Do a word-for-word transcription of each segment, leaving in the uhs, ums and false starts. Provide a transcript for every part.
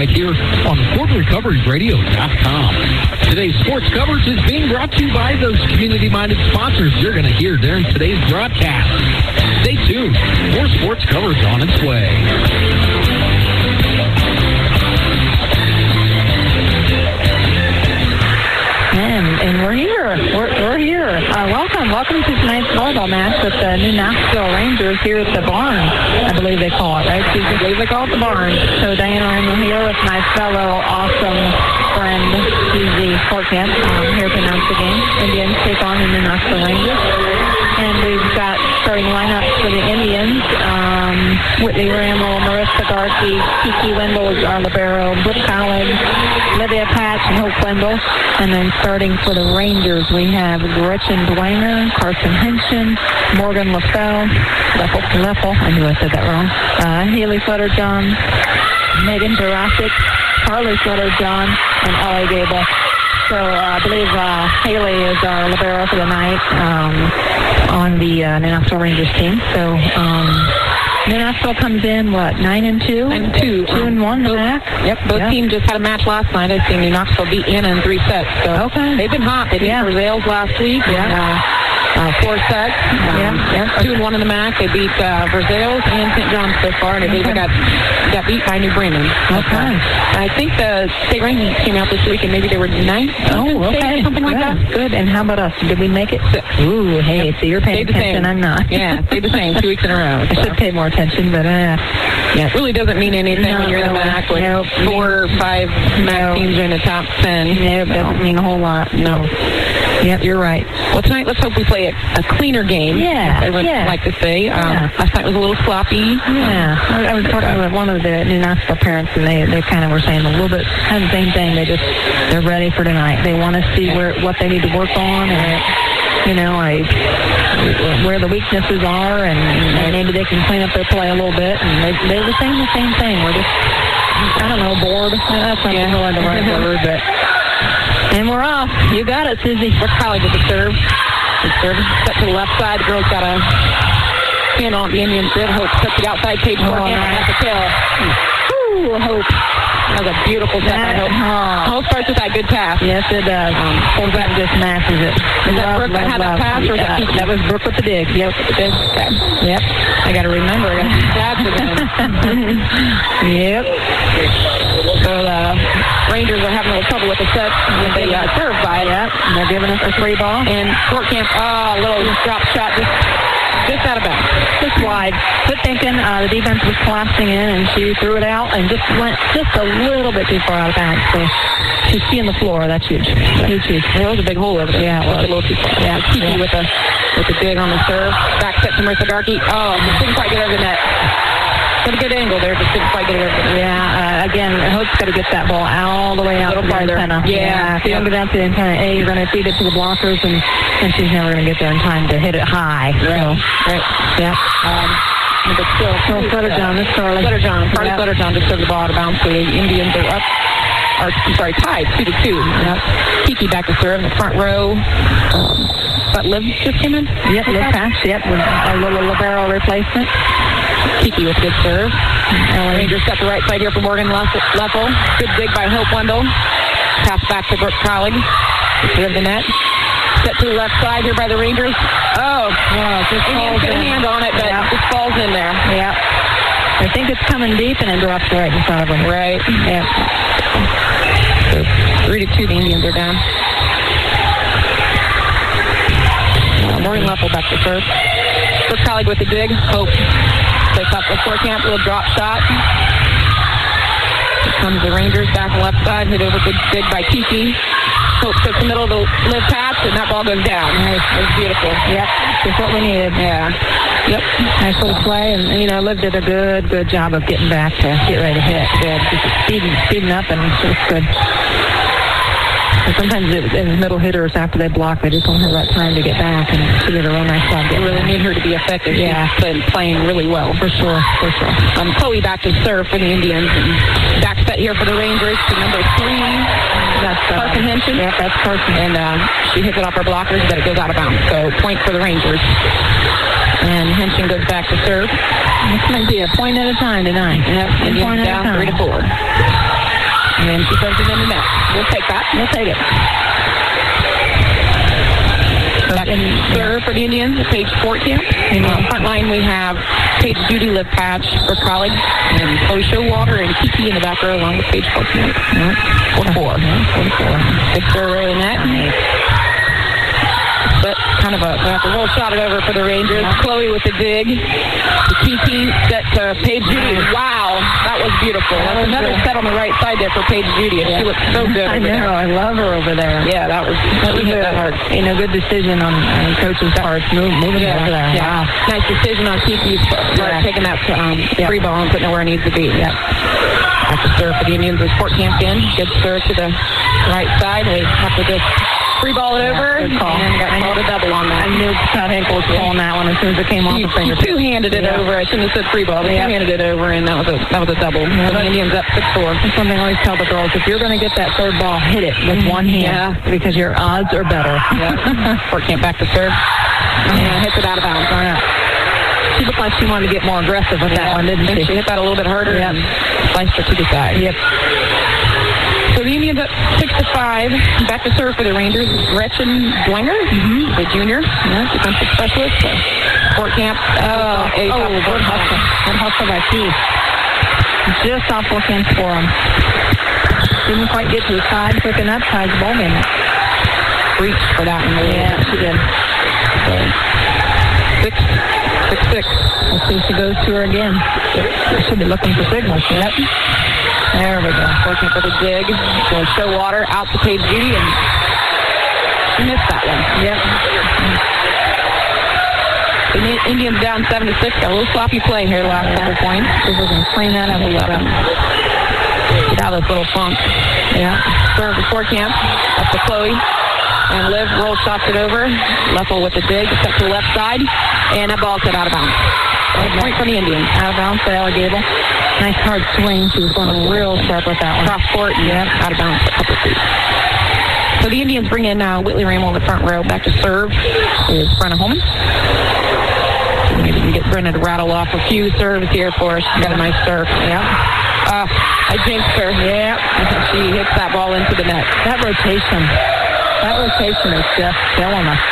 right here on Sport Recovery Radio dot com. Today's sports coverage is being brought to you by those community-minded sponsors you're going to hear during today's broadcast. Stay tuned. More sports coverage on its way. And, and we're here. We're, we're here. Uh, welcome. Welcome to tonight's volleyball match with the New Knoxville Rangers here at the barn, I believe they call it, right? I believe they call it the barn. So Diana Randall here with my fellow awesome friend, Susie Horkamp, um, here to announce the game. Indians take on the New Knoxville Rangers. And we've got starting lineups for the Indians. Um, Whitney Ramel, Marissa Garkey, Kiki Wendell is our libero, Brooke Collins, Olivia Patch, and Hope Wendell. And then starting for the Rangers, we have Gretchen Dwanger, Carson Henshin, Morgan LaFell, Leffel, Leffel, I knew I said that wrong, uh, Haley Flutter-John, Megan Jurasic, Carly Flutter-John, and Ellie Gable. So uh, I believe uh, Haley is our libero for the night um, on the uh, New Knoxville Rangers team. So um, New Knoxville comes in, what, nine and two? Nine and two. Two and one, the match? Yep, both yep. teams just had a match last night. I've seen New Knoxville beat Anna in three sets. So okay. They've been hot. They beat yeah. Brazils last week. Yeah. And, uh, Uh, four sets. Um, yeah, yeah. Two and one in the match. They beat uh, Brazils and Saint John's so far, and I believe they got got beat by New Bremen. Okay. I think the state rankings came out this week, and maybe they were ninth. Oh, okay. Something like yeah. that. Good. And how about us? Did we make it? Six. Ooh, hey, yep. So you're paying stayed attention. I'm not. Yeah, stayed the same two weeks in a row. So. I should pay more attention, but uh, yeah, it really doesn't mean anything no, when you're no, in the MAC with nope. four or five MAC teams in the top ten. No, it doesn't mean a whole lot. No. Yep, you're right. Well, tonight, let's hope we play a, a cleaner game. Yeah, I would yeah. like to say. Um, yeah. Last night was a little sloppy. Yeah. I, I was talking with one of the New Knoxville parents, and they, they kind of were saying a little bit kind of the same thing. They just, they're ready for tonight. They want to see where what they need to work on, and, you know, I, where the weaknesses are, and, and maybe they can clean up their play a little bit. And they, they were saying the same thing. We're just, I don't know, bored. That's not yeah. really the right word, but... And we're off. You got it, Susie. We're probably with the serve. The serve set to the left side. The girl's got a hand on the Indians. Did Hope set the outside page for oh, him. Nice. Has a kill. Ooh, Hope. That was a beautiful set by Hope. Oh. Hope starts with that good pass. Yes, it does. Um, pulls that and just mashes it. Is that Brooke that had that pass, or was that Kiki? That was Brooke with the dig. Yep, the dig. Okay. Yep. I got to remember. I got to keep tabs again. Yep. So the Rangers are having a little trouble with the set when they uh, serve by. Yep. They're giving us a free ball. And Horkamp, oh, a little drop shot just just out of bounds. Just wide. Good thinking. Uh, the defense was collapsing in, and she threw it out and just went just a little bit too far out of bounds. So she's seeing the floor. That's huge. Huge, huge. There was a big hole over there. Yeah, it was. A little too far. Yeah, Kiki yeah. with a with a dig on the serve. Back set to Marissa Garkey. Oh, just didn't quite get over the net. Got a good angle there, but didn't quite get it over. Yeah, uh, again, Hope's got to get that ball all the way out to the antenna. Yeah. yeah. If you don't get out to the antenna, A, you're going to feed it to the blockers, and, and she's never going to get there in time to hit it high. Right. So, right. Yep. Um, but still, so Flutter-John, this Carly. Flutter-John, Carly yep. Flutter-John just served the ball out of bounds, so the Indians are up. Or, I'm sorry, tied, two to two. Yep. Kiki back to serve in the front row. Um, but Liv just came in? Yep, Liv Patch, yep, with a little libero replacement. Kiki with a good serve. And Rangers set the right side here for Morgan Leffel. Good dig by Hope Wendell. Pass back to Brooke Crowley. Serve the net. Set to the left side here by the Rangers. Oh, wow, just Indians get a hand on it, but yeah. it just falls in there. Yeah. I think it's coming deep, and it drops right in front of them. Right. Yeah. So three to two, the Indians are down. Uh, Morgan Leffel back to serve. Brooke Crowley with the dig. Hope. Takes up the Horkamp, little drop shot. Here comes the Rangers back left side, hit over good dig by Kiki. Hope sits in the middle of the Liv pass, and that ball goes down. Nice. It was beautiful. Yep, just what we needed. Yeah. Yep. Nice little play, and, you know, Liv did a good, good job of getting back to get ready to hit. Good. Just speeding, speeding up, and it's good. And sometimes it, in middle hitters, after they block, they just don't have that time to get back, and she did a real nice job. They really need her to be effective. Yeah. She's been playing really well. For sure, for sure. Um, Chloe back to serve for the Indians. And back set here for the Rangers to number three. That's uh, Carson Henshin. Yep, that's Carson. And uh, she hits it off her blockers, but it goes out of bounds. So point for the Rangers. And Henshin goes back to serve. This might be a point at a time tonight. Yep, Indians down three to four. And she serves it in the net. We'll take that. We'll take it. Back in serve for the Indians, Paige Fortcamp. In the front line, we have Paige Judy, Liv Patch for college, and Chloe Showalter and Kiki in the back row along with Paige Fortcamp. four four. four four. Big serve row in net. But kind of a, we have to roll shot it over for the Rangers. Chloe with the dig. The Kiki set to Paige Judy. Wow, that was beautiful. That was another set on the right side there for Paige Judy. She looked so good I over know. there. I love her over there. Yeah, that was that was Good. that hard. You know, good decision on, on coach's part. Move, moving Yeah, over there. yeah. Wow. Nice decision on Kiki's part, Yeah. taking that um, Yeah. free ball and putting it where it needs to be. Yep. That's the serve for the Indians with Fortcamp in. Good serve to the right side. They have to just free ball it over, good call. and got I called a double on that. I knew Scott Hinkle was calling that one as soon as it came off She, the she fingertips. two-handed it Yeah. over. I shouldn't have said free ball, but Yeah. two-handed it over, and that was a that was a double. Yeah, So the Indians up six four. That's something I always tell the girls. If you're going to get that third ball, hit it with one hand Yeah. because your odds are better. Yeah. Fortcamp back to serve, and hits it out of bounds. All right. She looked like she wanted to get more aggressive with that Yeah. one, didn't I think she? she hit that a little bit harder Yep. and sliced her to the side. Yep. So the Indians up six to five. Back to serve for the Rangers. Gretchen Dwenger, mm-hmm. the junior, yeah, defensive specialist. So Fortcamp. Uh, Oh, a oh good hustle. Good hustle by Keith. Just off Fortcamp's forearm. Didn't quite get to the side quick enough. Ties the ball game. Reached for that one. Yeah, she did. So, six, six, six. Let's see if she goes to her again. She should be looking for signals. Yep. There we go. Working for the dig. Going Showalter out to Paige Judy, and she missed that one. Yep. The Indians down seven to six. Got a little sloppy play here the last Yeah. couple points. If we can clean that up a little bit. Get out of this little funk. Yeah. Serve to Fortcamp. Up to Chloe. And Liv roll shots it over. Leffel with the dig. Set to the left side. And that ball set out of bounds. A point from the Indians. Out of bounds to Ella Gable. Nice hard swing. She was going real sharp with that one. Cross court. And Yep. out of bounds for a couple feet. So the Indians bring in uh, Whitley Ramel in the front row. Back to serve is Brenna Holman. So maybe we can get Brenna to rattle off a few serves here for us. She's got a nice serve. Yeah. Uh, I jinxed her. Yeah. She hits that ball into the net. That rotation. That rotation is just killing us.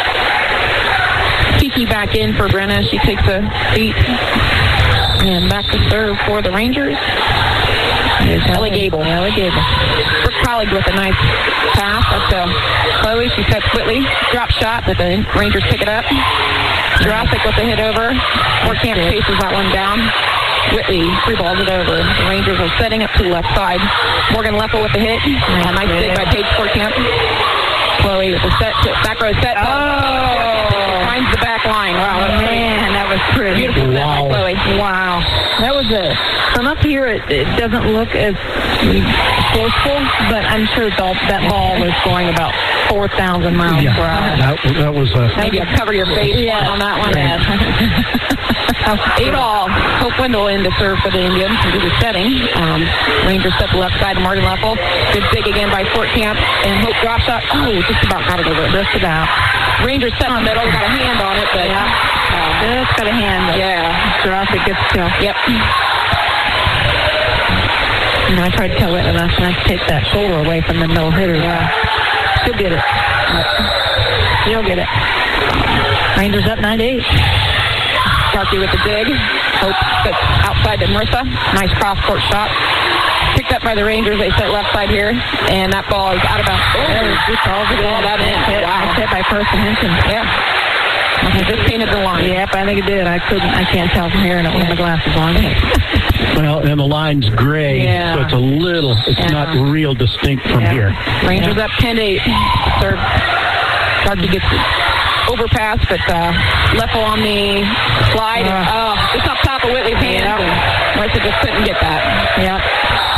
Kiki back in for Brenna. She takes a seat. And back to serve for the Rangers. There's Ellie Gable. Ellie Gable. Brooke Colleague with a nice pass. That's uh, Chloe. She sets Whitley. Drop shot, but the Rangers pick it up. Jurassic with the hit over. Fortcamp chases that one down. Whitley free balls it over. The Rangers are setting up to the left side. Morgan Leffel with the hit. A nice dig by Paige Fortcamp. Chloe with the set. Back row set. Oh! Finds the back line. Wow, Oh, man, that was pretty. beautiful set by Wow. Chloe. Wow. That was a, from up here, it, it doesn't look as forceful, but I'm sure that, that ball was going about four thousand miles Yeah, per hour. that, that was a... Maybe you cover your face Yeah. on that one. Yeah. Eight all. Hope Wendell in to serve for the Indians into the setting. Um, Rangers set the left side. Morgan Leffel. Good dig again by Fortcamp. And Hope drop shot. Oh, just about got it over. Just about. Rangers set in the middle. Got a hand on it, but Yeah. uh, Just got a hand. But yeah. Jurassic gets kill. Yep. And I tried to tell Whitney last night to take that shoulder away from the middle hitter. Yeah. She'll get it. She'll get it. Rangers up nine to eight. Starkey with the dig. Hope sits outside to Marissa. Nice cross court shot. Picked up by the Rangers. They set left side here, and that ball is out of bounds. Oh, Just calls it all that in. Hit, Wow. hit by Person Henson. Yeah. He just painted the line. Yep, I think it did. I couldn't. I can't tell from here, and I don't have my glasses on. Well, and the line's gray, Yeah. so it's a little, it's Yeah. not real distinct from Yeah. here. Rangers up ten to eight. Third. Starkey gets the overpass, but uh, Leffel on the slide. Uh. Oh, just up top of Whitley's hands. Yeah. And Marissa just couldn't get that. Yep.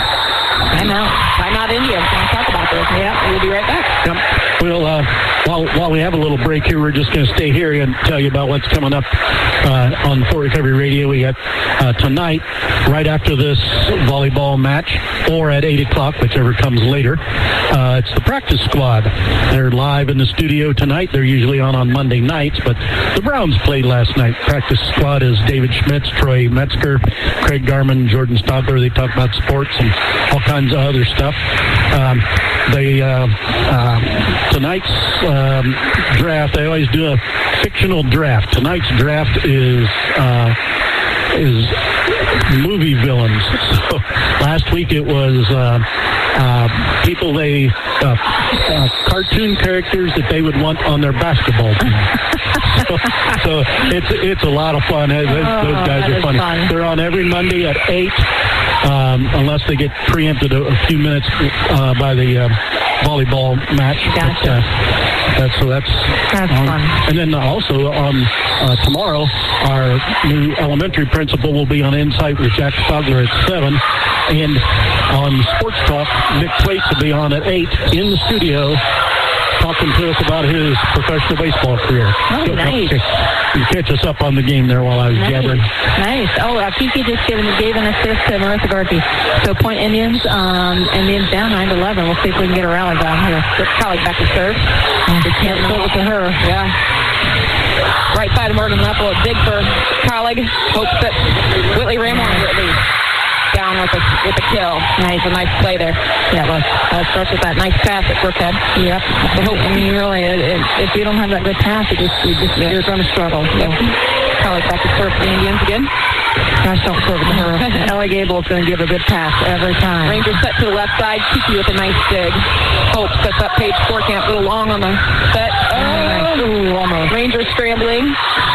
Time out. Time out, Indians. We'll talk about this. Yep. We'll be right back. Yep. Well, uh, while while we have a little break here, we're just going to stay here and tell you about what's coming up uh, on Fort Recovery Radio. We got uh, tonight, right after this volleyball match, or at eight o'clock, whichever comes later. Uh, it's the practice squad. They're live in the studio tonight. They're usually on on Monday nights, but the Browns played last night. Practice squad is David Schmitz, Troy Metzger, Craig Garman, Jordan Stogler. They talk about sports and all kinds of other stuff. Um, they uh, uh, tonight's um, draft, they always do a fictional draft. Tonight's draft is uh, is movie villains. So last week it was uh, uh, people they uh, uh, cartoon characters that they would want on their basketball team. so, so it's it's a lot of fun. Those oh, guys are funny. Fun. They're on every Monday at eight, um, unless they get preempted a, a few minutes uh, by the uh, volleyball match. Gotcha. But, uh, that's so that's, that's um, fun. And then also on uh, tomorrow, our new elementary principal will be on Insight with Jack Stogler at seven, and on Sports Talk, Nick Thwaites will be on at eight in the studio, talking to us about his professional baseball career. Oh, so, nice. You catch us up on the game there while I was nice. jabbering. Nice. Oh, uh, Kiki just gave, gave an assist to Marissa Garkey. So Point Indians, um, Indians down nine to eleven. We'll see if we can get a rally going here. Brooke Collie back to serve. They can't throw it to her. Yeah. Right side of Morgan Leppel, a dig for Collie. Hopes that Whitley Ramon will lead. Down with a with a kill. Nice, a nice play there. Yeah, it was. Uh, starts with that nice pass at Brookhead. Yep. I hope, I mean, really, it, it, if you don't have that good pass, it just, you just yeah. you're going to struggle. So. Yep. Collie back to serve for the Indians again. Gosh, don't serve it to her. Ellie Gable is going to give a good pass every time. Rangers set to the left side. Kiki with a nice dig. Hope sets up Paige Fourcamp. A little long on the set. Oh, Ooh, almost. Rangers scrambling.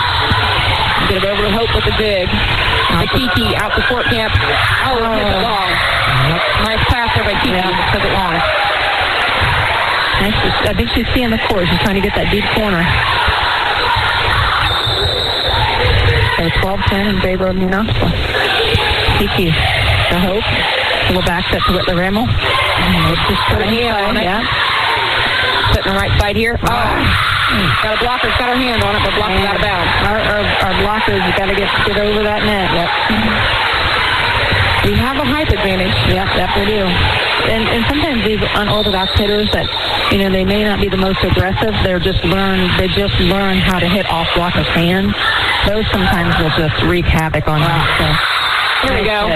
Get it over to Hope with a dig. The Kiki out to Fourcamp. Oh, oh. Hits it long. Nice pass there by Kiki. Yeah. Took it long. Nice. I think she's seeing the court. She's trying to get that deep corner. So twelve ten in favor of New Knoxville. Kiki to Hope. A little back set to Whitley Ramel. Just put a hand on it. Yeah. Sitting the right side here. Oh. Got a blocker. Got her hand on it, but blocker's out of bounds. Our, our, our blockers, you got to get get over that net. Yep. We have a height advantage. Yep, yep, we do. And and sometimes these unorthodox hitters that, you know, they may not be the most aggressive. They're just learn. They just learn how to hit off blockers' hands. Those sometimes will just wreak havoc on you. So, here we go.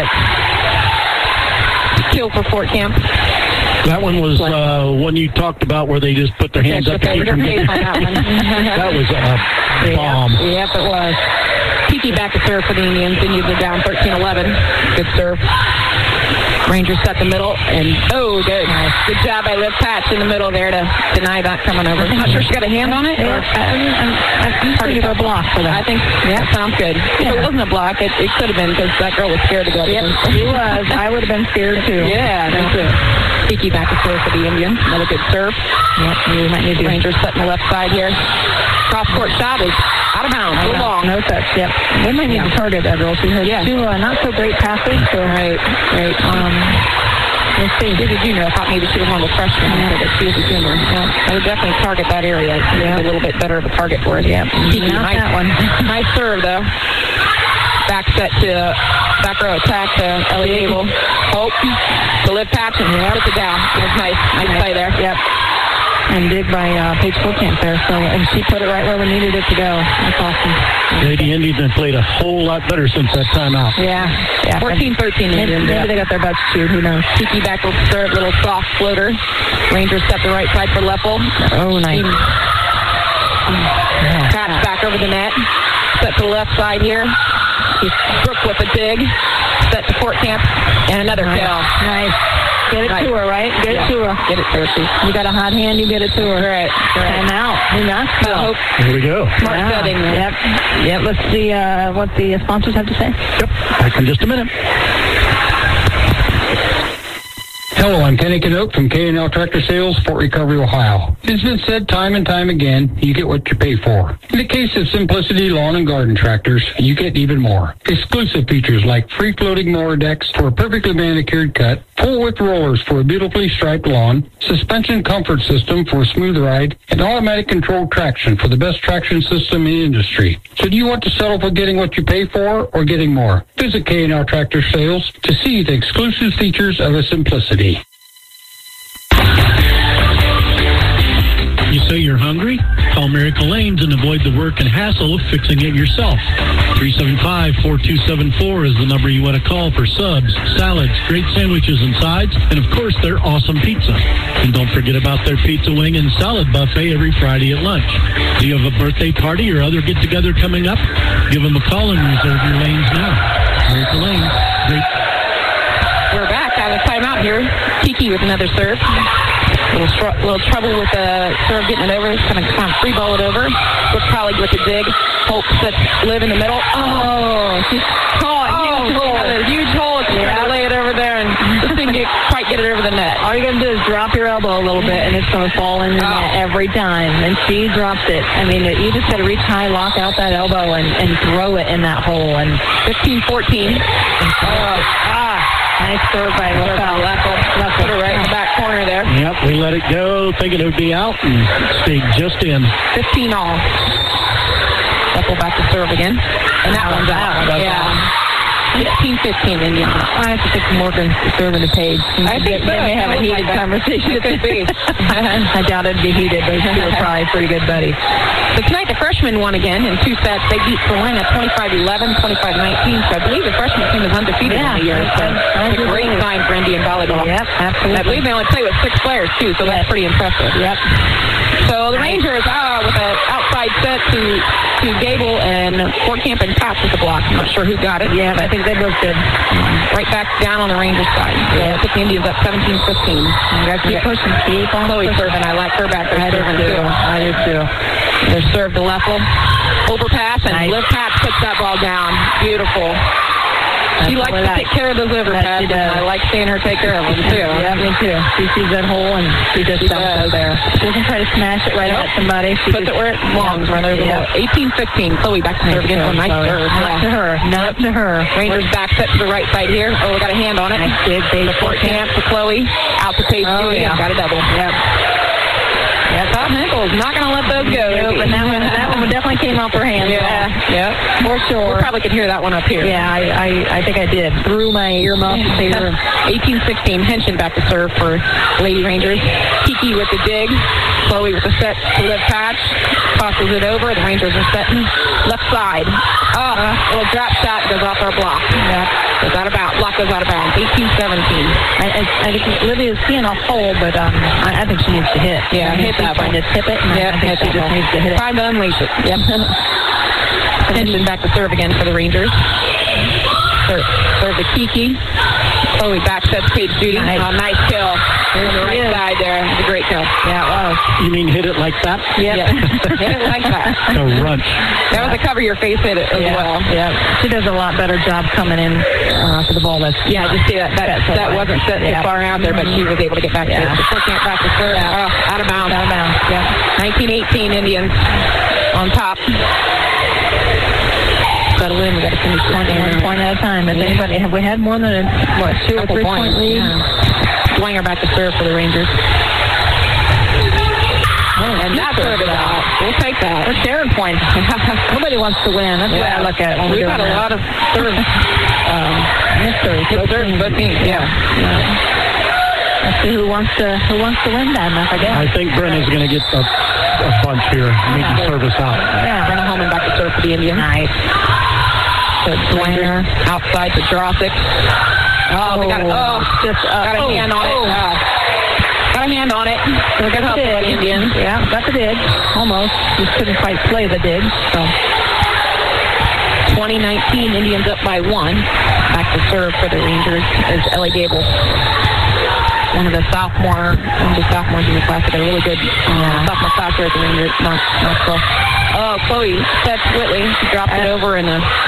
Kill for Fourcamp. That one was uh, one you talked about where they just put their hands up to keep from getting. That was a bomb. Yep, it was. Kiki back to serve for the Indians. Indians are down thirteen eleven. Good serve. Rangers set the middle, and oh, good. Good job by Liv Patch in the middle there to deny that coming over. I'm not sure she got a hand on it. Or, I'm pretty sure a block for that. I think yeah, that sounds good. If yeah. it wasn't a block, it, it could have been because that girl was scared to go. Yep, she was. I would have been scared too. Yeah, me too. Kiki back to serve for the Indians. Another good serve. Yep, we might need to. Rangers setting the left side here. Cross court shot is out of bounds. Too long. No touch. Yep. We might need yeah. to target that girl. She has yeah. two uh, not so great passes. So right, right. Um, let's see. This is junior. I thought maybe she was one of the freshmen, yeah. but she was a junior. Yeah. I would definitely target that area. It's yeah. a little bit better of a target for us. Yeah. Kiki, not nice, that one. Nice serve though. Back set to back row attack to Ellie Abel. Hope to Liv Patch and yep. puts it down. That's nice. Nice nice. Play there. Yep. And dig by uh, Paige Fourcamp there. So, and she put it right where we needed it to go. That's awesome. Lady Indians have played a whole lot better since that timeout. Yeah. yeah. fourteen thirteen. Maybe, maybe yeah. they got their butts chewed. Who knows? Kiki back will serve. Little soft floater. Rangers set the right side for Leppel. Oh, nice. Yeah. Patch back over the net. Set to the left side here. Brooke with a dig. Set to Fourcamp. And another nice. kill. Nice. Get it right. to her, right? Get yeah. it to her. Get it to her. You got a hot hand, you get it to her. Right. right. And out. New Knoxville. Here we go. Smart yeah. setting. Yep. Yep. Let's see uh, what the sponsors have to say. Yep. Back in just a minute. Hello, I'm Kenny Canuck from K and L Tractor Sales, Fort Recovery, Ohio. It's been said time and time again, you get what you pay for. In the case of Simplicity Lawn and Garden Tractors, you get even more. Exclusive features like free-floating mower decks for a perfectly manicured cut, full-width rollers for a beautifully striped lawn, suspension comfort system for a smooth ride, and automatic controlled traction for the best traction system in the industry. So do you want to settle for getting what you pay for or getting more? Visit K and L Tractor Sales to see the exclusive features of a Simplicity. You say you're hungry? Call Miracle Lanes and avoid the work and hassle of fixing it yourself. three seven five, four two seven four is the number you want to call for subs, salads, great sandwiches and sides, and of course their awesome pizza. And don't forget about their pizza wing and salad buffet every Friday at lunch. Do you have a birthday party or other get-together coming up? Give them a call and reserve your lanes now. Miracle Lanes, great. We're back out of timeout here. Kiki with another serve. A little, str- little trouble with the serve getting it over. It's going to kind of free ball it over. Brooke Colleague with the dig. Hope sets Liv in the middle. Oh, she's caught. Oh, huge hole. A huge hole. She's yeah. trying to lay it over there, and this thing didn't quite get it over the net. All you're going to do is drop your elbow a little bit, and it's going to fall in the oh. net every time. And she dropped it. I mean, you just got to reach high, lock out that elbow, and, and throw it in that hole. And fifteen fourteen. Oh, ah. Nice serve by Raquel. Let's put her right in the back corner there. Yep, we let it go, thinking it would be out, and stayed just in. fifteen all. Leffel back to serve again. And that one's out. Yeah. fifteen fifteen Indians. I have to take Morgan serving the page. I think they may have a heated like conversation. It could be. I doubt it'd be heated, but she was probably pretty good buddies. So tonight the freshmen won again in two sets. They beat Salina twenty-five eleven, twenty-five nineteen. So I believe the freshman team is undefeated yeah, in the year. So that's a great sign for Indian volleyball. Yep, absolutely. I believe they only play with six players too, so that's pretty impressive. Yep. So the Rangers uh, with an outside set to to Gable and Fort Camp and Cox with the block. I'm not sure who got it. Yeah, I think they both did. Right back down on the Rangers side. Yeah, put the Indians up seventeen fifteen. You guys keep pushing. Keep on Chloe serving. I like her back there. I do too. I do too. They're served to Leffel. Overpass, and nice. Liv Patch puts that ball down. Beautiful. That's she likes to like. take care of those overpasses, and I like seeing her take care of them, too. Yeah, me too. She sees that hole, and she just she dumps it there. She doesn't try to smash it right nope. at somebody. She puts it where it belongs, where there's a hole. eighteen fifteen. Chloe back to serve again. Oh, nice serve. Not to her. Not to her. Rangers back set to the right side here. Oh, we got a hand on it. Nice big, big. Fort Camp to Chloe. Out to Paige. Oh, yeah. Got a double. Yep. Yeah, Todd Nichols not going to let those go. Nope, and that one, that one definitely came off her hand. Yeah, yeah, for sure. We probably could hear that one up here. Yeah, I, I, I think I did. Through my earmuffs. eighteen sixteen. Henshin back to serve for Lady Rangers. Kiki with the dig. Chloe with the set to Liv Patch. Tosses it over. The Rangers are setting left side. Oh, uh, little drop shot goes off our block. Yeah. Goes out of bounds. Block goes out of bounds. eighteen seventeen. I, I, I think Livia's seeing a hole, but um, I, I think she needs to hit. Yeah, I mean, hit that trying one. to tip it, and yep, I think she just one. needs to hit it. Time to unleash it. Yep. Henshin back to serve again for the Rangers. Serve, serve to Kiki. Chloe back sets Paige Judy. Nice. Oh, nice kill. There's the right side there. It's a great kill. Yeah, it was. You mean hit it like that? Yep. Yeah. Hit it like that. A runch. That was a cover your face hit it as yeah. well. Yeah. She does a lot better job coming in uh, for the ball. That's yeah, just see that that, that, that wasn't set too yeah. far out there, but she was able to get back yeah. there. Still can't back to serve. Yeah. Oh, out of bounds. Out of bounds. Yeah. nineteen eighteen Indians on top. Settle in. We got to finish one, one point at a time. If yeah. anybody, have we had more than a what two or three point lead? Yeah. Swanger back to serve for the Rangers. Oh, and that's serve it out. We'll take that. We're sharing points. Nobody wants to win. That's yeah. what I look at. We've got a lot of serve. um, mysteries. Good serve, both teams. Yeah. yeah. Let's see who wants to who wants to win that enough. I guess. I think Brenna's going to get a, a bunch here. Need to service out. Yeah. Brenna Holman back to serve for the Indians. Nice. Swanger outside to Drossic. Oh, we got it. Oh, just uh, got a oh, hand on oh. it. Uh, got a hand on it. So we got the dig. Indians. Yeah, got the dig. Almost. Just couldn't quite play the dig. So twenty nineteen Indians up by one. Back to serve for the Rangers is Ellie Gable. One of the sophomore, one of the sophomores in the class. Got a really good uh, sophomore class here at the Rangers. Not, not so. Oh, Chloe sets Whitley. She dropped it over in the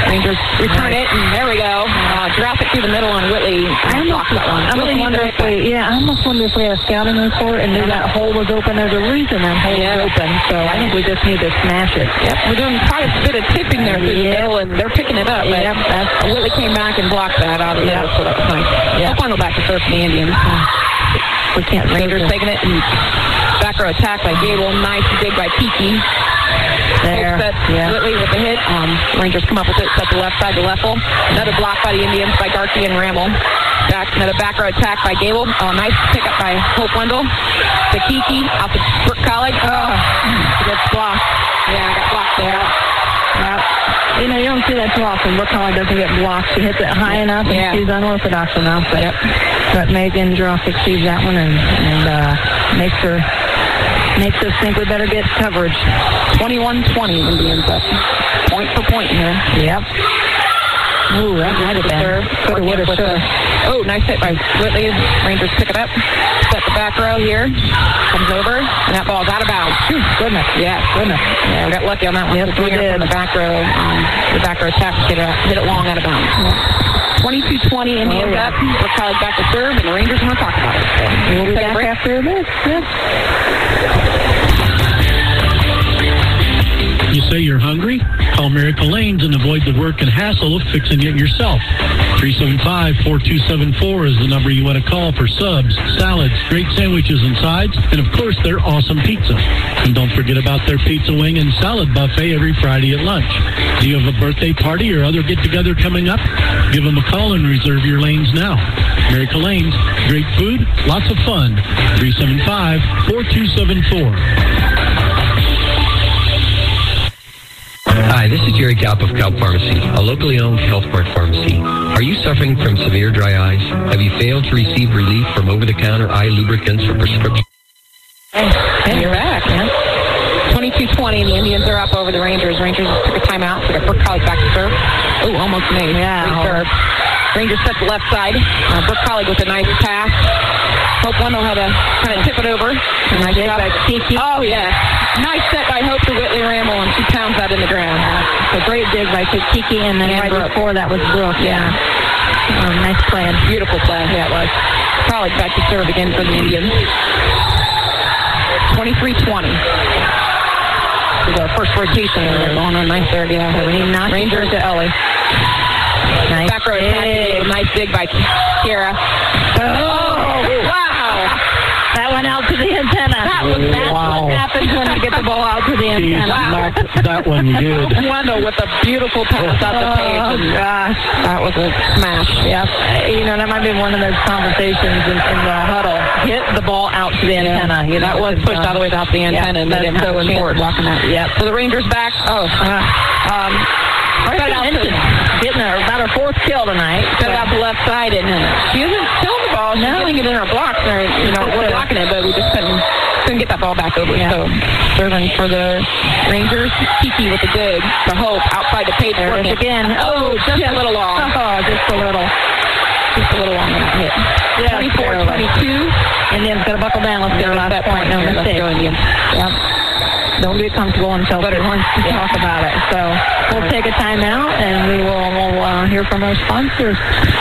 Rangers return it, and there we go. Uh, drop it through the middle on Whitley. I almost, that one. I almost wonder if we, yeah, I almost wonder if we had a scouting report and knew that hole was open. There's a reason that hole yeah. is open, so I think we just need to smash it. Yep, we're doing quite a bit of tipping there through the middle, and they're picking it up. Yep, that's, Whitley came back and blocked that out of the middle, so that was nice. Yep. I'll final back to serve for the Indians. We can't. Rangers taking it, and back row attack by Gable. Nice dig by Kiki. There. Yeah. Whitley with the hit. Um, Rangers come up with it. Set the left side to Leffel. Another block by the Indians by Garkey and Rammel. Back, another back row attack by Gable. Oh, nice pickup by Hope Wendell. To Kiki out to Brooke College. Oh, she gets blocked. Yeah, got blocked there. Yeah. You know, you don't see that too often. Brooke College doesn't get blocked. She hits it high enough, and yeah. she's unorthodox enough. But, yep. but Megan Drostick sees that one and, and uh, makes her makes us think we better get coverage. twenty-one twenty Indians up. Point for point here. Yep. Ooh, that might have been. Could have, would have, should have. Oh, nice hit by Whitley. Rangers pick it up. Set the back row here. Comes over, and that ball's out of bounds. Ooh, goodness. Yeah, goodness. Yeah, we got lucky on that one. Yes, we did. From the back row, um, the back row attack hit it, hit it long out of bounds. Yeah. twenty-two twenty Indians oh, yeah. up. We're probably back to serve, and the Rangers want to talk about it. So we'll be back after this. Yes. You say you're hungry? Call Miracle Lanes and avoid the work and hassle of fixing it yourself. three seven five, four two seven four is the number you want to call for subs, salads, great sandwiches and sides, and of course their awesome pizza. And don't forget about their pizza wing and salad buffet every Friday at lunch. Do you have a birthday party or other get-together coming up? Give them a call and reserve your lanes now. Miracle Lanes, great food, lots of fun. three seven five, four two seven four. Hi, this is Jerry Kalp of Kalp Pharmacy, a locally owned Health Mart pharmacy. Are you suffering from severe dry eyes? Have you failed to receive relief from over-the-counter eye lubricants or prescription? Hey, hey, you're back, man. twenty-two twenty, and the Indians are up over the Rangers. Rangers took a timeout, so they're Brooke College back to serve. Oh, almost made. Yeah. Serve. Rangers set the left side. Uh, Brooke College with a nice pass. Hope Wendell had to kind of tip it over. A nice job by Kiki. Oh, yeah. Nice set by Hope to Whitley Rammel, and she pounds that in the ground. So great dig by Kiki, and then and right Brooke. Before that was Brooke. Yeah. Oh, nice play. Beautiful play. Yeah, it was. College back to serve again for the Indians. twenty-three twenty. This is our first rotation. We're going on ninth third. Yeah. Rangers to Ellie. Nice back row attack. Nice dig by Kiera. Oh, wow. That went out to the antenna. That was that's wow. what happens when you get the ball out to the antenna. Wow. That one good. Wendell with a beautiful pass out the page. Oh, gosh. That was a smash. Yep. You know, that might be one of those conversations in, in the huddle. Hit the ball out to the antenna. You know, that was pushed all the way out the antenna. Yep, and that's so important. Blocking that. Yep. So the Rangers back. Oh. Uh, um, Right out to, getting her, about her fourth kill tonight. Set it out the left side, and she isn't killing the ball. She's no. getting it in her blocks. Or, you know, we're blocking it, but we just couldn't couldn't get that ball back over. Yeah. So serving for the Rangers. Kiki with the dig. The Hope outside the page. There it is again. Oh, just yeah. a little long. Oh, just a little. Just a little long on that hit. Yeah, twenty-four twenty-two. Indians got to buckle down. Let's get last point. No mistake. Yep. Don't get comfortable until we want to yeah. talk about it. So we'll take a time out, and we will we'll, uh, hear from our sponsors.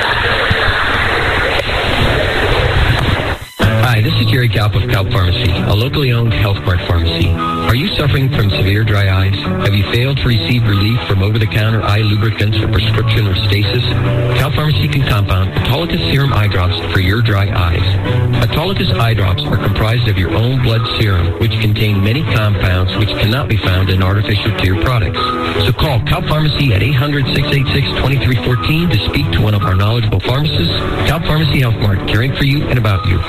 Hi, this is Jerry Kalp of Kalp Pharmacy, a locally owned Health Mart pharmacy. Are you suffering from severe dry eyes? Have you failed to receive relief from over-the-counter eye lubricants or prescription or stasis? Kalp Pharmacy can compound Autolycus Serum Eye Drops for your dry eyes. Autolycus eye drops are comprised of your own blood serum, which contain many compounds which cannot be found in artificial tear products. So call Kalp Pharmacy at eight hundred, six eight six, two three one four to speak to one of our knowledgeable pharmacists. Kalp Pharmacy Health Mart, caring for you and about you.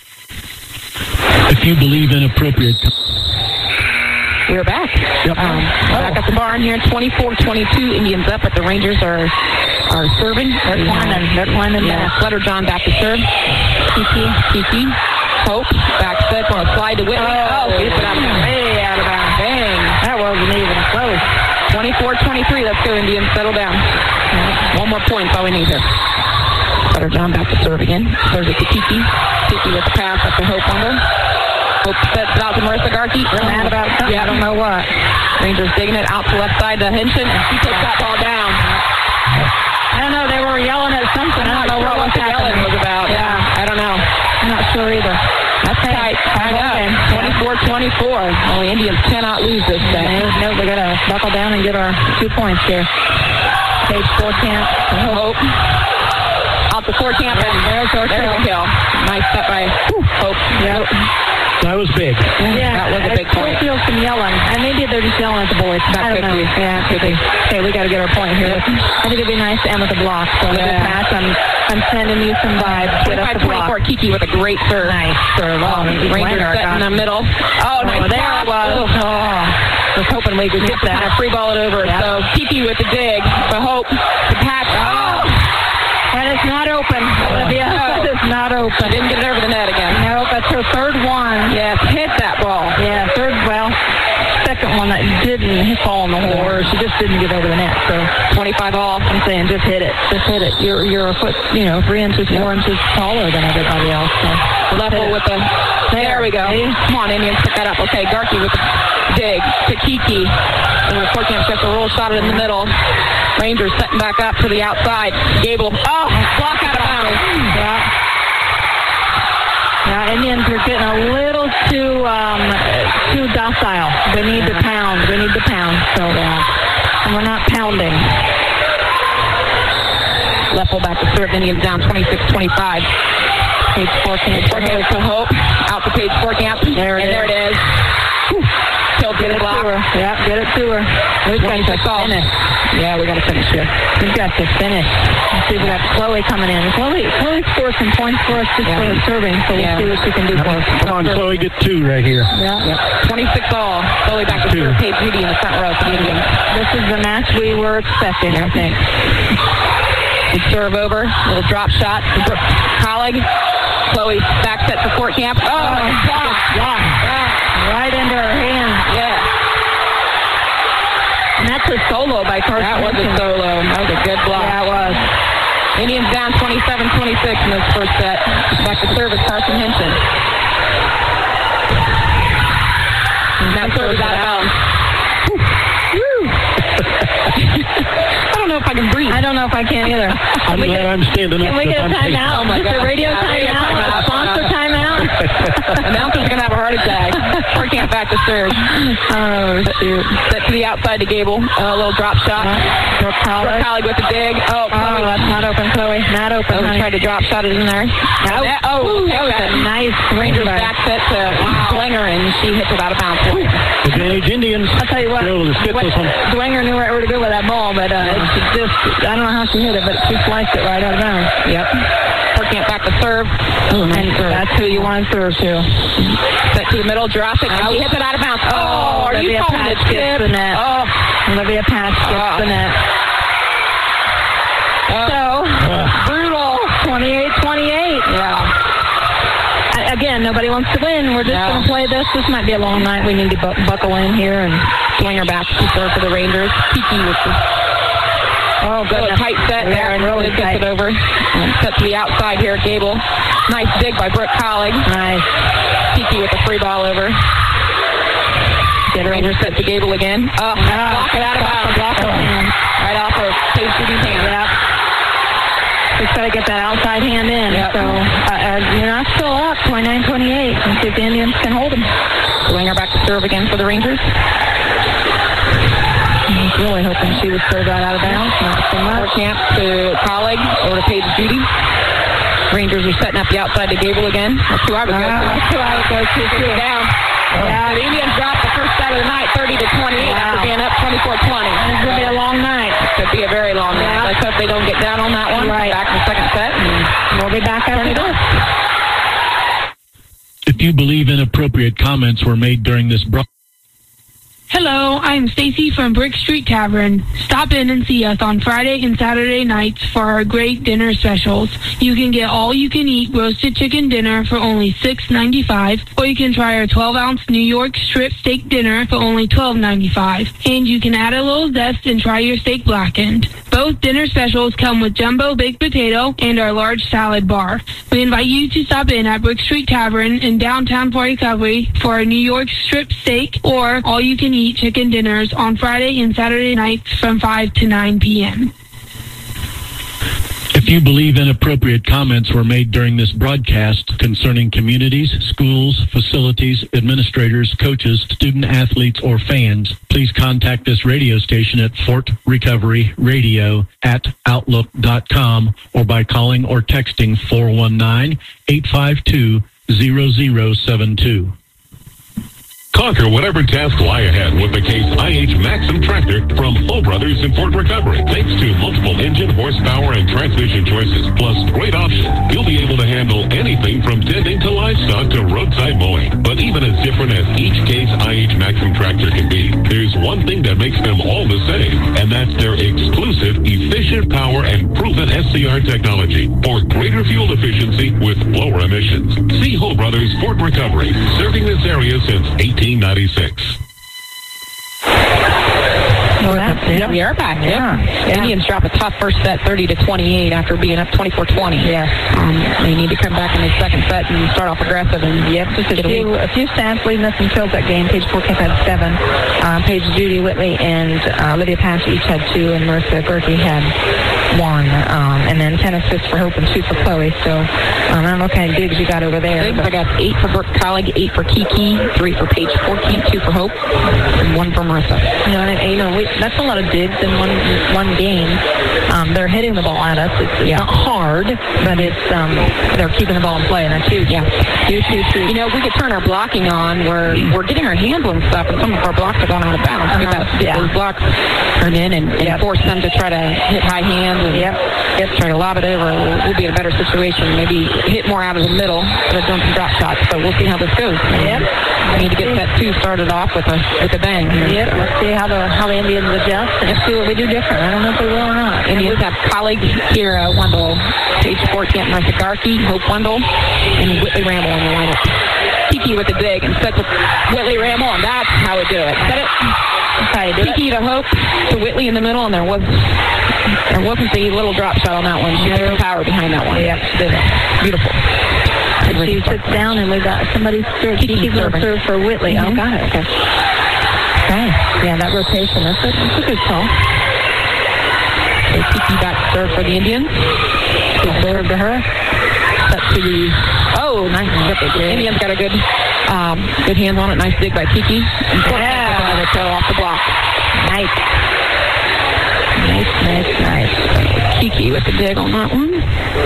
If you believe in appropriate... We're back. Yep. Um, oh. Back at the barn here, twenty-four twenty-two. Indians up, but the Rangers are are serving. They're climbing. They're climbing yeah. back. Letter John back to serve. Kiki, Kiki, Hope, back set for a slide to Whitley. Oh, oh, gets it out of bounds. Way out of bounds. Dang. That wasn't even close. twenty-four twenty-three. Let's go, Indians. Settle down. Right. One more point. That's all we need here. Letter John back to serve again. Serves it to Kiki. Kiki with the pass up to Hope Wendell. Hope sets it out to Marissa Garkey. We're mad about something. Yeah, I don't know what. Rangers digging it out to left side to Hinton, and she takes that ball down. down and get our two points here. Page four camp. Hope. Out to four camp. And there's our there's a kill. Nice step by Hope. Yep. That was big. Yeah, that was a big point. I feel some yelling. And maybe they're just yelling at the boys. That I don't could know. be. Yeah, could be. Okay, we got to get our point here. I think it'd be nice to end with a block. So with Yeah. the pass, I'm, I'm sending you some vibes. Get us twenty-five the block. twenty-four, Kiki with a great serve. Nice serve. Oh, Rangers set in the middle. Oh, nice. Oh, there it was. Oh, I was hoping we could get that. Kind of free ball it over. Yep. So Kiki with the dig. For Hope. The patch. Oh! That is not open. Olivia, that is not open. Didn't get it over the net again. Nope, that's her third one. Yes, hit that ball. Yeah, third, well, second one that didn't hit fall in the hole, or she just didn't get over the net. So twenty-five all. I'm saying just hit it. Just hit it. You're you're a foot, you know, three inches, four inches taller than everybody else. So level with the. There we go. Come on, Indians, pick that up. Okay, Garkey with the dig to Kiki. And the four camp gets a roll shot in the middle. Rangers setting back up to the outside. Gable. Oh, block out of bounds. Yeah. Yeah, Indians are getting a little too um, too docile. We need to pound. We need to pound. So yeah, and we're not pounding. Left full back to serve. Indians down twenty-six twenty-five. Page four camp. Four camp to Hope. Out to page four camp. There it and is. there it is. Killed Get the it block. to her. Yeah, get it to her. We've got to finish. Yeah, we got to finish here. We've got to finish. Let's see, we got Chloe coming in. Chloe, Chloe scored some points for us just Yeah. for the serving, so we'll Yeah. see what she can do for us. Come on, Chloe, get two right here. Yeah. Yep. twenty-six all. Chloe back to Two. serve. Paige Judy in the front row for the Indians. This is the match we were expecting, I think. Big serve over. Little drop shot. Colleague. Chloe back set to Fort Camp. Oh, Oh, block. block. Right into her hand. Yeah. And that's a solo by Carson. That was a Hinton. solo. That was a good block. Yeah, it was. Indians down twenty-seven twenty-six in this first set. Back to service, Carson Hinton. That serve is out of bounds. I don't know if I can breathe. I don't know if I can either. I'm we glad get, I'm standing up. Can we get a because I'm timeout? Oh, my Just a God. radio Yeah, radio timeout? timeout. A sponsor timeout? Announcer's going to have a heart attack. Fort Camp back to serve. Oh, shoot. Set to the outside to Gable. A little drop shot. Brooke Collier. Brooke Colleague with the dig. Oh, Oh, Chloe. that's not open, Chloe. Not open. Oh, honey. tried to drop shot it in there. Oh, That- oh, Ooh, that was okay. a nice Rangers Ranger back set to Slinger, and she hits it out of bounds. Advantage Indians. I'll tell you what, They're able to skip what this one. Dwenger knew right where to go with that ball, but uh, it's just, I don't know how she hit it, but she sliced it right out of bounds. Yep. Fort Camp back to serve. And that's who you want to serve to. Set to the middle, drop it, and she hits it out of bounds. Oh, are you Olivia calling it Patch gets tip? the net. Oh, Olivia Patch gets Oh. the net. oh. So, brutal. twenty-eight twenty-eight. Yeah. I- Again, nobody wants to win. We're just No. going to play this. This might be a long night. We need to bu- buckle in here. And Slinger back to serve for the Rangers. Kiki with the oh, good goodness. tight set there, and really really tight. gets it over. And set to the outside here, Gable. Nice dig by Brooke Colleague. Nice. Kiki with the free ball over. Get her Rangers set to Gable again. Oh, block it out of bounds. Block her hand. Right off of Paige Judy's hand. Yep. Just got to get that outside hand in. Yep. So, uh, uh, you're not still up, twenty-nine twenty-eight. And see if the Indians can hold them. Slinger back to serve again for the Rangers. I was really hoping she would serve that out of bounds. Not so Fort much. Camp to Colleague over to Paige Judy. Rangers are setting up the outside to Gable again. That's who I would go to. Uh, that's who I would go to, too. Down. Yeah. The Indians dropped the first set of the night, thirty to twenty-eight, after Wow. being up twenty-four twenty. It's going to be a long night. Could be a very long Yeah. night. Let's hope they don't get down on that one. Right. Back in the second set. And We'll be back after this. If you believe inappropriate comments were made during this broadcast. Hello, I'm Stacy from Brick Street Tavern. Stop in and see us on Friday and Saturday nights for our great dinner specials. You can get all-you-can-eat roasted chicken dinner for only six ninety-five, or you can try our twelve-ounce New York strip steak dinner for only twelve ninety-five. And you can add a little zest and try your steak blackened. Both dinner specials come with jumbo baked potato and our large salad bar. We invite you to stop in at Brick Street Tavern in downtown Port Recovery for our New York strip steak or all-you-can-eat chicken dinners on Friday and Saturday nights from five to nine p.m. If If you believe inappropriate comments were made during this broadcast concerning communities, schools, facilities, administrators, coaches, student athletes, or fans, please contact this radio station at Fort Recovery Radio at outlook dot com or by calling or texting four one nine, eight five two, zero zero seven two. Conquer whatever tasks lie ahead with the Case I H Maxim tractor from Hull Brothers in Fort Recovery. Thanks to multiple engine, horsepower, and transmission choices, plus great options, you'll be able to handle anything from tending to livestock to roadside mowing. But even as different as each Case I H Maxim tractor can be, there's one thing that makes them all the same, and that's their exclusive, efficient power and proven S C R technology for greater fuel efficiency with lower emissions. See Hull Brothers Fort Recovery, serving this area since eighteen ninety-six. Yep. We are back. Yep. Yeah. The Indians drop a tough first set, thirty to twenty-eight, after being up twenty-four twenty. Yeah. Um, they need to come back in the second set and start off aggressive. And Yep, just a few, a few stats leading us until that game. Page four had seven. Uh, Page Judy Whitley and uh, Lydia Patch each had two, and Marissa Gerke had one. Um, and then ten assists for Hope and two for Chloe. So um, I don't know what kind of digs you got over there. I got eight for Brooke Colleague, eight for Kiki, three for Paige fourteen, two for Hope, and one for Marissa. You know, and, you know, we, that's a lot of digs in one one game. Um, they're hitting the ball at us. It's, it's yeah. not hard, but it's um, they're keeping the ball in play, and that's huge. Yeah, huge, huge, huge. You know, if we could turn our blocking on, we're we're getting our handling stuff, and some of our blocks are going out of bounds. Uh-huh. We got to get Yeah. those blocks turned in and, and Yep. force them to try to hit high hands and Yep. Yep. try to lob it over. We'll, we'll be in a better situation. Maybe hit more out of the middle instead of doing some drop shots. So we'll see how this goes. Yep. We need to get set two started off with a with a bang here. Yep. Let's see how the how the Indians adjust, and let's see what we do different. I don't know if we will or not. Indians have Colleague, Kira Wendell, Page fourteen, Martha Garkey, Hope Wendell, and Whitley Ramble in the lineup. Kiki with the dig and sets up Whitley Ramble, and that's how we do it. Set it. That's how you do Kiki it. to Hope to Whitley in the middle, and there was there wasn't the little drop shot on that one. She had the power behind that one. Yep. Did it. Beautiful. And she sits down, and we got somebody serve. Kiki's going to serve for Whitley. Mm-hmm. Oh, got it. Okay. Okay. Yeah, that rotation. That's a, that's a good call. So Kiki back to serve for the Indians. Good serve to her. Set to the oh, nice. The Indians got a good um, good hands on it. Nice dig by Kiki. Yeah. Another toe off the block. Nice. Nice, nice, nice. Kiki with the dig on that one.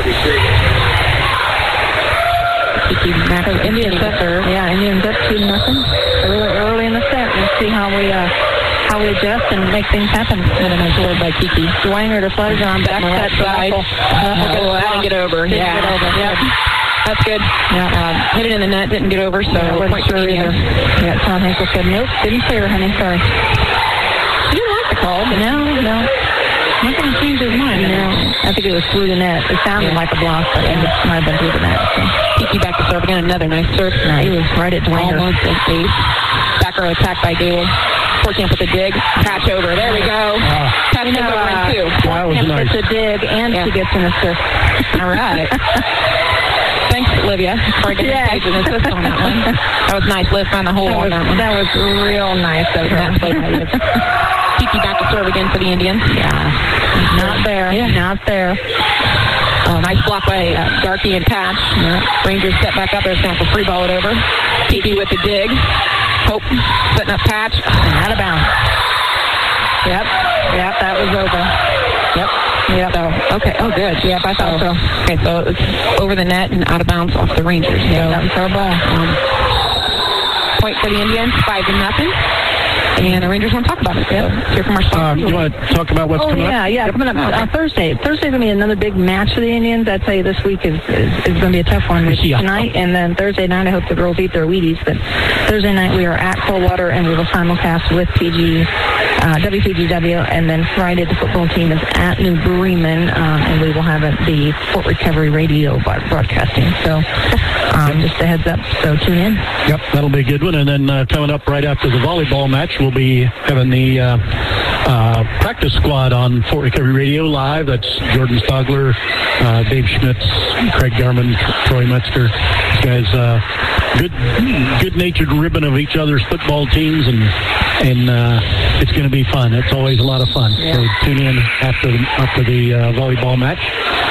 Kiki back to Indians up there. Yeah, Indians up two nothing. Early, early in the set. We'll see how we uh, how we adjust and make things happen. And a nice word by Kiki. Dwanger to Fletcher on back That side. Oh, that didn't get over. Didn't Yeah. get over. Yep. That's good. Yeah. Um, hit it in the net. Didn't get over. So Yeah, we'll wasn't point to sure the either. Indians. Yeah, Tom Hinkle said, nope, didn't clear, honey, sorry. She didn't like the call. But No, no. not going to change his mind. No, I think it was through the net. It sounded Yeah. like a block, but it might have been through the net. So. Kiki back to serve again. Another nice serve. Nice. He was right at Dwanger. Almost an ace. Back row attack by Gable. Forkamp with a dig. Patch over. There we go. Ah. Patch You know, over uh, in two. That was Forkamp nice. gets a dig, and Yeah. she gets an assist. All right. Thanks, Olivia, for getting Yeah. an assist on that one. That was nice. Liz found the hole That on was, that one. that was real nice of her. Kiki back to serve again for the Indians. Yeah. Not there. Yeah. Not there. Oh, nice block by uh, Darky and Patch. Rangers step back up there, snap a free ball it over. Kiki with the dig. Hope setting up Patch. And out of bounds. Yep. Yep, that was over. Yep. Yep. So, okay. Oh, good. Yep, I thought so. Okay, so it's over the net and out of bounds off the Rangers. Yeah, So, that was our ball. um, point for the Indians, five to nothing. And the Rangers want to talk about it. So, hear from our Um, sponsors. you want to talk about what's Oh, coming yeah, up? yeah, coming up uh, Thursday. Thursday's going to be another big match for the Indians. I'd tell you this week is, is, is going to be a tough one Yeah. tonight. And then Thursday night, I hope the girls eat their Wheaties. But Thursday night, we are at Coldwater, and we will simulcast with P G, uh, W P G W. And then Friday, the football team is at New Bremen, um, and we will have it, the Fort Recovery Radio broadcasting. So um, just a heads up. So tune in. Yep, that'll be a good one. And then uh, coming up right after the volleyball match, we'll be having the uh, uh, practice squad on Fort Recovery Radio live. That's Jordan Stogler, uh, Dave Schmitz, Craig Garman, Troy Metzger. These guys, uh, good, good-natured ribbon of each other's football teams, and and uh, it's going to be fun. It's always a lot of fun. Yeah. So tune in after the, after the uh, volleyball match.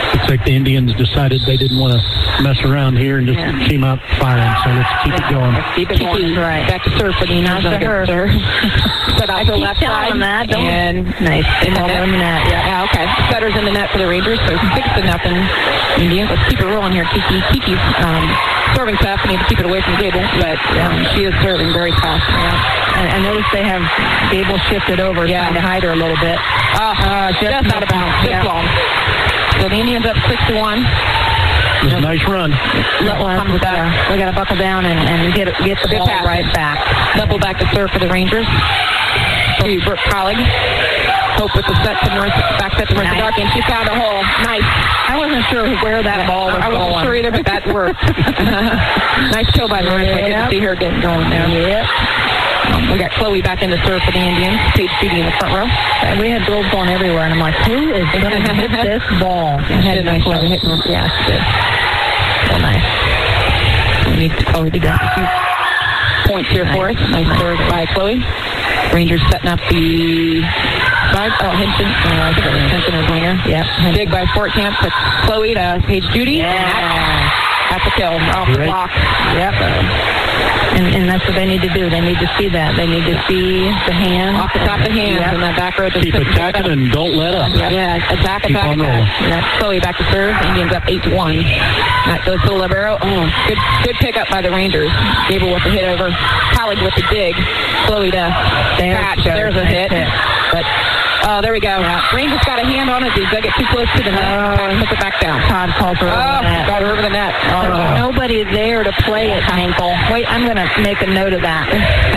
looks like the Indians decided they didn't want to mess around here and just Yeah. came out firing. So let's keep it going. Let's keep it going. Right. Back to serve for the Indians. Not to her. Set out I the keep left telling side. them that. Don't- And Nice. in the Ball net. in the net, yeah. Yeah, okay. Setters in the net for the Rangers, so six to nothing Indians. Let's keep it rolling here. Kiki, Kiki's um, serving fast. We need to keep it away from Gable, but um, she is serving very fast. Yeah. I, I noticed they have Gable shifted over, Yeah. trying to hide her a little bit. Uh, uh, just, just out of bounds. Just yeah. long. So the Indians up six to one. It was a nice run. Level comes back. Uh, we got to buckle down and, and get get the Good ball pass. right back. Level back to serve for the Rangers. To Brooke Collig. Hope with the set to Marissa, back set to Marissa Nice. Dark, and she found a hole. Nice. I wasn't sure where that ball was I wasn't going. sure either, but that worked. Nice kill by Marissa. I Yep. didn't see her getting going there. Yep. Um, we got Chloe back in the serve for the Indians. Paige Judy in the front row. And we had girls going everywhere, and I'm like, who is going to hit this ball? She did a nice job of hitting her. Yeah, she did. So nice. We need Chloe to get a few points here for us. Nice serve by Chloe. Rangers setting up the side. Oh, Hinton. Uh, I think it was Hinton or Winger. Yeah. Dig by Fort Camp to Chloe to Paige Judy. Yeah. That's a kill. Off the Great. block. Yep. And, and that's what they need to do. They need to see that. They need to see the hand. Off the top of the hands Yep. and that back row just Keep couldn't pick it attacking up. and don't let up. Yeah, attack, Keep attack, on attack. rolling. Yep. Chloe back to serve. Indians up eight to one. That goes to the libero. Oh, good, good pickup by the Rangers. Gable with the hit over. Collig with the dig. Chloe to There catch. she goes. There's a Nice hit. hit. But uh, there we go. Rangers got a hand on it. They dug it too close to the net. Oh. Puts it back down. Todd calls her over Oh, the net. got her over the net. There's Oh. nobody there to play it, Hinkle. Wait, I'm going to make a note of that.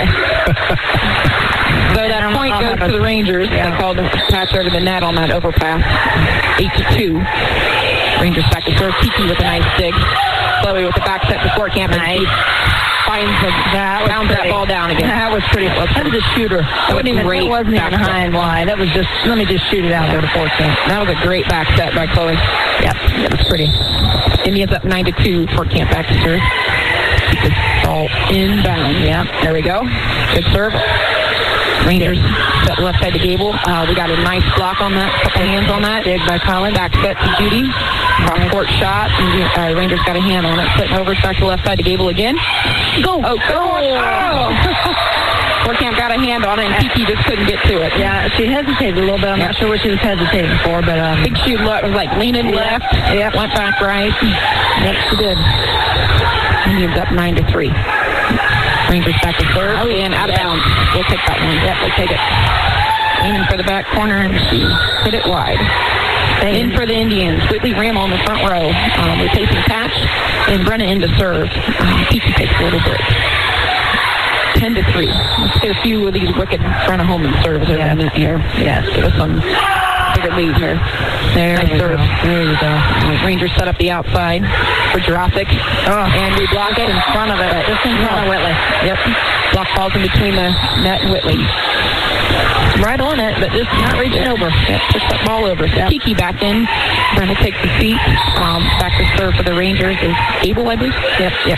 So that point goes to the Rangers. They called the pass over the net on that overpass. Eight to two. Rangers back to serve. Kiki with a nice dig. Chloe with the back set to Fort Camp. And she finds the, That was bounds that pretty. ball down again. That was pretty. That was a shooter. That was wasn't even, great it wasn't even back set. high and wide. That was just, let me just shoot it out there to Fort Camp. That was a great back set by Chloe. Yep, that was pretty. Indians up nine to two. Fort Camp back to serve. Keep this ball inbound. Yeah, there we go. Good serve. Rangers set left side to Gable. Uh, we got a nice block on that. Couple hands on that. Dig by Colin. Back set to Judy. Cross court shot. And, uh, Rangers got a hand on it. Sitting over back to left side to Gable again. Go. Oh, go. Oh. Fort Camp got a hand on it, and Kiki just couldn't get to it. Yeah, she hesitated a little bit. I'm not sure what she was hesitating for, but um, Big shoot le- was like leaning Yep. left. Yep. Went back right. yep, she did. Indians up nine to three. Rangers back to third Oh, and out of yeah. bounds. We'll take that one. Yep, we'll take it. Aiming for the back corner, and she hit it wide. In for the Indians. Whitley Ram on the front row. Um, replacing Patch and Brenna in to serve. Um, Kiki takes a little break. Ten to three. Let's get a few of these wicked front of home and serves over Yeah. in that here. Yes, give us some bigger lead here. There Nice we serve. go. There you go. Uh, Rangers set up the outside for Jurassic. Oh. And we block it in front of it. Just in front of Whitley. Yep. Block falls in between the net and Whitley. Right on it, but just not reaching over. Yep, push that ball over. So Kiki back in. Brenda takes the seat. Um, back to serve for the Rangers is Abel, I believe. Yep, yep.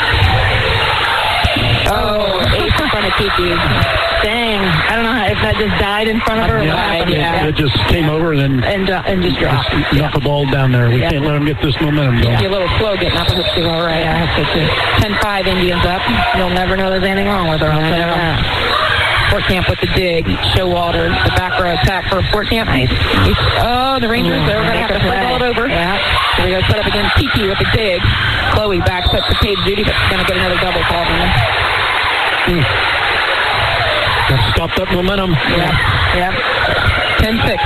Oh, ace in front of Kiki. Dang. I don't know how, if that just died in front of her. or what Yeah, happened. yeah. It just came over and then And, uh, and just dropped. just knocked the ball down there. We Yeah. can't let them get this momentum going. Be a little slow getting up. I hope she's all right. Yeah, I hope so too. ten five Indians up. You'll never know there's anything wrong with her. I'll tell you that. Fort Camp with the dig. Showalter, the back row attack for Fort Camp. Nice. Oh, the Rangers, they're going to have to flip it over. Yeah. Here we go, set up again. Kiki with the dig. Chloe backs up to Paige Judy, but she's going to get another double call on her. Mm. Got to stop that momentum. Yeah. Yep. ten six.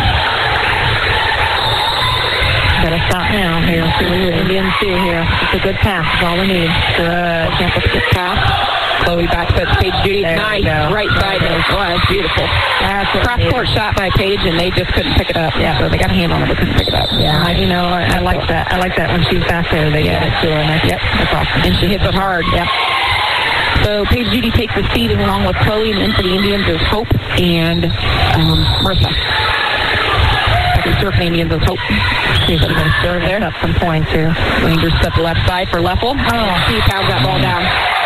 Gotta stop now here. See what the Indians do here. It's a good pass. That's all we need. Good. Camp with a good pass. Chloe backs up to Paige Judy. There Nice. we go. Right side. Oh, that's beautiful. That's what Cross we need. court shot by Paige, and they just couldn't pick it up. Yeah. So they got a hand on it, but couldn't pick it up. Yeah, I, you know, I, I like that. I like that when she's back there, they get it to her. And I, yep, that's awesome. And she hits it hard. Yep. So Paige Judy takes the seat along with Chloe, and in for the Indians is Hope and um, Marissa. Second serve for the Indians is Hope. She's going to serve there. Up some points here. Rangers set the left side for Leffel. Oh, she pounds that ball down.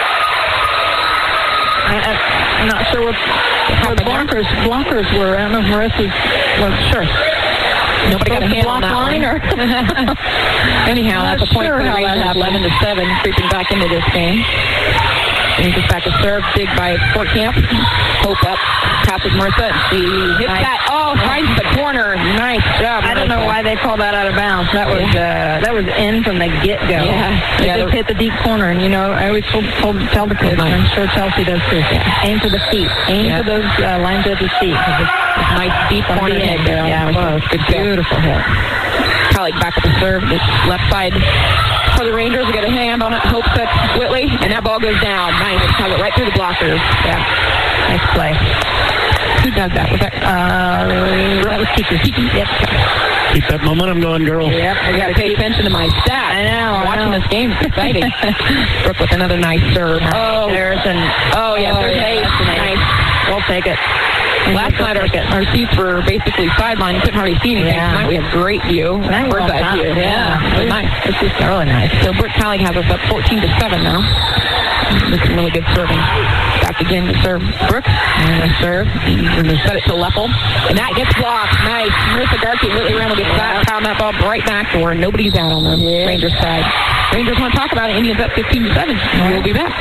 I, I, I'm not sure what, what the blockers, blockers were. I don't know if Marissa's, well, sure. Nobody got a handle on that line, one. or Anyhow, I'm that's a point sure for the how that Rangers, happened. eleven to seven, creeping back into this game. Rangers back to serve, dig by Fort Camp. Hope up, passes Martha. She hits Nice. that. Oh, finds the corner. Nice job. I don't know why they called that out of bounds. That was uh, that was in from the get go. Yeah. It Yeah, just the- hit the deep corner, and you know I always told, told tell the kids, and I'm sure Chelsea does too. Aim for the feet. Aim Yeah. for those uh, lines of the feet. 'Cause it's, it's Nice deep from corner the hit end. there. Yeah, it was. Good Beautiful hit. Colleague back up the serve. This left side for the Rangers. We get a hand on it. Hope that's Whitley. And that ball goes down. Nice. Has it right through the blockers. Yeah. Nice play. Who dug that? Was that? Uh, that was Kiki. Kiki. Yep. Keep that momentum going, girls. Yep. I got to pay attention to my stats. I know. I Watching know. this game is exciting. Brooke with another nice serve. Oh, There's an. oh yeah. Oh, There's yeah, eight. that's an eight. Nice. We'll take it. Last night our, our seats were basically sideline. You couldn't hardly see anything. Yeah. Tonight we have great view. Tonight we're Bird's on eye top. view. Yeah. It was nice. It's just really nice. So Brooke Colleague has us up fourteen to seven now. This is really good serving. Back again to serve Brooke. And a serve. And they set it to Leffel. And that gets blocked. Nice. Marissa Garkey really Randall gets that. Pound that ball right back to where nobody's out on the Yeah. Rangers side. Rangers want to talk about it. Indians up fifteen to seven. We'll be back.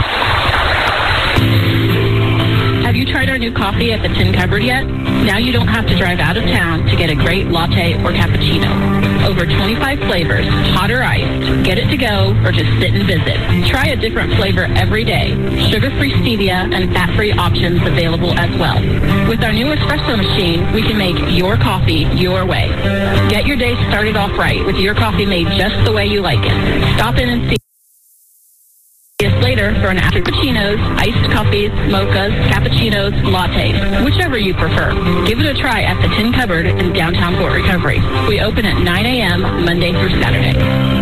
Have you tried our new coffee at the Tin Cupboard yet? Now you don't have to drive out of town to get a great latte or cappuccino. Over twenty-five flavors, hot or iced. Get it to go or just sit and visit. Try a different flavor every day. Sugar-free stevia and fat-free options available as well. With our new espresso machine, we can make your coffee your way. Get your day started off right with your coffee made just the way you like it. Stop in and see us later for an after cappuccinos, iced coffees, mochas, cappuccinos, lattes, whichever you prefer. Give it a try at the Tin Cupboard in downtown Fort Recovery. We open at nine a.m. Monday through Saturday.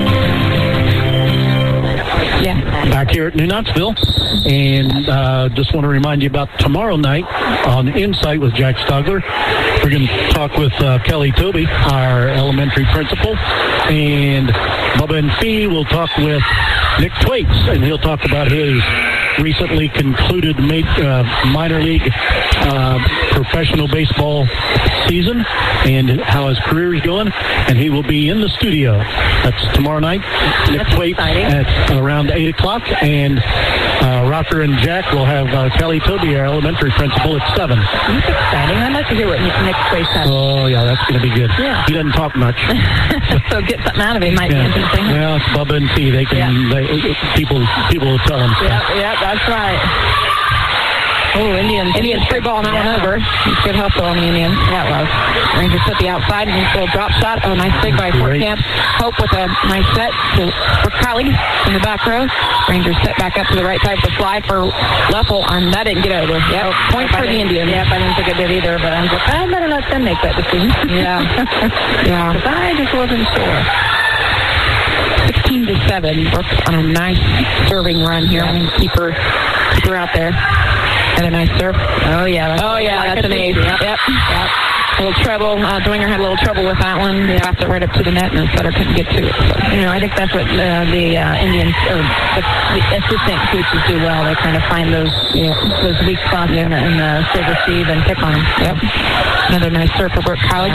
Yeah. Back here at New Knoxville, and uh, just want to remind you about tomorrow night on Insight with Jack Stogler. We're going to talk with uh, Kelly Toby, our elementary principal, and Bubba and Fee will talk with Nick Twaits, and he'll talk about his recently concluded ma- uh, minor league uh, professional baseball season and how his career is going, and he will be in the studio. That's tomorrow night. Nick Twaits at around eight o'clock, and uh, Rocker and Jack will have uh, Kelly Toby, our elementary principal, at seven. That's exciting. I'd like to hear what Nick Twaits has. Oh, yeah, that's going to be good. Yeah. He doesn't talk much. So get something out of him might Yeah. be interesting. Well, it's Bubba and T. They can, they, people, people will tell them stuff. Yep, yep, that's right. Oh, Indians. Indians free ball that one over. Good hustle on the Indians. That was. Rangers set the outside and little drop shot. Oh, nice dig by Fort Great. Camp. Hope with a nice set to for Colleague in the back row. Rangers set back up to the right side for fly for Leffel, and that didn't get over. Yep, point for the Indians. Yep, I didn't think it did either, but I'm just, I better let them make that decision. Yeah. Yeah. Because I just wasn't sure. sixteen to seven. Brooks on a nice serving run here. I mean, keep her, keep her out there. And a nice serve. Oh, yeah. Oh, yeah, like that's a an ace. safety. Yep. Yep. A little trouble. Uh, Dwinger had a little trouble with that one. They passed it right up to the net, and the setter couldn't get to it. So. You know, I think that's what uh, the uh, Indians, or the, the assistant coaches do well. They kind of find those you know, those weak spots in, in the silver sleeve and pick on them. Yep. Another nice serve for Brooke Colleague.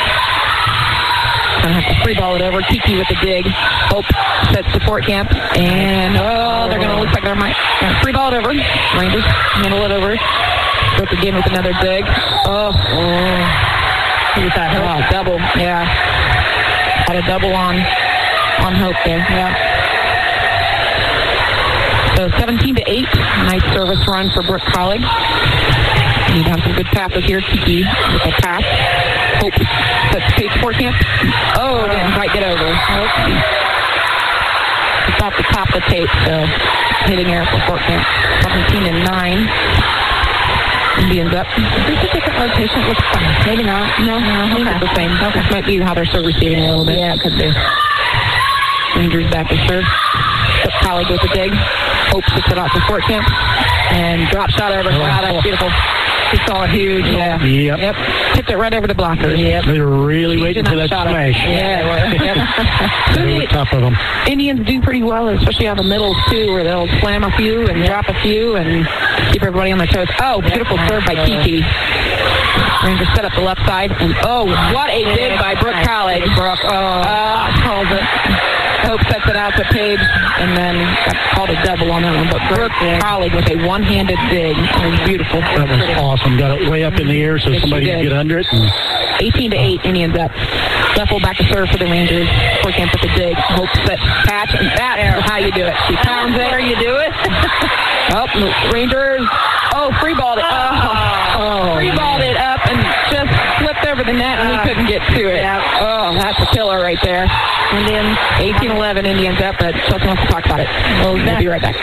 Gonna have to free ball it over. Kiki with the dig. Hope sets to Fort Camp. And, oh, they're gonna look like they might gonna free ball it over. Rangers handle it over. Brooke again with another dig. Oh, oh. Who was that? Oh, double. Yeah. Had a double on on Hope there. Yeah. So seventeen to eight. Nice service run for Brooke Colleague. Need to have some good passes here. Kiki with a pass. Hope sets pace Fort Camp. Oh, didn't quite get over. Nope. It's off the top of the tape, so hitting error for Fort Camp. seventeen and nine. Indians up. Is this a different rotation? Looks funny. Maybe not. No, no, I think it's the same. This might be how they're still receiving a little bit. Yeah, it could be. Rangers back to serve. Brooke Colleague with a dig. Hope puts it out to Fort Camp. And drop shot over. Wow, that's beautiful. She saw it huge. Yeah. Yep. Yep. Tipped it right over the blockers. Yep. They were really she waiting for that smash. Yeah, they were. Yep. They were tough of them. Indians do pretty well, especially on the middles, too, where they'll slam a few and drop a few and keep everybody on their toes. Oh, beautiful yep. serve by Kiki. Rangers set up the left side. And, oh, what a dig by Brooke College. Brooke. Oh, uh, calls it. Hope sets it out to Paige, and then got called a double on that one. But Brooke College with a one-handed dig. It was beautiful. That was awesome. Got it way up in the air so yes, somebody could get under it. And eighteen to eight, Indians up. Leffel back to serve for the Rangers. Forkamp with the dig. Hope set catch, and that's how you do it. She pounds it. How you do it. Oh, Rangers. Oh, free balled it. Oh, oh free balled it up and just flipped over the net, and we couldn't get to it. Oh, that's a killer right there. Indians, eighteen eleven, Indians up, but Chelsea wants to talk about it. We'll, we'll be right back.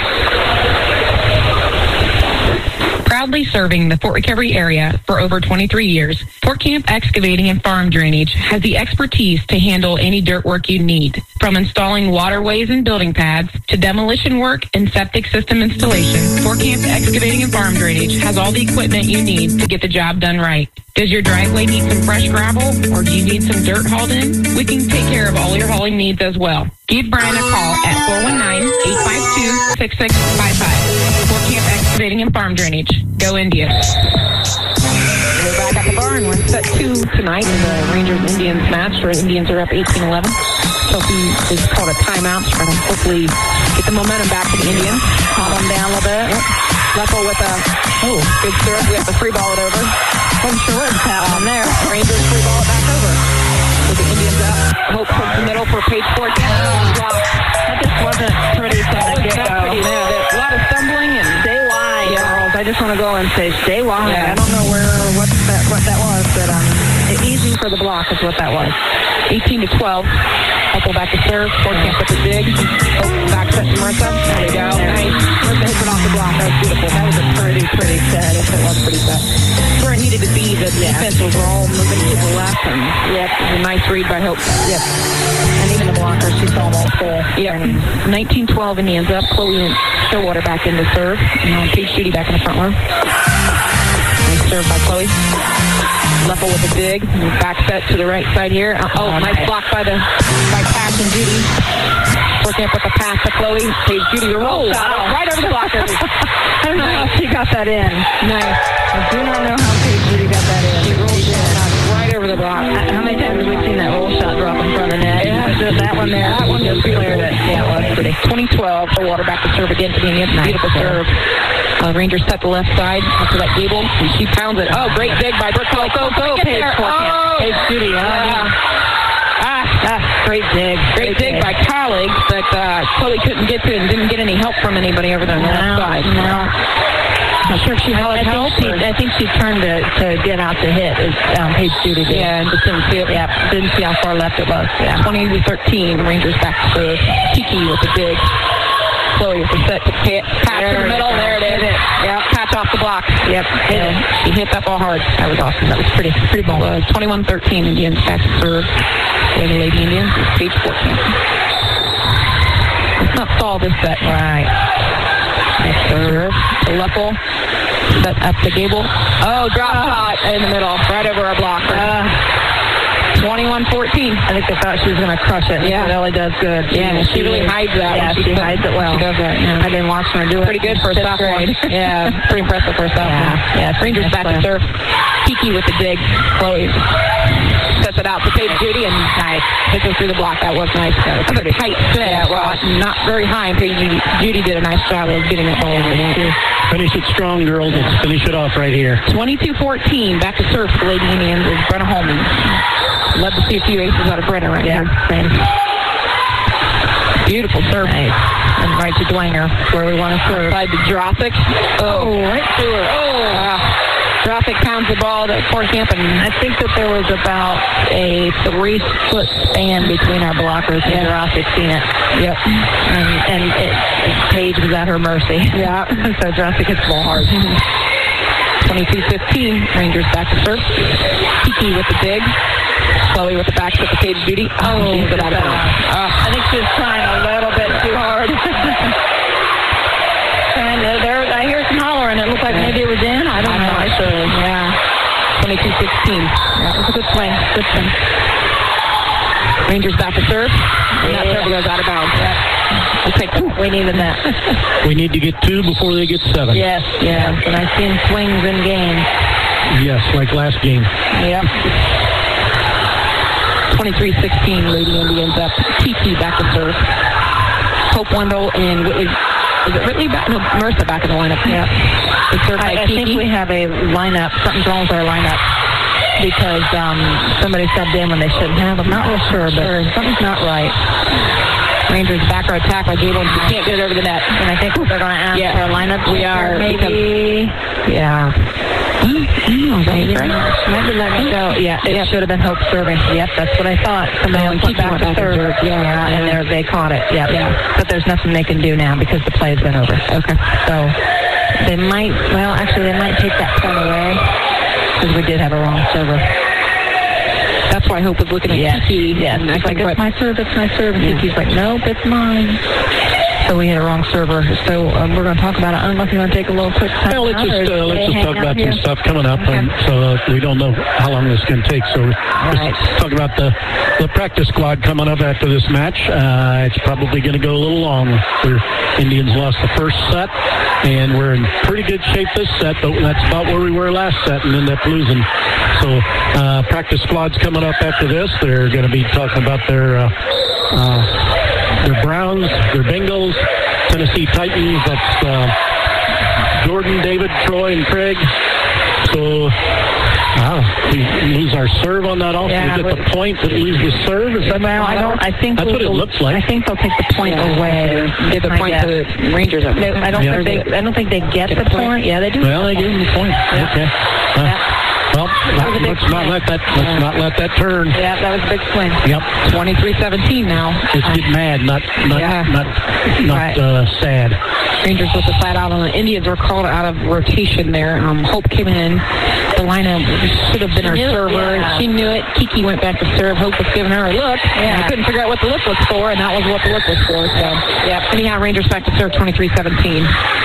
Proudly serving the Fort Recovery area for over twenty-three years, Forkamp Excavating and Farm Drainage has the expertise to handle any dirt work you need. From installing waterways and building pads to demolition work and septic system installation, Forkamp Excavating and Farm Drainage has all the equipment you need to get the job done right. Does your driveway need some fresh gravel, or do you need some dirt hauled in? We can take care of all your hauling needs as well. Give Brian a call at four one nine, eight five two, six six five five. Forkamp Excavating and Farm Drainage. Go Indians. We're back at the barn. We're set two tonight in the Rangers-Indians match, where Indians are up eighteen eleven. Chelsea is called a timeout, trying to hopefully get the momentum back to the Indians. Calm them down a little bit. Yep. Leffel with a, oh, good serve. We have to free ball it over. I'm sure it's on there. Rangers free ball it back over. With the Indians up. Hope from the middle for Paige Ford. Oh, wow. That just wasn't pretty from the get-go. A lot of stumbling and stay wide, yeah. Girls. I just want to go and say stay wide. Yeah. I don't know where what that, what that was, but um, easy for the block is what that was. eighteen to twelve. Leffel back to serve. Forkamp with the dig. Oh, back set to Martha. There we go. Nice. Martha hits it off the block. That was beautiful. That was a pretty, pretty set. It was pretty set. Where it needed to be, the yeah. defense was all moving to the left. And yep, it was a nice read by Hope. Yep. And even the blockers, she saw them all full. Yep. nineteen twelve Indians up. Chloe Stillwater back in to serve. And Paige Judy back in the front row. Nice serve by Chloe. Leffel with a dig. Back set to the right side here. Oh, oh nice block by the by Cash and Judy. Forkamp with the pass to Chloe. Paige Judy a roll. Oh, right over the blocker. I don't know nice. How she got that in. Nice. I do not know how Paige Judy got that in. She rolled it right over the block. How many times have we seen that roll shot drop in front of the net? Yeah, that one there. That one just cleared it. Yeah, it was pretty. twenty twelve. Water back to serve again for the Indians. Nice. Beautiful serve. Uh, Rangers set the left side after that Gable, and she pounds it. Oh, great dig by Brooke College. Go, go, go, Paige. Oh, Paige Judy. Yeah. Ah, ah, great dig. Great, great dig, dig by College, but uh, Chloe couldn't get to it and didn't get any help from anybody over there on the no, left side. No. Not sure if she had help. Think she, I think she turned to, to get out to hit, as um, Paige Judy did. Yeah, and just didn't see it. Yeah, didn't see how far left it was. Yeah. twenty to thirteen, Rangers back to serve. Kiki with the dig. Chloe with the set to pass in the middle. There it is. Yep. Catch off the block. Yep. Hit it. She hit that ball hard. That was awesome. That was pretty. Pretty ball. Uh, twenty-one thirteen Indians back to serve. The Lady Indians is Paige Forkamp. Let's not stall this set. Right. Nice serve. To Leffel. Set up to Gable. Oh, drop shot uh, in the middle. Right over our blocker. Uh, twenty-one fourteen. I think they thought she was going to crush it. Yeah. Ellie does good. Yeah, she, she really hides that. Yeah, she, she hides it well. She does that. Yeah. I've been watching her do it. Pretty good for a sophomore. Yeah, pretty impressive for a sophomore. Yeah, yeah. Rangers back to serve. Kiki with the dig. Chloe sets it out to Paige Judy, and nice. Hits her through the block. That was nice. That was a tight set. Yeah, well, not very high. And Paige Judy, Judy did a nice job of getting that ball over there, too. Finish it strong, girls. Let's finish it off right here. twenty-two fourteen. Back to serve for the Lady Indians is Brenna Holman. Love to see a few aces out of Brenna right yeah. here. Beautiful serve. Nice. And right to Dwanger, where we want to serve. Side to Drossic. Oh, oh, right to her. Oh, uh, Drossic pounds the ball to Forkamp, and I think that there was about a three-foot span between our blockers, and yeah. Drossic seen it. Yep. And, and it, Paige was at her mercy. Yeah. So Drossic hits the ball hard. twenty-two fifteen, Rangers back to serve. Kiki with the dig. Chloe with the back set to Paige Judy. Oh, she's it out of bounds. Uh, I think she was trying a little bit too hard. And uh, there, I hear some hollering. It looked like maybe it was in. I don't know. serve. Yeah. twenty-two sixteen. That was a good swing. Good swing. Rangers back to serve. And that serve goes out of bounds. Yeah. We'll take that. We needed that. We need to get two before they get seven. Yes, yes. And I've seen swings in games. Yes, like last game. Yep. twenty-three sixteen, Lady Indians up. Kiki back to serve. Hope Wendell and Whitley. Is it Whitley back? No, Marissa back in the lineup. Yeah. It's served by I, I Kiki. think we have a lineup. Something's wrong with our lineup because um, somebody subbed in when they shouldn't have. I'm not real sure, but Sure. something's not right. Rangers back row attack by Gable. You can't get it over the net. And I think they're going to ask Yeah. for a lineup. We are. Maybe. Yeah. Oh, Maybe Maybe let me go. Yeah, it should have been Hope serving. Yep, that's what I thought. Somebody Oh, else Kiki went back went to back and serve. served. Yeah, Yeah, and yeah. there they caught it. Yep. Yeah. But there's nothing they can do now because the play's been over. Okay. So they might, well, actually, they might take that point away because we did have a wrong server. That's why Hope was looking at Yes. Kiki. Yes. And I It's like, think it's what- my serve, it's my serve. And Yeah. Kiki's like, nope, it's mine. So we had a wrong server. So um, we're going to talk about it. I don't know if you want to take a little quick time. Well, let's out, just or uh, let's stay just hanging talk out about here? some stuff coming up, and so uh, we don't know how long this is going to take. So let's right. talk about the the practice squad coming up after this match. Uh, it's probably going to go a little long. The Indians lost the first set, and we're in pretty good shape this set, but that's about where we were last set, and ended up losing. So uh, practice squad's coming up after this. They're going to be talking about their uh, uh, their Browns, their Bengals, Tennessee Titans. That's uh, Jordan, David, Troy, and Craig. So, wow, we lose our serve on that also. Yeah, we get the point that lose the serve. Is that Well, I don't. I think That's what it we'll- looks like. I think they'll take the point Yeah. away. Give the My point guess. to the Rangers. Up. They, I don't Yeah. think they. I don't think they get the point. Yeah, they do. Well, they gave them the point. Yeah. Okay. Uh, Yeah. Well, was a not, big let's not swing. let that let's not let that turn. Yeah, that was a big swing. Yep. twenty-three seventeen now. Just get mad, not not Yeah. not not Right. uh, sad. Rangers with the flat out on the Indians were called out of rotation there. Um, Hope came in. The lineup should have been her She knew it, server. yeah. She knew it. Kiki went back to serve. Hope was giving her a look. Yeah. I couldn't figure out what the look was for, and that was what the look was for. So, Yep. anyhow, Rangers back to serve twenty-three seventeen.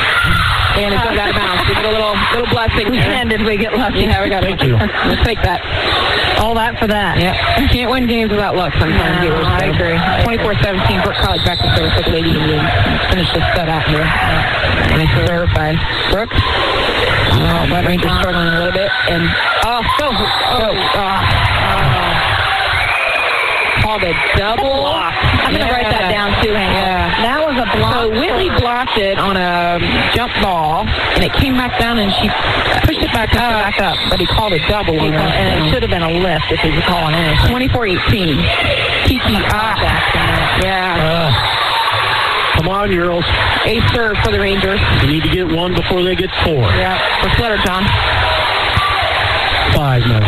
And it goes out of bounds. We get a little, little blessing there. And did we get lucky? Yeah, we got Thank it. you. We'll take that. All that for that. Yeah. You can't win games without luck sometimes. No, viewers, I so. agree. twenty-four seventeen, Brooke College back to serve for the Lady Indians. Finish this set out here. And they serve by Brooke. Oh, but Rangers struggling a little bit. And, oh, so, oh, oh. Called a double. I'm going to write that down too, Hank. Yeah. That was a block. So Whitley blocked it on a jump ball, and it came back down, and she pushed it back up, back up. But he called a double on her. And it should have been a lift if he was calling anything. twenty-four eighteen. Kiki, ah, yeah. Uh, come on, girls. Ace serve for the Rangers. You need to get one before they get four. Yeah, for Flutter, John. Five now.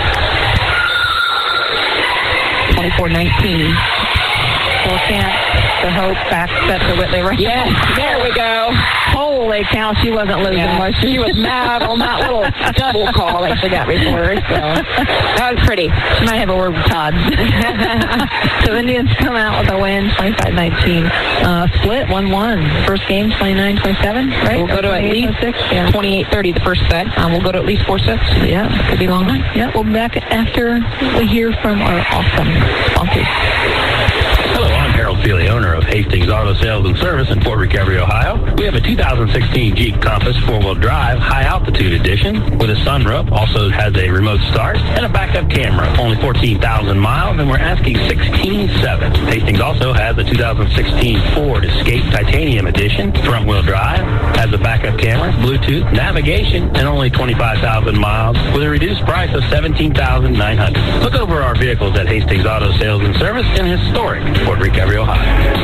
twenty-four nineteen. Full chance to Hope, back set to Whitley. Right. Yes, there we go. Holy cow, she wasn't losing Yeah. much. She was mad on that little double call that she got before. So that was pretty. She might have a word with Todd. So Indians come out with a win, twenty-five nineteen. Uh, split, one one. First game, twenty-nine twenty-seven, right? We'll go to at least yeah. twenty-eight thirty the first set. Um, we'll go to at least four sets. Yeah. Could be long night. Yeah, we'll be back after we hear from our awesome sponsors. Hello, I'm Harold Feely, owner of Hastings Auto Sales and Service in Fort Recovery, Ohio. We have a two thousand sixteen Jeep Compass four-wheel drive high-altitude edition with a sunroof, also has a remote start, and a backup camera. Only fourteen thousand miles, and we're asking sixteen seven. Hastings also has a two thousand sixteen Ford Escape Titanium edition, front-wheel drive, has a backup camera, Bluetooth, navigation, and only twenty-five thousand miles with a reduced price of seventeen thousand nine hundred dollars. Look over our vehicles at Hastings Auto Sales and Service in historic Fort Recovery, Ohio.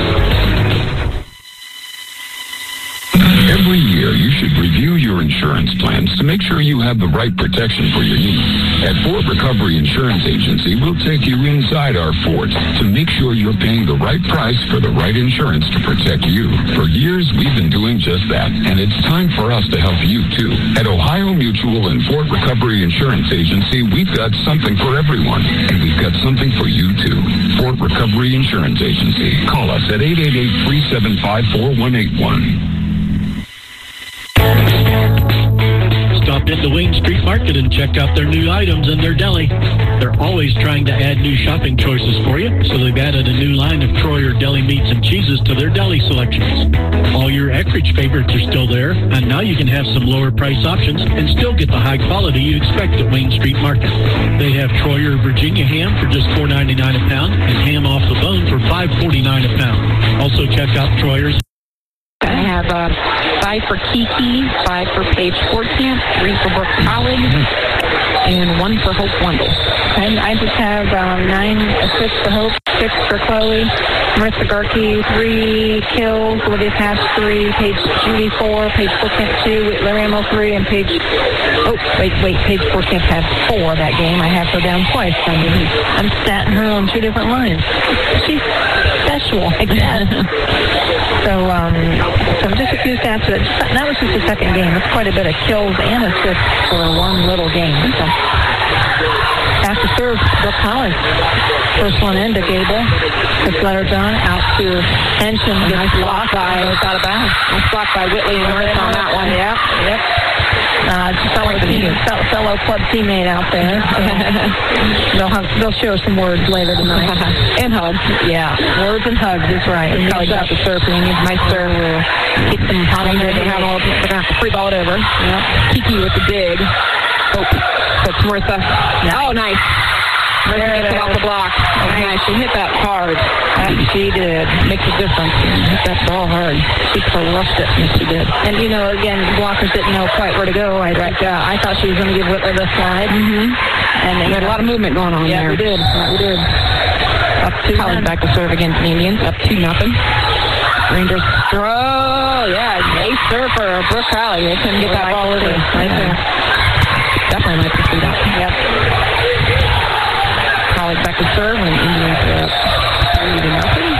Every year, you should review your insurance plans to make sure you have the right protection for your needs. At Fort Recovery Insurance Agency, we'll take you inside our fort to make sure you're paying the right price for the right insurance to protect you. For years, we've been doing just that, and it's time for us to help you, too. At Ohio Mutual and Fort Recovery Insurance Agency, we've got something for everyone, and we've got something for you, too. Fort Recovery Insurance Agency. Call us at eight eight eight, three seven five, four one eight one. Stop Stop into Wayne Street Market and check out their new items in their deli. They're always trying to add new shopping choices for you, so they've added a new line of Troyer deli meats and cheeses to their deli selections. All your Eckrich favorites are still there, and now you can have some lower price options and still get the high quality you expect at Wayne Street Market. They have Troyer Virginia ham for just four ninety-nine a pound and ham off the bone for five forty-nine a pound. Also check out Troyer's. I have uh, five for Kiki, five for Paige Sportcamp, three for Brooke College, and one for Hope Wendell. And I just have um, nine assists for Hope, six for Chloe, Marissa Garkey, three kills, Olivia Cash, three, Paige Judy, four, Paige Sportcamp, two, Larry Amo, three, and Paige, oh, wait, wait, Paige Sportcamp had four that game. I have her down twice. I mean, I'm statting her on two different lines. She's special, I guess. So, um, so just a few stats. That was just the second game. That's quite a bit of kills and assists for one little game. So, after serve, Brooke Collins. First one in to Gable. It's letter done out to Henshin. Nice block by, it's out of bounds. Nice block by Whitley and Marissa on that one. Yep, yep. Uh, just fellow, team, fellow club teammate out there. they'll have, they'll show some words later tonight. And hugs. Yeah, words and hugs. That's right. And Kelly got the serve. He needs my serve. We'll keep them hot in there. They have all. They're gonna have to free ball it over. Yep. Kiki with the dig. Oh, that's Marissa. Nice. Oh, nice. Marissa gets it off the block. Oh, nice. She hit that hard. That she did. Makes a difference. Hit that ball hard. She crushed it. Yes, she did. And, you know, again, the blockers didn't know quite where to go. I think, uh, I thought she was going to give Whitler the slide. Mm-hmm. And we had a lot of movement going on yeah, there. Yeah, we did. Yeah, we did. Up two. Collins back to serve against the Indians. Up two nothing. Rangers throw. Yeah, ace serve for Brooke Colley. They couldn't get that ball over. Right there. Definitely like to see that. Yep. College back to serve when Indians are up three to nothing.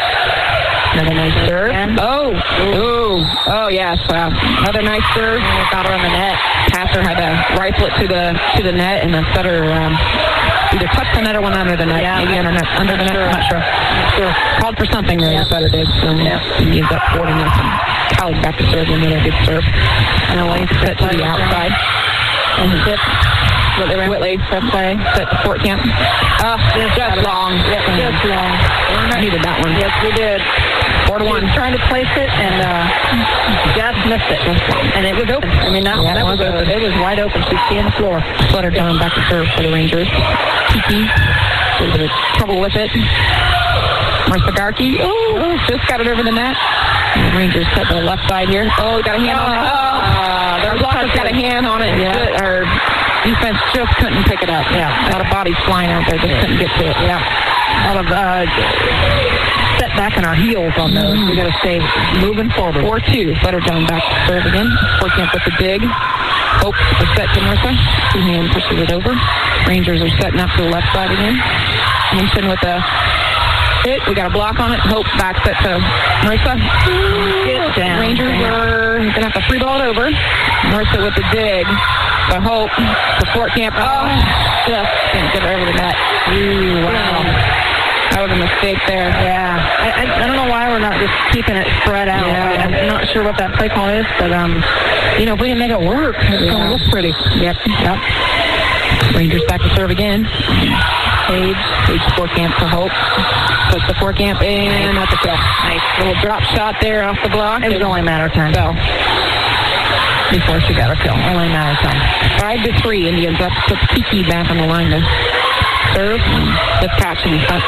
Another nice serve. Oh, oh, oh yes. Wow. Another nice serve. Got her on the net. Passer had to rifle it to the to the net, and the setter um, either touched the net or went under the net. Yeah, maybe under, net, under the net. I'm not sure. Not sure. Called for something there. Yeah. The setter did. So yeah. Indians up four to nothing. College back to serve. Another good serve. And a lane set to the outside. And zip. Whitley, Whitley, set play, set to Fort Camp. Uh, just, just long. Yep, just long. We needed that one. Yes, we did. Four to one. Trying to place it and uh, just missed it. And it was open. I mean, that, yeah, that was open. It was wide open. She's on the floor. Flutter down back to serve for the Rangers. Kiki. A little bit of trouble with it. Marissa Garkey. Oh, just got it over the net. And the Rangers set to the left side here. Oh, got a hand on it. Oh, their blocker's got a hand on it. Yeah. Or defense just couldn't pick it up. Yeah. A lot of bodies flying out there. Just couldn't get to it. Yeah. A lot of uh, set back in our heels on those. Mm-hmm. We got to stay moving forward. four two. Flutter down back to serve again. Fort Camp with the dig. Hope the set to Marissa. Two hand pushes it over. Rangers are setting up to the left side again. Henshin with the hit. We got a block on it. Hope back set to Marissa. Get down. Rangers are going to have to free ball it over. Marissa with the dig. The Hope. The Fort Camp. Oh, just can't get it over the net. Ooh, wow. That was a mistake there. Yeah. I, I, I don't know why we're not just keeping it spread out. Yeah. I'm not sure what that play call is, but, um, you know, if we can make it work, it's yeah. going to look pretty. Yep. Yep. Rangers back to serve again. Page. Page Fort Camp for Hope. Puts the Fort Camp in at the kill. Nice little drop shot there off the block. It was only a matter of time. So, before she got her kill. Only a matter of time. Five to three. Indians up. Puts Kiki back on the line to serve. Just catching front.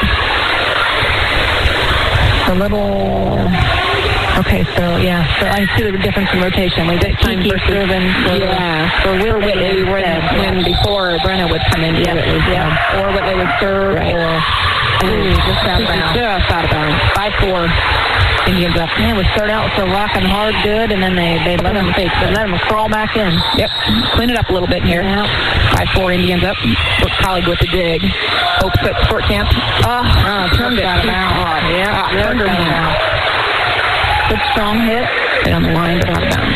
A little. Okay, so yeah, so I see the difference in rotation. We get time for serving. Yeah, for Will Whitley, when, when before Brenna would come in. Yeah, Whitley, yeah. Or Whitley would serve, right. or ooh, just out of bounds. Just out of bounds. Five four. Indians up. Yeah, we start out so rocking hard, good, and then they they let them fake, they let them crawl back in. Yep, clean it up a little bit here. Yeah. Five four. Indians up. Brooke Colley with the dig. Hope set Fort Camp. Oh, oh turned it out of bounds. Yeah, turned it out of bounds. Good strong hit. And on the line, but out of bounds.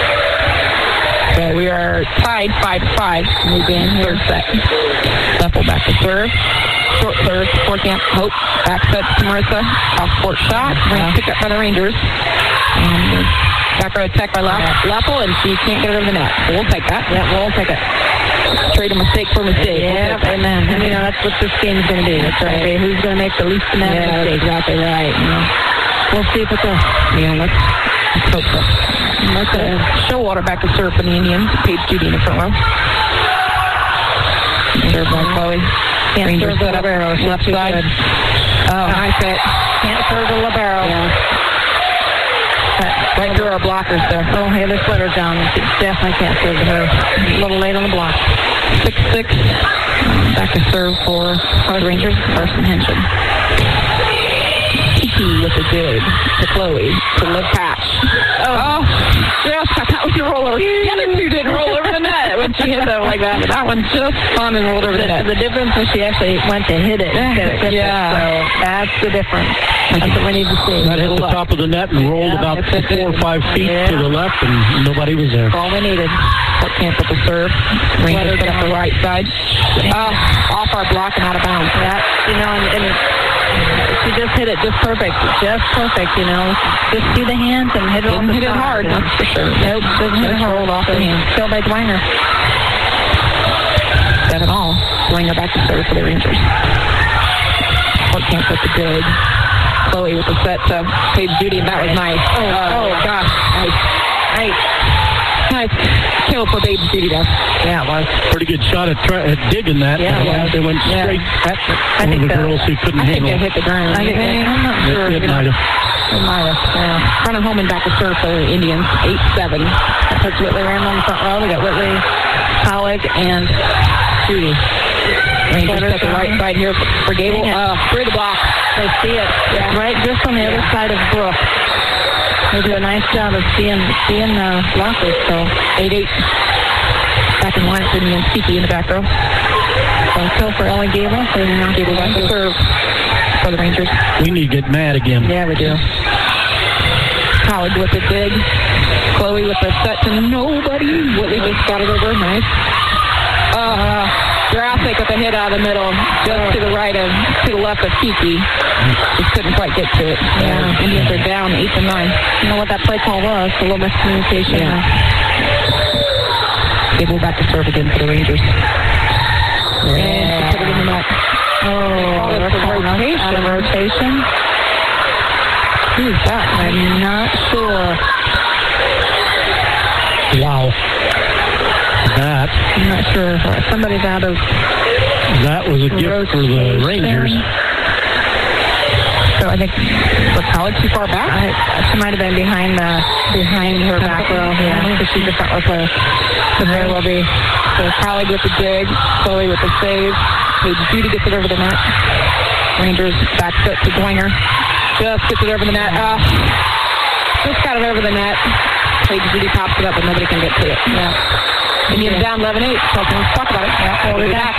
So we are tied five to five. Move in third set. Leffel back to serve. Short serve. Fort Camp. Hope. Back set to Marissa. Off court shot. Uh, picked up by the Rangers. And Back row attack by Leppel, and she can't get it over the net. So we'll take that. Yeah, we'll take it. Trade a mistake for a mistake. Yeah, we'll amen. And, you know, that's what this game's going to be. That's right. Okay, who's going to make the least amount yeah, of mistakes? Exactly right. You know. We'll see if it's a... Yeah, let's, let's hope so. Let's uh, Showalter back to serve for the Indians. Paige Judy in the front row. Serve by Chloe. Can't Rangers serve the libero. Left side. Good. Oh, nice hit. Can't serve the libero. Yeah. Right through our blockers there. Oh, hey, the splitter's down. She definitely can't serve her. A little late on the block. six six. Back to serve for the Rangers. Carson Henshin. Kiki with the dig to Chloe to Liv Patch. Oh, oh yes, that was a roller. The other two didn't roll over the net when she hit them like that. But that one just spun and rolled over the, the net. The difference is she actually went to hit it instead of hit yeah. it. So that's the difference. That's what we need to see. That hit the top of the net and rolled yeah, about four or five feet yeah. to the left, and nobody was there. That's all we needed. Put Camp with the serve. Rangers set up the right side. Uh, off our block and out of bounds. That, you know, and, and she just hit it just perfect. Just perfect, you know. Just see the hands and hit it Didn't off the hit it side. hard, that's for sure. Nope, doesn't hit it hard. Rolled off the hands. Still by Dwinger. Seven all. Dwinger back to serve for the Rangers. Put Camp with the dig. Chloe with the set to Paige Judy, and that was nice. Oh, oh, oh gosh. Nice. Nice. Nice kill for Paige Judy, though. Yeah, it was. Pretty good shot at, try, at digging that. Yeah, it was. They went straight yeah. at I one think of the so. girls who couldn't I handle think they hit the ground. I think they, I'm not sure. It, it might have. It might have, yeah. Front of home and back to serve for the Indians. eight seven. That puts Whitley Randall in the front row. We got Whitley, Pollock, and Judy. Rangers at the right side here for, for Gable. Uh, through the block. They see it. Yeah. It's right just on the other side of Brooke. They do a nice job of seeing seeing the blockers. So eight eight. Back in line for the Kiki in the back row. So kill for Ellie Gable. So now Gable back to serve for the Rangers. We need to get mad again. Yeah, we do. College with the dig. Chloe with the set to nobody. Whitley just got it over. Nice. Uh, Jurassic with a hit out of the middle, just to the right of, to the left of Kiki. Just couldn't quite get to it. Yeah. Indians are down eight to nine. You know what that play call was? A little miscommunication. Yeah. Gable back to serve again for the Rangers. Yeah. And she put it in the net. Oh, that's a rotation. Out of rotation. Who's that? I'm not sure. Wow. That. I'm not sure. Somebody's out of. That was a gift for the Rangers. So I think was College too far back. I, she might have been behind the behind her back row. Yeah, because she's a front row player. Could very well be. So College with the dig, Chloe with the save. Paige Judy gets it over the net. Rangers back set to Dwinger. Just gets it over the net. Uh, just got it over the net. Paige Judy pops it up, but nobody can get to it. Yeah. Indians down eleven eight. So let's talk about it. Yeah, we'll be back.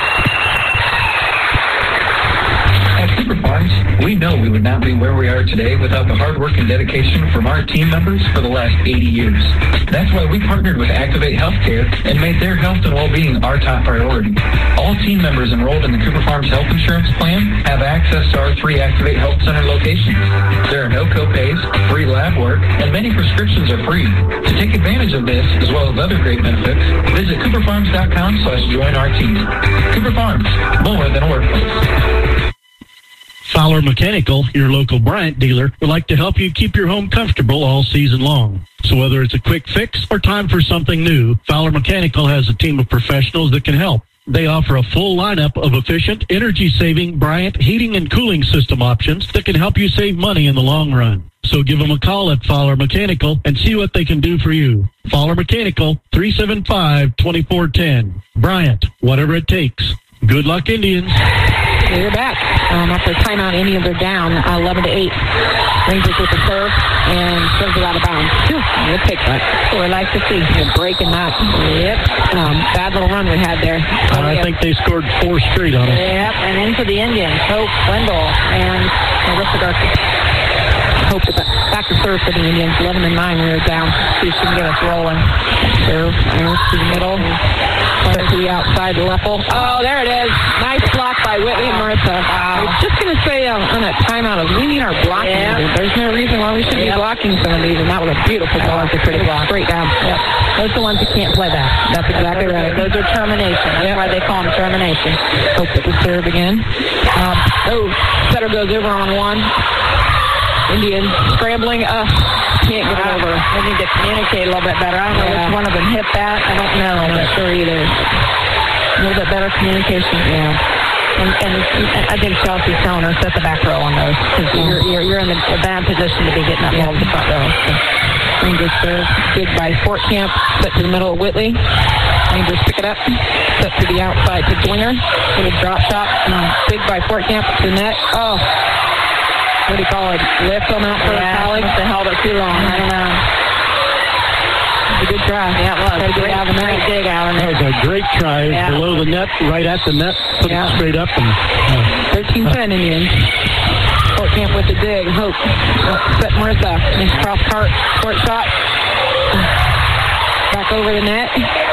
At Cooper Farms, we know we would not be where we are today without the hard work and dedication from our team members for the last eighty years. That's why we partnered with Activate Healthcare and made their health and well-being our top priority. All team members enrolled in the Cooper Farms Health Insurance Plan have access to our three Activate Health Center locations. There are no copays, free lab work, and many prescriptions are free. To take advantage of this, as well as other great benefits, visit cooper farms dot com slash join our team. Cooper Farms, more than a workplace. Fowler Mechanical, your local Bryant dealer, would like to help you keep your home comfortable all season long. So whether it's a quick fix or time for something new, Fowler Mechanical has a team of professionals that can help. They offer a full lineup of efficient, energy-saving Bryant heating and cooling system options that can help you save money in the long run. So give them a call at Fowler Mechanical and see what they can do for you. Fowler Mechanical, three seven five, two four one zero. Bryant, whatever it takes. Good luck, Indians. We're back. Um, after a timeout, Indians are down uh, eleven to eight. Rangers with the serve and serves it out of bounds. We'll take that. So we like to see a break in that. Yep. Um, bad little run we had there. And I think they scored four straight on it. Yep, and into the Indians. Hope Wendell and Marissa Garcia. Hope to back to serve for the Indians. eleven and nine, we are down. See if she can get us rolling. Serve to the middle. Play to the outside, Leffel. Oh, there it is. Nice block by Whitley and Marissa. Wow. I was just going to say um, on that timeout of we need our blocking. Yeah. There's no reason why we should be yep. blocking some of these, and that was a beautiful ball. It's a pretty block. Straight down. Yep. Those are the ones who can't play back. That's exactly right. Those are termination. That's yep. why they call them termination. Hope that the serve again. Um, oh, setter goes over on one. Indians scrambling. Uh, can't get it over. They need to communicate a little bit better. I don't know yeah. which one of them hit that. I don't know. I'm not sure either. A little bit better communication. Yeah. And, and, and I think Chelsea's telling her set the back row on those because yeah. you're, you're you're in a, a bad position to be getting that yeah. ball to the front row. So, Rangers serve. Big by Fort Camp. Set to the middle of Whitley. Rangers pick it up. Set to the outside to Dwinger. Little drop shot. Um, big by Fort Camp to the net. Oh. What do you call it? Lift on that for yeah, Callie? Must have held it too long. I don't know. It was a good try. Yeah, it was. Had a great, out of great dig out in there. That was a great try. Yeah. Below the net, right at the net. Put yeah. it straight up. and uh, thirteen ten uh, Indians. Fort Camp with the dig. Hope. Set Marissa. Nice cross cart. Short shot. Back over the net.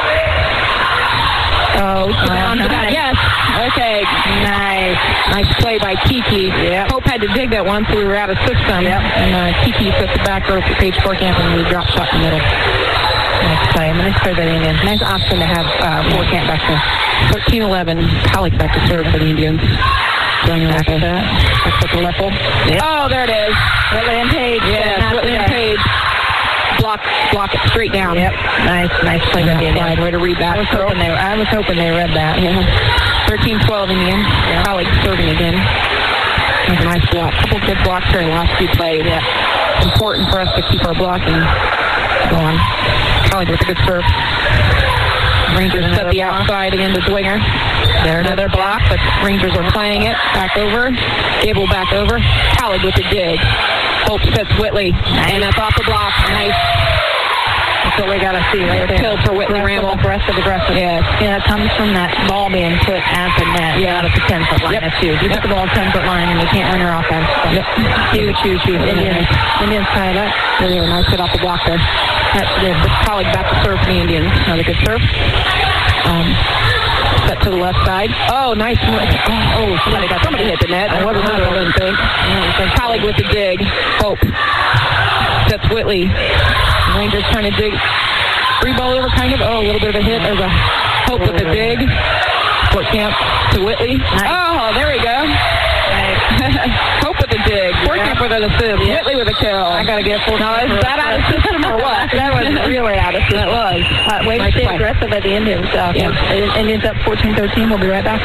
Oh, down to that. Yes. Okay. Nice. Nice play by Kiki. Yep. Hope had to dig that one, so we were out of system. Yep. And uh, Kiki sets the back row for Paige Forkamp, and we drop shot in the middle. Nice play. I'm going to throw that in. Nice option to have uh, Forkamp back to thirteen eleven. Colleague back to serve for the Indians. Going back to that. Back to the level. Yep. Oh, there it is. Whitley and Page. Yes, Whitley and Page. Block, block it straight down. Yep. Nice, nice play by the Indians. Way to read that. I was hoping they, I was hoping they read that. Yeah. thirteen twelve Indians. Yeah. Colleague serving again. That's a nice block. Couple good blocks here in the last few plays. Yeah. Important for us to keep our blocking going. Colleague with a good serve. Rangers set the outside again to Dwinger. There another block, but Rangers are playing it. Back over. Gable back over. Colleague with the dig. Hope sets Whitley. Nice. And that's off the block. Nice. That's what we got to see right there. Killed for Whitley Ramble. Aggressive, aggressive. Yes. Yeah, it comes from that ball being put at the net. Yeah. Out of the ten-foot line. Yep. That's huge. You yep. put the ball ten-foot line and you can't run your offense. So. Yep. Huge, huge, huge. Indians. Indians tied up. Really a nice hit off the block there. That's good. The Colleague back to serve for the Indians. Another good serve. Um, set to the left side. Oh, nice. Oh, oh somebody got somebody hit the net. I wasn't I didn't think. Yeah, Colleague with the dig. Hope. Sets Whitley. Rangers trying to dig. Free ball over, kind of. Oh, a little bit of a hit. There's a Hope with the dig. Fort Camp to Whitley. Nice. Oh, there we go. Nice. Hope with the dig. Fort yeah. Camp with an assist. Yeah. Whitley with a kill. I got to get Fort Camp. Now, is that out of system or what? That was really out of system. It was. Uh, way to stay aggressive at the Indians. So, yeah. Indians up fourteen thirteen. We'll be right back.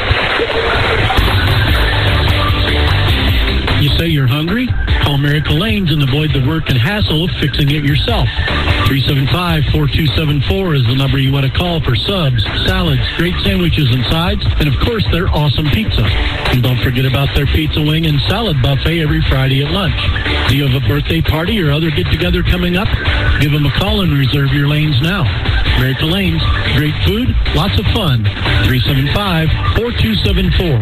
You say you're hungry? Call Miracle Lanes and avoid the work and hassle of fixing it yourself. three seven five, four two seven four is the number you want to call for subs, salads, great sandwiches and sides, and of course their awesome pizza. And don't forget about their pizza wing and salad buffet every Friday at lunch. Do you have a birthday party or other get-together coming up? Give them a call and reserve your lanes now. Miracle Lanes, great food, lots of fun. three seven five, four two seven four.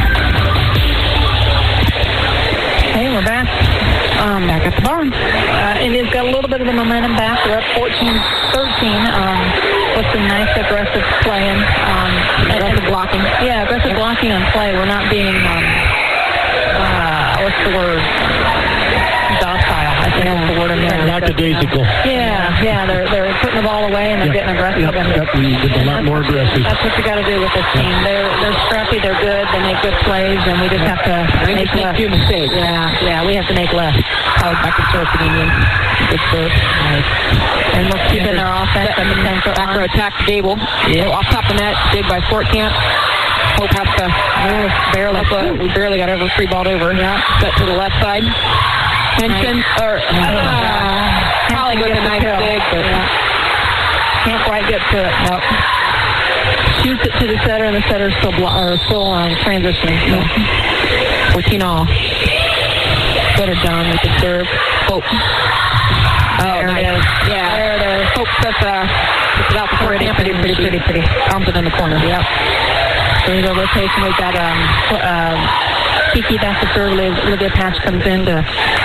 Hey, we're back. Um, back at the barn. Uh, Indians got a little bit of the momentum back. We're up fourteen thirteen um, with some nice aggressive playing. Um, aggressive and, blocking. Yeah, aggressive yeah. blocking on play. We're not being, um, uh, what's the word? Docile. I think that's the word I'm hearing. Lackadaisical. Yeah, yeah. They're they're putting the ball away and they're yeah. getting aggressive. Yep, and yep, we did a lot more aggressive. That's what you got to do with this team. They're they're scrappy. They're good. They make good plays, and we just have to we make just less. Make few mistakes. Yeah, yeah. We have to make less. Oh, back to serve for the Indians. Good serve. Nice. And we're keeping their offense at the ten foot line. Back row attack to Gable. Yeah. Off top of the net. Dig by Fort Camp. Hope has to oh, barely. Uh, we barely got over free balled over. Yeah. Set to the left side. Henson nice. or uh, Colleague with a nice dig, but yeah. can't quite get to it. Nope. Shoots it to the setter, and the setter's still blo- or still on um, transitioning. So fourteen all. Better John with the serve. Hope. Oh, there nice. It is. Yeah, there it is. Hope sets uh, puts it out the Fort Camp. Pretty, pretty, pretty, pretty. Arms it in the corner. Yep. So there's a rotation. We've got um, uh, Kiki back to serve. Olivia Patch comes in to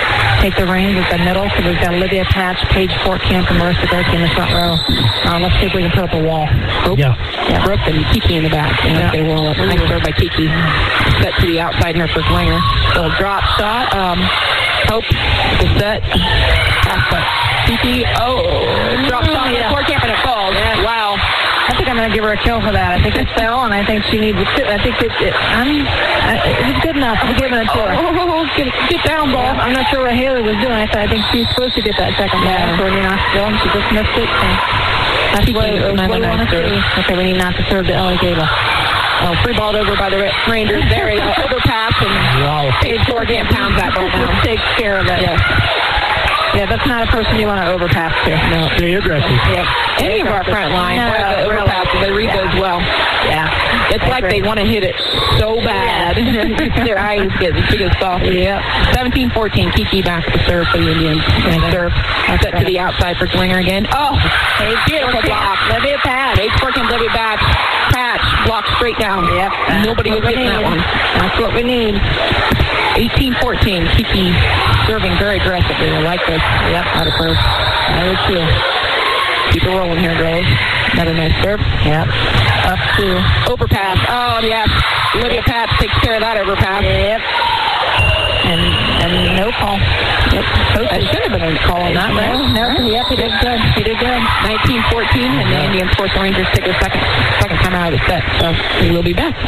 take the reins at the middle. So we've got Olivia Patch, Paige Fortcamp, and Marissa Gerke in the front row. Uh, let's see if we can put up a wall. Oh, yeah. yeah. Brooke and Kiki in the back. And yeah. They wall up. Nice serve by Kiki. Set to the outside here for Klinger. Little drop shot. Um, Hope the set. Pass by Kiki. Oh, drop shot on yeah. Fortcamp and it falls. Yeah. Wow. I think I'm going to give her a kill for that. I think it fell, and I think she needs to. I think it. it I'm. I, it's good enough. I'm giving it to her. Oh, oh, oh, get, get down, ball. Yeah, I'm not sure what Haley was doing. I, thought, I think she's supposed to get that second ball yeah. for Indiana still, and she just missed it. So that's what, what we want to see. Okay, we need not to serve to Ellie Gable. Oh, free balled over by the Rangers. There you go. Overpass, and wow. Paige Fortcamp pounds that ball down. Takes care of it. Yes. Yeah, that's not a person you want to overpass to. No. Stay aggressive. Yep. Any of our front line, no, the overpasses, they read those well. Yeah. It's like they want to hit it so bad. Yeah. Their eyes get big as soft. Yep. seventeen fourteen, Kiki back to serve for the Indians. And serve. Set to the outside for Klinger again. Oh, hey, beautiful block. Olivia Patch. Paige Fortcamp, Olivia Patch. Patch, blocked straight down. Yep. Nobody was hitting that one. That's what we need. eighteen fourteen, Kiki serving very aggressively. I like this. Yep, out of first. I would too. Keep it rolling here, girls. Another nice serve. Yep. Up to overpass. Oh, yeah. Olivia Patch takes care of that overpass. Yep. And and no call. Yep. That should have been a call on that, right? No, no. Yep, he did good. He did good. nineteen fourteen, and the Indians force the Rangers to take their second, second time out of the set. So we'll be back.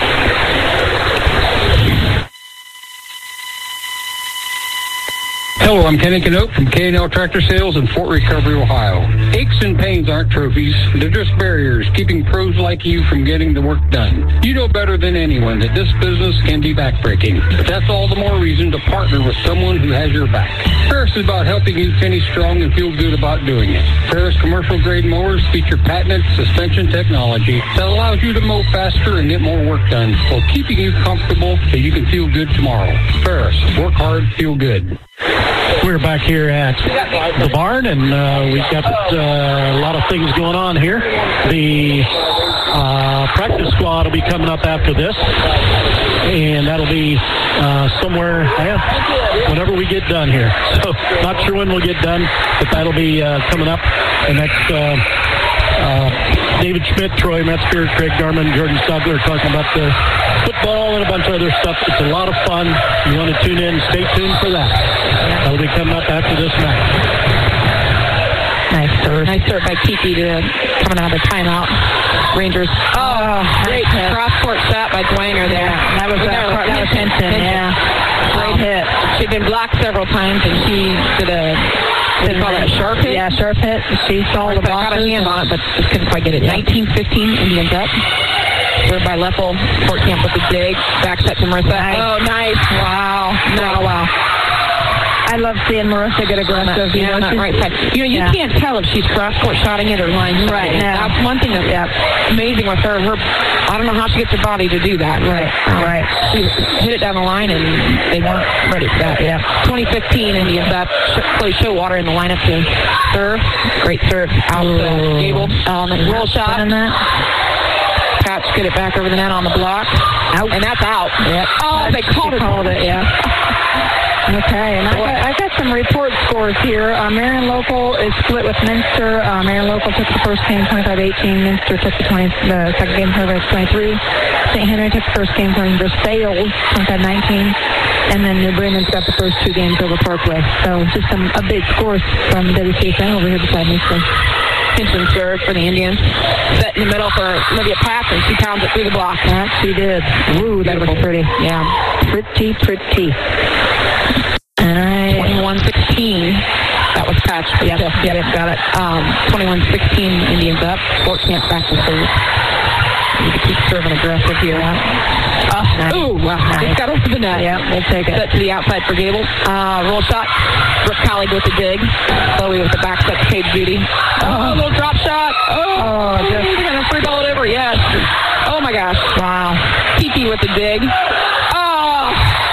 Hello, I'm Kenny Canote from K and L Tractor Sales in Fort Recovery, Ohio. Aches and pains aren't trophies. They're just barriers keeping pros like you from getting the work done. You know better than anyone that this business can be backbreaking, but that's all the more reason to partner with someone who has your back. Ferris is about helping you finish strong and feel good about doing it. Ferris commercial grade mowers feature patented suspension technology that allows you to mow faster and get more work done while keeping you comfortable so you can feel good tomorrow. Ferris, work hard, feel good. We're back here at the barn, and uh, we've got uh, a lot of things going on here. The uh, practice squad will be coming up after this, and that'll be uh, somewhere yeah, whenever we get done here. So not sure when we'll get done, but that'll be uh, coming up, and that's uh, uh, David Schmidt, Troy Metzger, Craig Garman, Jordan Stugler talking about the football and a bunch of other stuff. It's a lot of fun. You want to tune in, stay tuned for that. That'll be coming up after this match. Nice serve. Nice serve by Kiki to coming out of the timeout. Rangers. Oh, great hit. Cross-court shot by Dwanger there. Yeah, that was, uh, that was Henson, yeah. Great hit. She'd been blocked several times, and she did a, what do you call that, sharp hit? Yeah, sharp hit. She saw the ball. Got a hand on it, but just couldn't quite get it. nineteen fifteen, Indians up. Served by Leffel. Fortcamp with the dig. Back set to Marissa. Nice. Oh, nice. Wow. No, wow. I love seeing Marissa get aggressive. You yeah, know, not right side. You know, you yeah. can't tell if she's cross-court shotting it or line. Right. Now. That's one thing that's yeah, amazing with her. Her, I don't know how she gets her body to do that. Right. Um, right. She hit it down the line, and they weren't ready for that. Yeah. twenty fifteen, Indians up. Chloe Showwater in the lineup to serve. Great serve. Out to Gable. Um, roll shot. That. Patch get it back over the net on the block. Out. And that's out. Yep. Oh, they called it. called it, yeah. Okay, and I got, I got some report scores here. Uh, Marion Local is split with Minster. Uh, Marion Local took the first game twenty-five eighteen. Minster took the, twenty, the second game twenty-five twenty-three. Saint Henry took the first game from Versailles twenty-five nineteen. And then New Bremen's got the first two games over Parkway. So just some a big scores from W C S N over here beside me. So. Hinton serve for the Indians. Set in the middle for Olivia Patch, and she pounds it through the block. That she did. Ooh, that was pretty. Yeah. Pretty, pretty. All right. twenty-one sixteen. That was Patch. Yes, yes, yes, got it. Um, twenty-one sixteen, Indians up. Fortcamp back to serve. Need to keep serving aggressive here. Uh, nice. Ooh, wow. Nice. Just got over the net. Yeah, we'll take it. Set to the outside for Gable. Uh, roll shot. Brooke Colleague with the dig. Chloe with the back set to Paige Judy. Oh, a little drop shot. Oh, oh just they're going to free ball it over. Yes. Oh, my gosh. Wow. Kiki with the dig. Oh.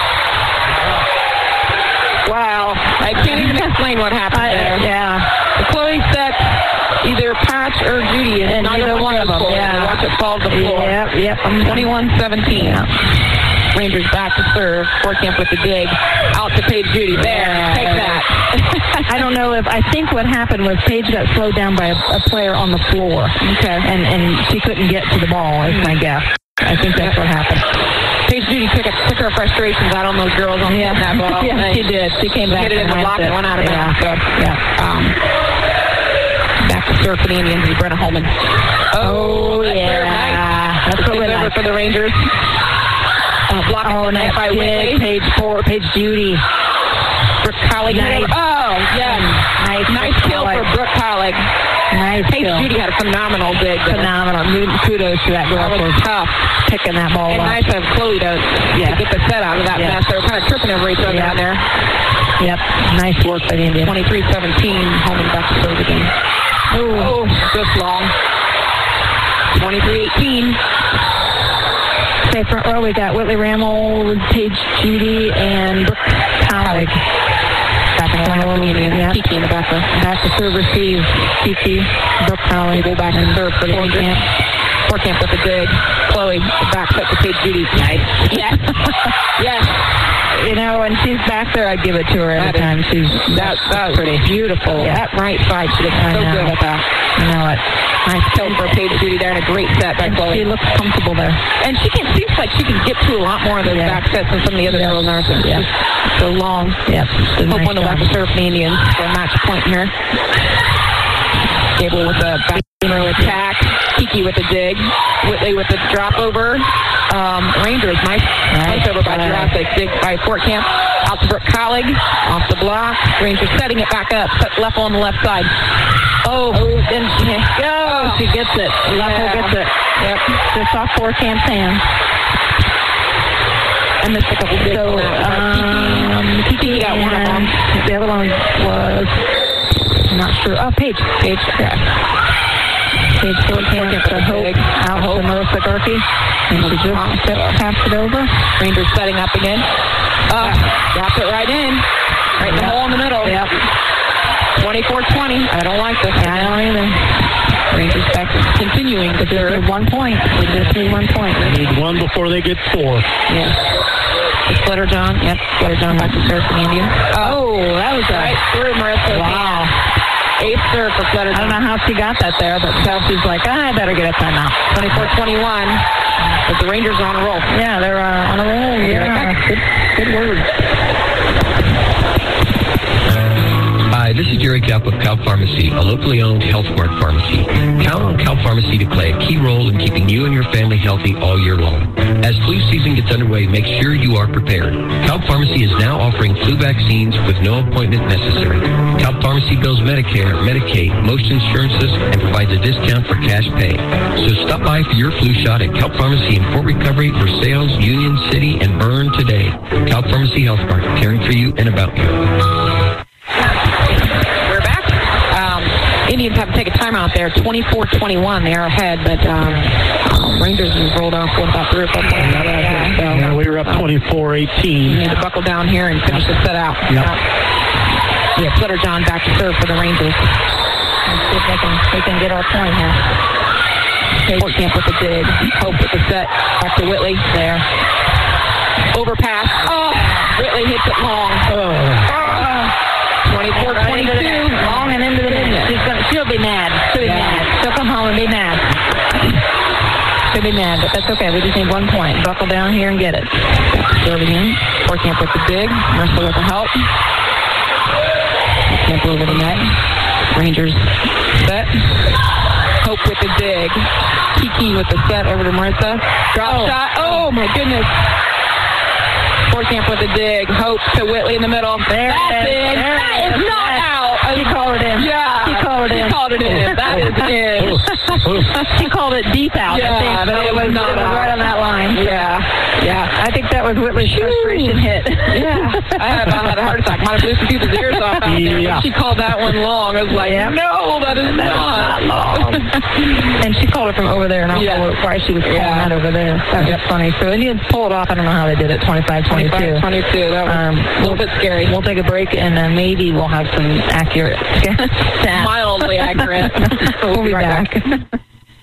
Wow. I can't even explain what happened I, there. Yeah. The Chloe set either Patch or Judy, and, and neither one of them. Yeah. Watch it fall to the floor. Yep, yep. twenty-one seventeen. Yeah. Rangers back to serve. Fortcamp with the dig. Out to Paige Judy. There. Yeah. Take I don't know if, I think what happened was Paige got slowed down by a, a player on the floor. Okay. And, and she couldn't get to the ball, is my guess. I think that's what happened. Paige Judy took, it, took her frustrations out on those girls on yeah. that ball. Yeah, nice. she did. She came back hit it in the block and went out of bounds. Yeah. So, yeah. Um, back to serve for the Indians is Brenna Holman. Oh, that's yeah. Nice. That's really over nice. for the Rangers. Uh, blocked oh, nice by Whitley. Page four, Paige Judy. Brooke Collig. Nice. Oh, yes. Nice, nice kill for Brooke Collig. Nice Paige kill. Judy had a phenomenal dig. Phenomenal. Kudos to that girl that was for tough. picking that ball and up. nice of Chloe to, yeah. to get the set out of that yeah. mess. They were kind of tripping over each other yeah. down there. Yep. Nice work by the Indians. twenty-three seventeen. Holman back to serve again. Oh, just long. twenty-three eighteen. Okay, front row, we got Whitley Rammel, Paige Judy, and Brooke Collig. Back in the lineup for the Indians. Yeah. Kiki in the back row. Back to serve, receive. Kiki, Brooke Collig. Go back and serve for the Indians. Camp with a dig. Chloe, back set to Paige Judy. Nice. Yes. yes. You know, when she's back there, I'd give it to her every time. She's that, that was pretty beautiful. Yeah. That right side, she looks so good at that. I know it. Nice kill for Paige Judy there and a great set by and Chloe. She looks comfortable there. And she can, seems like she can get to a lot more of those yeah. back sets than some of the other yeah. girls are. So yeah. so long. Yep. Hope nice one to left to serve for the Indians for a match point here. Gable with a back row attack. Kiki with a dig. Whitley with a drop over. Um, Rangers, nice, nice over by Jurassic. Dig by Fort Camp. Out to Brooke Collig. Off the block. Rangers setting it back up. Set left on the left side. Oh, oh then she go. Oh, she gets it. Level yeah. gets it. Yep. Just off Fort Camp's hand. I missed a couple digs so, on that. Um, Kiki got one of them. The other one was, I'm not sure. Oh, Paige. Paige, yeah. Paige Fort Camp to Hope. Out to Melissa Garkey. And she just passed it over. Rangers setting up again. Oh, dropped it right in. Right in the hole in the middle. Yep. twenty-four twenty. I don't like this. Yeah, I don't either. Rangers back continuing to serve. One point. We just need one point. They need one before they get four. Yeah. Splitter John. Yep. Splitter John back to serve for the Indians. Oh, that was a right through Marissa. Wow. Eighth serve for Splitter John. I don't know how she got that there, but Chelsea's like, ah, I better get a timeout. twenty-four twenty-one. But the Rangers are on a roll. Yeah, they're uh, on a roll. Yeah. Good, good word. Hi, this is Jerry Kapp of Cal Pharmacy, a locally owned Health Mart pharmacy. Count on Cal Pharmacy to play a key role in keeping you and your family healthy all year long. As flu season gets underway, make sure you are prepared. Cal Pharmacy is now offering flu vaccines with no appointment necessary. Cal Pharmacy bills Medicare, Medicaid, most insurances, and provides a discount for cash pay. So stop by for your flu shot at Cal Pharmacy in Fort Recovery, Versailles, Union City, and Bern today. Cal Pharmacy Health Mart, caring for you and about you. Indians have to take a timeout there. twenty-four twenty-one, they are ahead, but um, Rangers have rolled off with about three or four points. Yeah, so, yeah, we were up twenty-four eighteen. You need to buckle down here and finish the set out. Yep. Yeah, Splitter John back to serve for the Rangers. Let's see if they can, they can get our point here. Fort Camp with the dig. Hope with the set. Back to Whitley. There. Overpass. Oh, Whitley hits it long. Oh. twenty-four twenty-two. Long and into the net. She's gonna, she'll be mad. She'll be yeah. mad. She'll come home and be mad. She'll be mad, but that's okay. We just need one point. Buckle down here and get it. Serve again. Fort Camp with the dig. Mercer with the help. Camp over the net. Rangers set. Hope with the dig. Kiki with the set over to Marissa. Drop oh. shot. Oh, my goodness. Fort Camp with the dig. Hope to Whitley in the middle. There That's it is. in. There That it is is. not out. She called it in. Yeah. She called it in. She called it in. That is in. She called it deep out. Yeah, I think. but it was not out. Right on that line. Yeah. Yeah. I think that was Whitley's frustration hit. Yeah. I had, I had a heart attack. Might have blew some people's ears off out there. Yeah. She called that one long. I was like, yeah. no, that is That's not. not long. And she called it from over there, and I don't Yeah. know why she was calling Yeah. that over there. That was funny. So Indians pulled off. I don't know how they did it, twenty-five twenty-two. twenty-two. That was Um, a little bit scary. We'll take a break, and uh, maybe we'll have some accurate stats. Mildly accurate. We'll be back.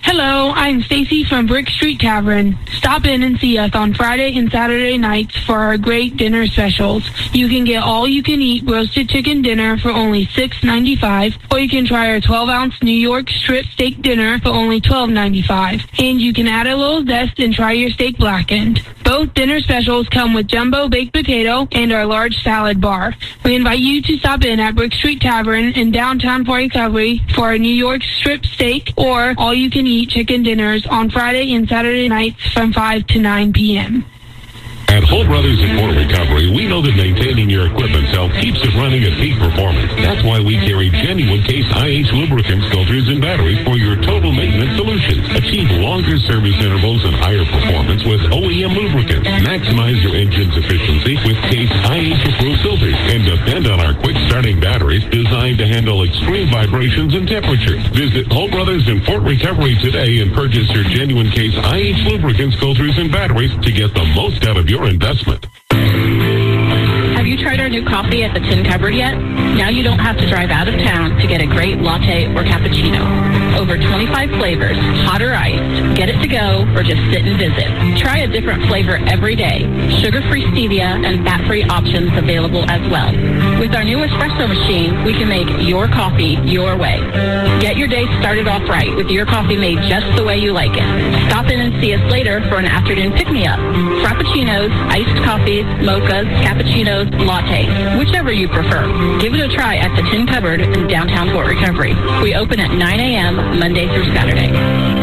Hello, I'm Stacy from Brick Street Tavern. Stop in and see us on Friday and Saturday nights for our great dinner specials. You can get all-you-can-eat roasted chicken dinner for only six ninety-five, or you can try our twelve-ounce New York strip steak dinner for only twelve ninety-five. And you can add a little zest and try your steak blackened. Both dinner specials come with jumbo baked potato and our large salad bar. We invite you to stop in at Brick Street Tavern in downtown Port Recovery for our New York strip steak or all-you-can-eat chicken dinners on Friday and Saturday nights from five to nine p.m. At Hull Brothers in Port Recovery, we know that maintaining your equipment's health keeps it running at peak performance. That's why we carry genuine Case I H lubricants, filters, and batteries for your total maintenance solutions. Achieve longer service intervals and higher performance with O E M lubricants. Maximize your engine's efficiency with Case I H approved filters. And depend on our quick-starting batteries designed to handle extreme vibrations and temperatures. Visit Hull Brothers in Port Recovery today and purchase your genuine Case I H lubricants, filters, and batteries to get the most out of your investment. Have you tried our new coffee at the Tin Cupboard yet? Now you don't have to drive out of town to get a great latte or cappuccino. Over twenty-five flavors, hot or iced. Get it to go or just sit and visit. Try a different flavor every day. Sugar-free stevia and fat-free options available as well. With our new espresso machine, we can make your coffee your way. Get your day started off right with your coffee made just the way you like it. Stop in and see us later for an afternoon pick-me-up. Frappuccinos, iced coffees, mochas, cappuccinos, lattes, whichever you prefer. Give it a try at the Tin Cupboard in downtown Port Recovery. We open at nine a.m. Monday through Saturday.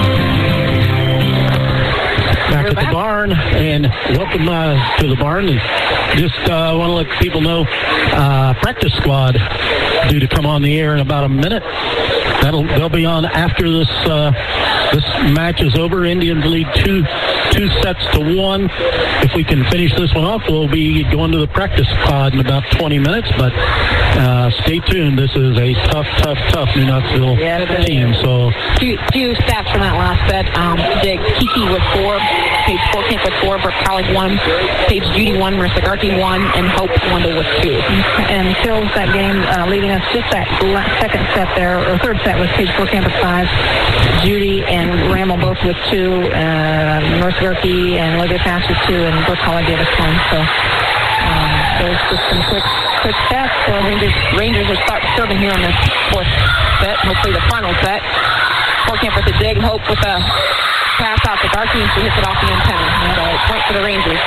Back at the barn, and welcome uh, to the barn. And just uh, want to let people know, uh, practice squad due to come on the air in about a minute. That'll they'll be on after this uh, this match is over. Indians lead two two sets to one. If we can finish this one off, we'll be going to the practice squad in about twenty minutes. But uh, stay tuned. This is a tough, tough, tough New Knoxville yeah, team. So few, few stats from that last set. Um, Dig Kiki with four, Paige Forkamp with four, Brooke Collig one, Paige Judy one, Marissa Garkey one, and Hope Wendell with two. And kills that game, uh, leading us just that second set there, or third set with Paige Forkamp with five, Judy and Ramel both with two, uh, Marissa Garkey and Olivia Pass with two, and Brooke Collig gave us one. So um, there's just some quick quick stats. So Rangers, Rangers will start serving here on this fourth set, hopefully the final set. Forkamp with the dig, Hope with a pass out to Garkey, and she hits it off the antenna. So point for the Rangers.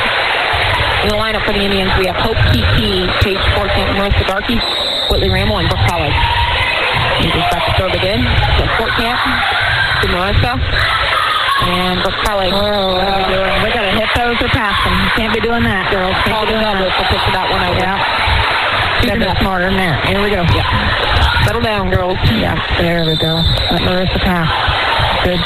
In the lineup for the Indians, we have Hope Kiki, Paige Forkamp, Marissa Garkey, Whitley Ramel, and Brooke Collig. Rangers back to serve again. So Forkamp to Marissa. And Brooke Collig. Oh, what are we doing? We got to hit those or pass them. You can't be doing that, girls. Can't be doing that. We'll pitch for that one over. Yeah. Got to be smarter than that. Here we go. Yeah. Settle down, girls. Yeah. There we go. Let Marissa pass. Good.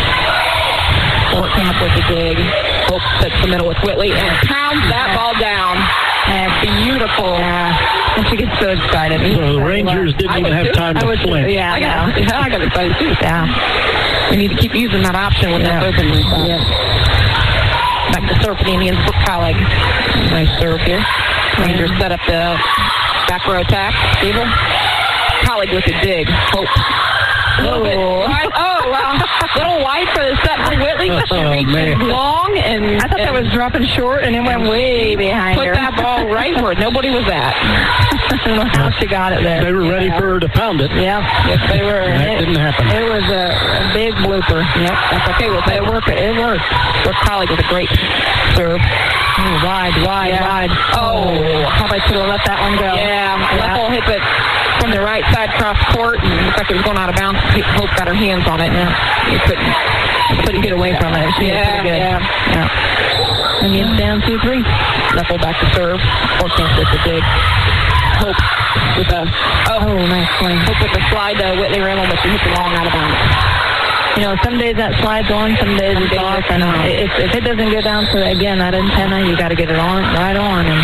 Forkamp with the dig. Hope sets the middle with Whitley and pounds that ball down. And beautiful. Yeah. And she gets so excited. So the Rangers didn't even have time to flinch. Yeah, I got, I got excited too. Yeah. We need to keep using that option when that's open. Yeah. Back to serve for the Indians. Brooke Collig. Nice serve here. Rangers set up the back row attack. Stable. Collig with a dig. Hope. Oh, oh, wow. Little wide for the set for Whitley. She Oh, reached man. long, and I thought that was dropping short, and it went way behind Put her. that ball right where nobody was at. I don't know how she got it there. They were ready for her to pound it. Yeah, yes, they were. That it, didn't happen. It was a, a big blooper. Yep, that's okay. We'll say it worked. It worked. Brooke Collig with a great serve. Ooh, wide, wide, Yeah. wide. Oh, probably should have let that one go. Yeah, Yeah. Leffel hit it from the right side cross court, and it looked like it was going out of bounds. Hope got her hands on it. Yeah. You couldn't, Couldn't get away from it. She yeah, was pretty good. yeah. Yeah. And it's down two three. Leffel back to serve. Forkamp with the dig. Hope with a Oh, nice swing. Hope with the slide to Whitley Ramel, but she hit the long out of bounds. You know, some days that slides on, some days it's off, and uh, if, if it doesn't go down to, again, that antenna, you got to get it on, right on, and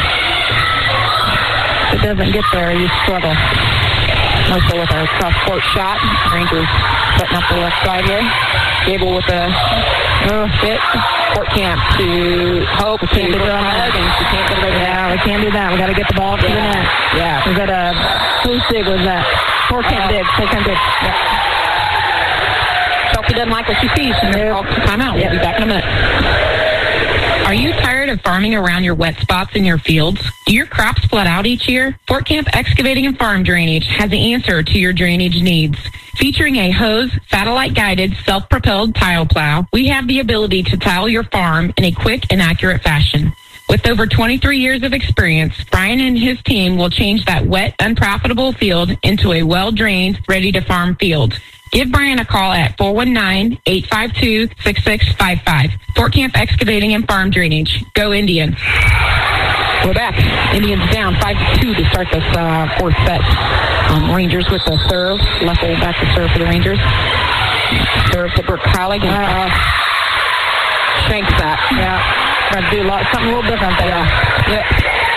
if it doesn't get there, you struggle. Mercer with a cross court shot. Rangers setting up the left side here. Gable with a uh, hit. Forkamp to Hope. We can't do that. And she can't get it over Yeah, we can't do that. We got to get the ball to Yeah. the net. Yeah. We got a, whose dig was that? Forkamp Uh, dig, Forkamp dig. Yeah. Shelton doesn't like what she sees. She's going to call timeout. We'll be back in a minute. Are you tired of farming around your wet spots in your fields? Do your crops flood out each year? Fort Camp Excavating and Farm Drainage has the answer to your drainage needs. Featuring a hose, satellite-guided, self-propelled tile plow, we have the ability to tile your farm in a quick and accurate fashion. With over twenty-three years of experience, Brian and his team will change that wet, unprofitable field into a well-drained, ready-to-farm field. Give Brian a call at four one nine, eight five two, six six five five. Fort Camp Excavating and Farm Drainage. Go Indians. We're back. Indians down five to two to start this uh, fourth set. Um, Rangers with the serve. Leffel back to serve for the Rangers. Serve to Brooke Collig. Uh, shanks that. Yeah. Got to do a lot, something a little different there. Yeah. Yep.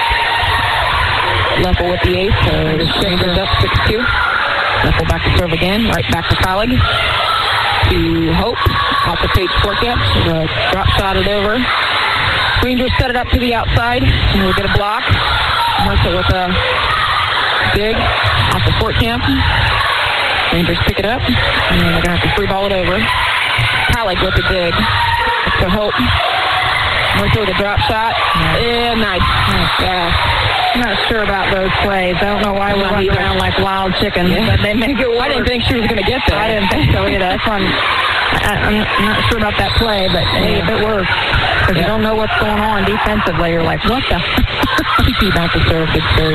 Leffel with the ace. So the Rangers up six two. Leffel back to serve again. Right back to Collig. To Hope. Off the page Fort Camp. So drop shot it over. Rangers set it up to the outside. And we'll get a block. Mercer with a dig off the Fort Camp. Rangers pick it up. And then they're going to have to free ball it over. Collig with the dig. To Hope. Mercer with a drop shot. Yeah, nice. nice. Yeah. I'm not sure about those plays. I don't know why we're running around like wild chickens, yeah. but they make it work. I didn't think she was going to get there. I didn't think so either. That's why I'm, I, I'm not sure about that play, but hey, if it works, because yeah. you don't know what's going on defensively, you're like, what the? Kiki back to serve, good serve.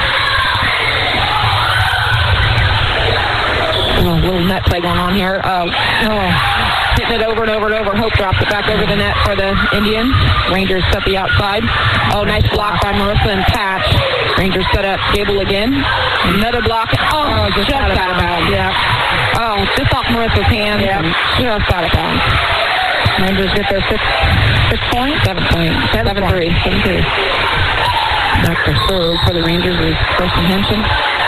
Oh, little net play going on here. Uh, oh. Hitting it over and over and over. Hope drops it back over the net for the Indians. Rangers set the outside. Oh, nice block by Marissa and Patch. Rangers set up Gable again. Another block. Oh, oh just, just out of bounds. bounds. Yeah. Oh, just off Marissa's hand. Yeah. Just out of bounds. Rangers get their six, six points? Seven points. Seven, seven three. Seven three. Back to serve for the Rangers is Kirsten Henson.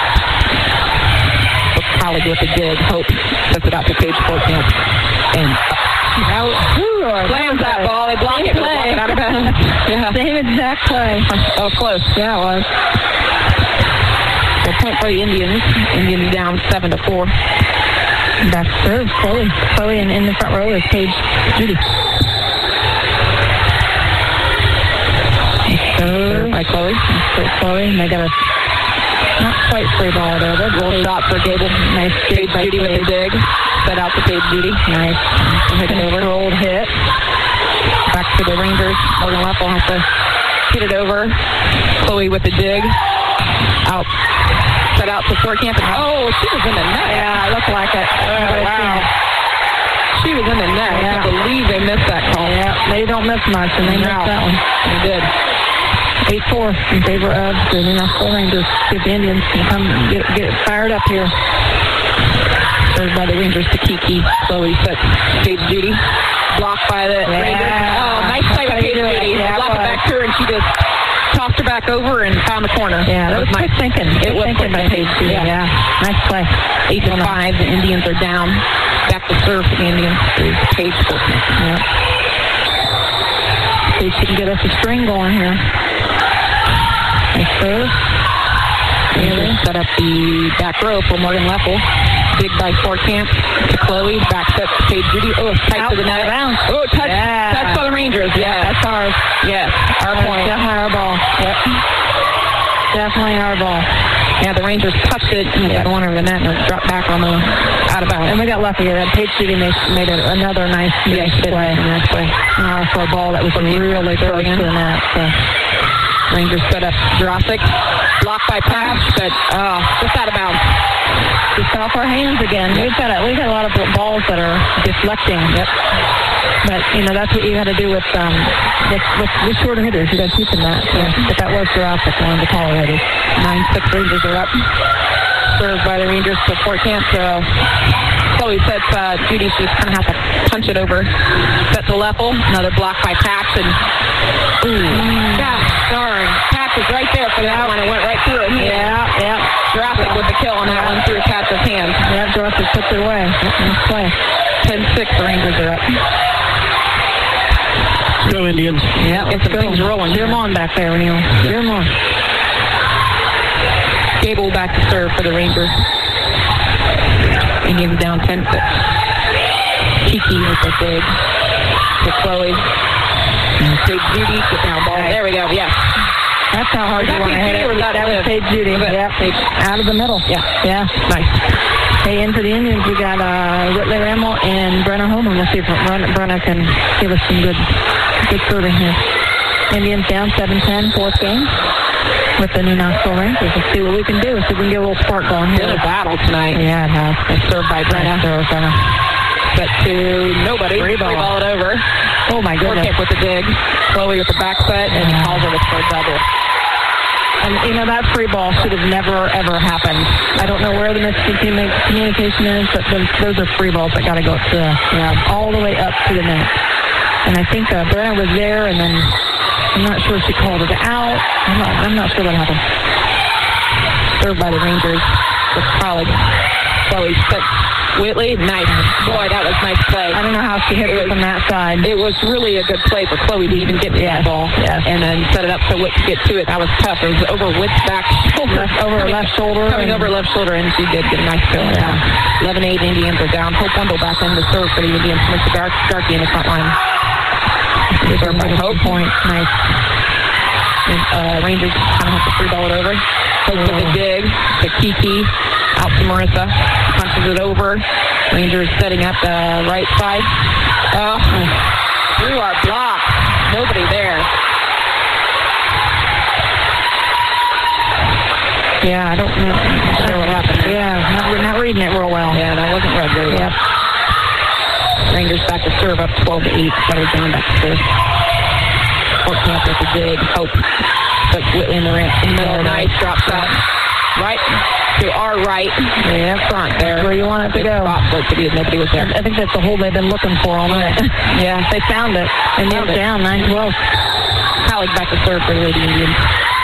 Collig with a dig. Hope sets it out to Paige Fort Camp. And out, slams that ball. They block it, block it out of bounds. Yeah. Same exact play. Oh, close. Yeah, it was. So point for the Indians. Indians down seven to four. Back to serve. Chloe. Chloe in, in the front row is Paige Judy. Serve by Chloe. Chloe. And they got a not quite free ball there. Good little shot for Gable. Nice Paige Judy with a dig. Set out to Paige Judy. Nice. Hit it over. Controlled hit. Back to the Rangers. Morgan Leffel has to hit it over. Chloe with the dig. Out. Set out to Fort Camp. Oh, she was in the net. Yeah, it looked like it. Oh, wow. She was in the net. Yeah. I can't believe they missed that call. Yeah, they don't miss much, and they no. missed that one. They did. eight four in favor of the New Nashville Rangers. See if the Indians can come get, get fired up here. Served by the Rangers to Kiki. Chloe sets Paige Judy. Blocked by the yeah. Rangers. Oh, nice play by Paige Judy. Yeah, blocked it back to her, and she just tossed her back over and found the corner. Yeah, that, that was nice thinking. It was thinking by Paige Judy. Yeah. yeah, nice play. Eight to five. The Indians are down. Back to serve for the Indians is Paige Fulton. Yeah. See if she can get us a string going here. Nice serve. Rangers set up the back row for Morgan Leffel. Big by Fort Camp to Chloe. Back set to Paige Judy. Oh, tight out to the net. Around. Oh, touch. Yeah. Touch by the Rangers. Yeah, that's ours. Yes, our that's point. Definitely our ball. Yep. Definitely our ball. Yeah, the Rangers touched it in the corner of the net and it dropped back on the out of bounds. And we got lucky here. That Paige Judy made, made a, another nice, yeah, nice play. Nice play. Uh, for a ball that was really close to the net. So. Rangers set up Jurassic. Blocked by Patch, but uh, just out of bounds. Just off our hands again. We've got a, we've got a lot of balls that are deflecting. Yep. But, you know, that's what you got to do with um with, with, with shorter hitters. You got to teach them that. So, yeah. But that was Jurassic one to call already. nine six Rangers are up. Served by the Rangers to Fort Camp. So Chloe sets uh, Judy. She just kind of has to punch it over. Set to Leffel. Another block by Patch. And, ooh. Mm. Gosh darn. Patch is right there for that one. It went right through it. Yeah, yeah. Jurassic with the kill on that one through Patch's hands. Yeah, Jurassic puts it away. Nice play. ten six, the Rangers are up. Go Indians. Yeah, get some go. things rolling. Cheer them on back there, Neil. Cheer them on. Gable back to serve for the Rangers. Indians down ten six. Kiki with the big to Chloe. Big Judy, get down ball. There we go, yes. That's how hard you want to hit it. That was Paige Judy. Yep. Out of the middle. Yeah. Yeah. Nice. Hey, in for the Indians, we got uh, Whitley Rammel and Brenna Holman. Let's see if Brenna, Brenna can give us some good good serving here. Indians down seven ten, fourth game with the New Knoxville Rangers. Let's see what we can do. See if we can get a little spark going here. Been a battle tonight. Yeah, it has. It's served by Brenna. Served Brenna. Set to nobody. Free ball. Free ball it over. Oh, my goodness. Four with the dig. Chloe with the back set, and he calls it a third double. And, you know, that free ball should have never, ever happened. I don't know where the miscommunication is, but those, those are free balls that got to go up to, you know, all the way up to the net. And I think uh, Brenna was there, and then I'm not sure if she called it out. I'm not, I'm not sure what happened. Served by the Rangers with Colleague. Chloe six. Whitley, nice. Boy, that was nice play. I don't know how she hit it from that side. It was really a good play for Chloe to even get to yes. that ball. Yes. And then set it up so Whit could get to it. That was tough. It was over Whit's back shoulder. Left, over her left shoulder. Coming over left shoulder, and she did get a nice kill. Yeah. eleven eight Indians are down. Hope Wendell back in the serve for the Indians. Mister Gar- Garkey in the front line. Served by Hope. Point. Nice. And, uh, Rangers kind of have to free ball it over. Hope with the dig to Kiki. Out to Marissa. Punches it over. Rangers setting up the right side. Oh, through our block. Nobody there. Yeah, I don't know. Not sure what happened. Yeah, not, we're not reading it real well. Yeah, that wasn't read very well. Yep. Rangers back to serve up twelve to eight. Better down back to serve. Fort Camp with the dig. Hope. Puts Whitley in the, ramp, in the middle. Nice drop shot. Right to our right. Yeah, front there. Where you want it to go. Spot to be. Nobody was there. I think that's the hole they've been looking for all night. Yeah, they found it. And nailed it down nine twelve. Colleague back to serve for the Lady Indians.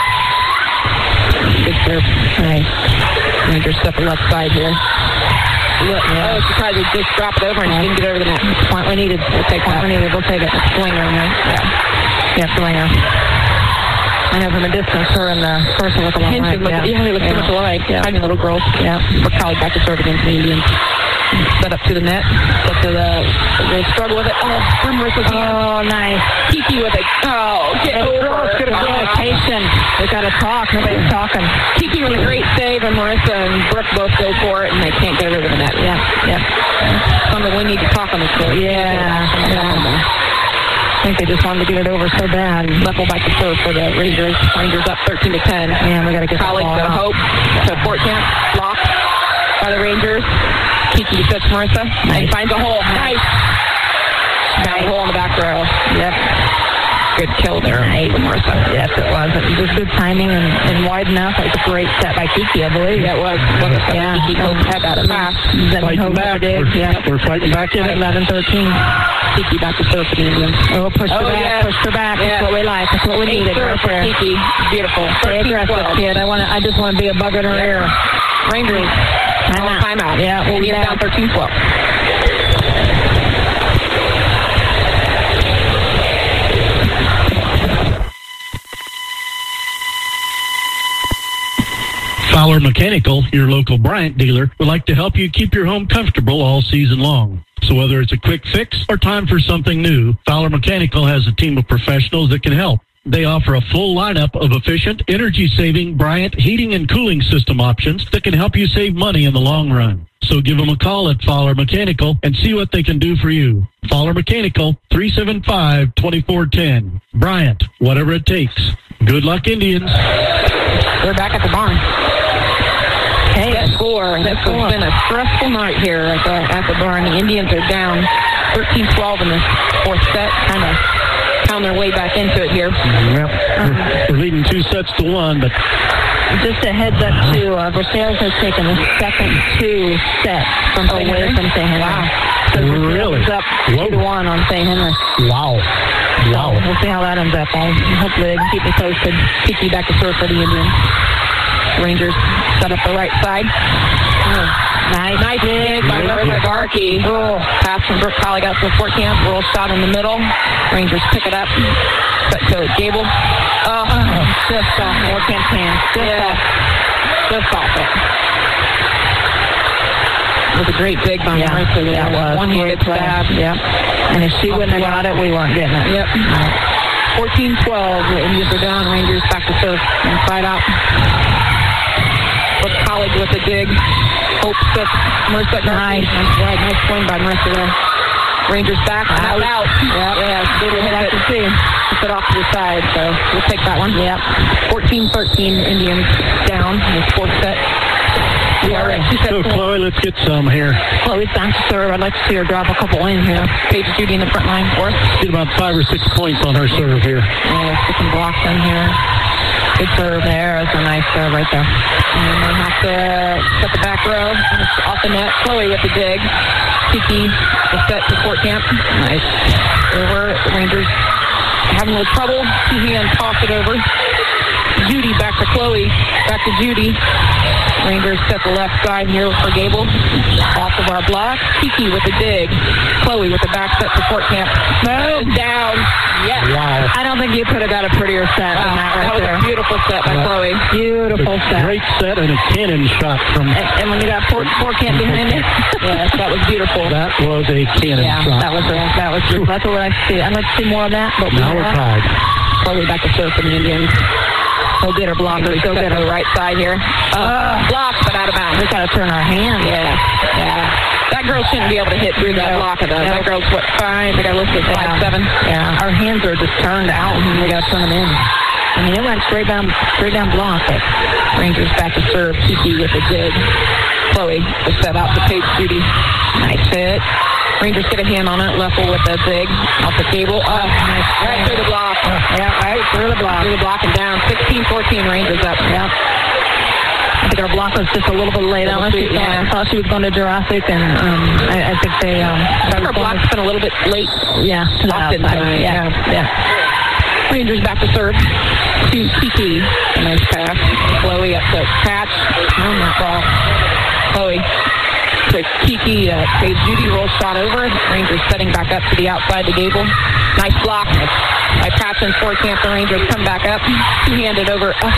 Good serve. Nice. Rangers step the left side here. Look, yeah. Oh, she tried to just drop it over and she didn't get over the net. Point we needed. We'll take point we needed. We'll take it. Slinger, right? Yeah. Yeah, Slinger. I know from a distance, her and the person look alike. Right, look, yeah. yeah, they look yeah. so much alike. Yeah. Tiny little girls. Yeah. We're probably back to serve against the Indians. Set up to the net. Set to the, they struggle with it. Oh, Marissa's Oh, nice. Kiki with it. Oh, get the over. Girls could have been patient. They got to talk. Nobody's talking. Kiki with a great save, and Marissa and Brooke both go for it, and they can't get it over the net. Yeah, yeah. Something we need to talk on this court. Yeah, yeah. I think they just wanted to get it over so bad. Level back to serve for the Rangers. Rangers up thirteen to ten. Yeah, we got to get Colleague the to ball Hope. To Fort Camp. Blocked by the Rangers. Kiki sets Marissa. Nice. And finds a hole. Nice. Got a hole in the back row. Yep. Good kill there. Nice. Marissa. Yes, it was. It was good timing and, and wide enough. It was a great set by Kiki, I believe. Yeah, it was. Wonderful. Yeah. Kiki Hope had that pass. Fighting back. We're, yeah. we're fighting back in it. eleven thirteen. Kiki back to serve for the Indians. Oh, push her oh, back, yeah. push her back. Yeah. That's what we like. That's what we Eight needed right there. Kiki. Beautiful. Stay aggressive, kid. I want to. I just want to be a bug in her ear. Rangers. Timeout. Timeout. Yeah, we'll be down thirteen twelve. Fowler Mechanical, your local Bryant dealer, would like to help you keep your home comfortable all season long. So whether it's a quick fix or time for something new, Fowler Mechanical has a team of professionals that can help. They offer a full lineup of efficient, energy-saving Bryant heating and cooling system options that can help you save money in the long run. So give them a call at Fowler Mechanical and see what they can do for you. Fowler Mechanical, three seven five, two four one zero. Bryant, whatever it takes. Good luck, Indians. We're back at the barn. Hey, that score. This has been a stressful night here at the, at the barn. The Indians are down thirteen twelve in the fourth set. Kind of found their way back into it here. Yep. Um, we're leading two sets to one, but just a heads up to uh, Versailles has taken the second two sets from oh, away from Saint Henry. Wow. So really? It's up Whoa. two to one on Saint Henry. Wow. Wow. So we'll see how that ends up. I'll hopefully they can keep me posted. Kiki back to serve for the Indians. Rangers set up the right side. Oh, nice. Nice dig by Marissa Garkey. Oh, pass from Brooke Colleague out to Fort Camp. Roll shot in the middle. Rangers pick it up. Set to Gable. Oh, oh just off Fort Camp's hand. Just yeah. off. Just off it. was a great dig by Yeah, Marissa there. that was. One-handed Great play. stab. Yep. And if she wouldn't have got it, we weren't getting it. Yep. fourteen twelve. The Indians are down. Rangers back to serve inside out. Brooke College with a dig. Hope sets Marissa. Nice. Nice, right. Nice swing by Marissa there. Rangers back. Out. Out. Yep. Yeah. Little hit after two. Puts it off to the side, so we'll take that one. Yep. fourteen thirteen. Indians down in the fourth set. We are at two sets. So, Chloe, let's get some here. Chloe's back to serve. I'd like to see her drop a couple in here. Paige Judy in the front line for us. Get about five or six points on her serve here. Yeah, get some blocks in here. Good serve there. That's a nice serve right there. And they have to set the back row. It's off the net. Chloe with the dig. Kiki, the set to Fort Camp. Nice. Over. The Rangers having a little trouble. Two hands toss it over. Judy back to Chloe. Back to Judy. Rangers set the left side here for Gable. Off of our block. Kiki with the dig. Chloe with the back set to Fort Camp. No. Down. Yes. Wow. I don't think you could have got a prettier set Wow. than that right That was there. a beautiful set by Yeah. Chloe. Beautiful set. Great set and a cannon shot from... And, and when you got Fort, Fort Camp behind it, Yes, that was beautiful. That was a cannon yeah, shot. that was a, that was good. That's what I see. I'd like to see more of that. But Now we're tied. Chloe back to serve for the Indians. Go get her blockers. Go get her right side here. Uh, blocked, but out of bounds. We got to turn our hand. Yeah, yeah. That girl shouldn't be able to hit through that block of those. That girl's what, five? They got listed five, Yeah. seven. Yeah, our hands are just turned out, and we got to turn them in. I mean, it went straight down, straight down block. But Rangers back to serve. Kiki with the dig. Chloe the set out to Paige Judy. Nice hit. Rangers get a hand on it. Leffel with the dig off the table. Oh, nice. Right through the block. yeah, right through the block. Through the block and down. sixteen fourteen Rangers up. Yeah. I think our block was just a little bit late on us. Yeah. Yeah. I thought she was going to Jurassic, and um, I, I think they... Um, I think our block's been a little bit late. Yeah, to the Often, outside. yeah. Yeah, yeah. Rangers back to serve. To Kiki. A nice pass. Chloe up to catch. Oh, my ball. Chloe to Kiki. Uh, Paige Judy rolls shot over. Rangers setting back up to the outside to Gable. Nice block by Patch and Fort Camp. The Rangers come back up. Two-handed over. Oh.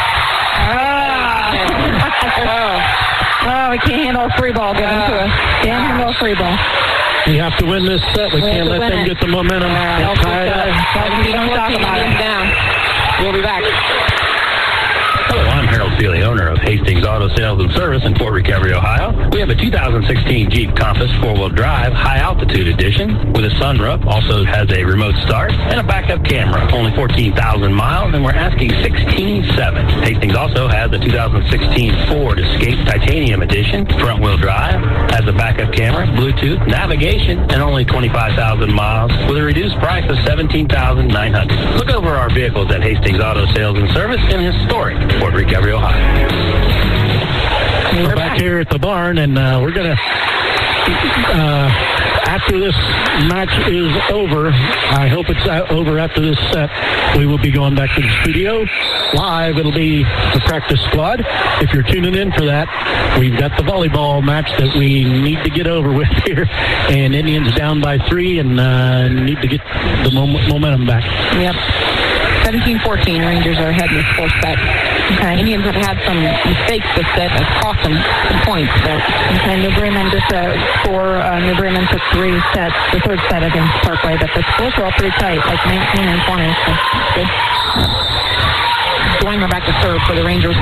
oh. oh, we can't handle a free ball given Uh, to us. Can't handle a free ball. We have to win this set. We, We can't have to let them win it. get the momentum. Uh, Tie it up. We don't talk about it. Down. We'll be back. Hello, I'm Harold Feely, owner of Hastings Auto Sales and Service in Fort Recovery, Ohio. We have a two thousand sixteen Jeep Compass four-wheel drive high altitude edition with a sunroof, also has a remote start, and a backup camera. Only fourteen thousand miles, and we're asking sixteen seven. Hastings also has a two thousand sixteen Ford Escape Titanium edition, front-wheel drive, has a backup camera, Bluetooth, navigation, and only twenty-five thousand miles with a reduced price of seventeen thousand nine hundred dollars. Look over our vehicles at Hastings Auto Sales and Service in historic Fort Recovery, Ohio. We're back here at the barn, and uh, we're going to, uh, after this match is over, I hope it's uh, over after this set, we will be going back to the studio. Live, it'll be the practice squad. If you're tuning in for that, we've got the volleyball match that we need to get over with here, and Indians down by three, and uh, need to get the mom- momentum back. Yep. seventeen fourteen, Rangers are ahead in the fourth set. Okay. Indians have had some mistakes this set that cost them some points. But Okay, New Bremen just uh, four. Uh, New Bremen took three sets, the third set against Parkway, but the scores were all pretty tight, like nineteen and twenty. So good. Dwayne back to serve for the Rangers.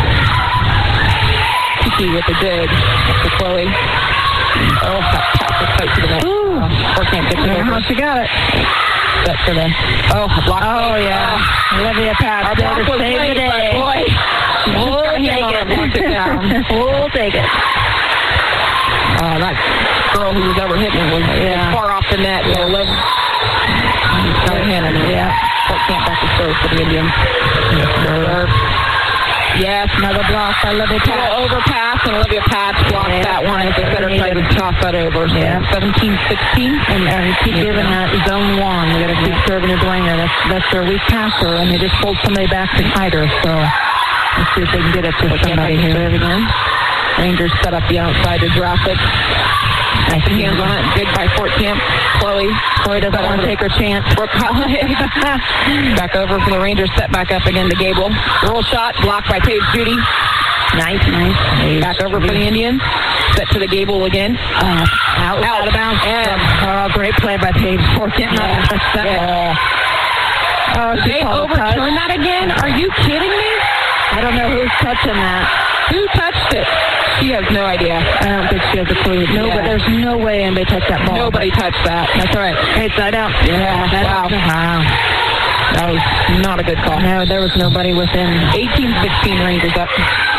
Kiki with the dig. Up to Chloe. Oh, that pass is tight to the net. Ooh. Or can't get I it don't know over. how she got it. Set for the. Oh, a block. Oh, yeah. Olivia Patch. Our block was Save late, the day. but boy. We'll We'll take take it. it. We'll take it. Uh, that girl who was over hitting was Yeah. far off the net. Yeah. Liv. Got a hand in it. Yeah. Fort Camp back to serve for the Indians. Serve. Yes, Another block by Olivia little Patch. overpass, and Olivia Patch blocked Yeah. that one as the setter tried to toss that over. So Yeah. seventeen sixteen. And, and keep giving that zone one. We got to keep serving your Dwayne. That's that's their weak passer, and they just pulled somebody back to hide her. So let's see if they can get it to somebody here. Again. Rangers set up the outside to Jurassic. Nice hands on it. Big by Fort Camp. Chloe. Chloe doesn't want to take her chance. Brooke College. Back over for the Rangers. Set back up again to Gable. Roll shot. Blocked by Paige Judy. Nice, nice. Back over for the Indians. Set to the Gable again. Uh, out, out of bounds. Yeah. Oh, great play by Paige. Forkin not yeah. touch that yeah. ball. Oh, Did they overturn that again? Are you kidding me? I don't know who's touching that. Who touched it? She has no idea. I don't think she has a clue. No, yeah. But there's no way anybody touched that ball. Nobody touched that. That's right. Hey, side out. Yeah. Wow. Wow. That was not a good call. No, there was nobody within. eighteen sixteen Rangers up.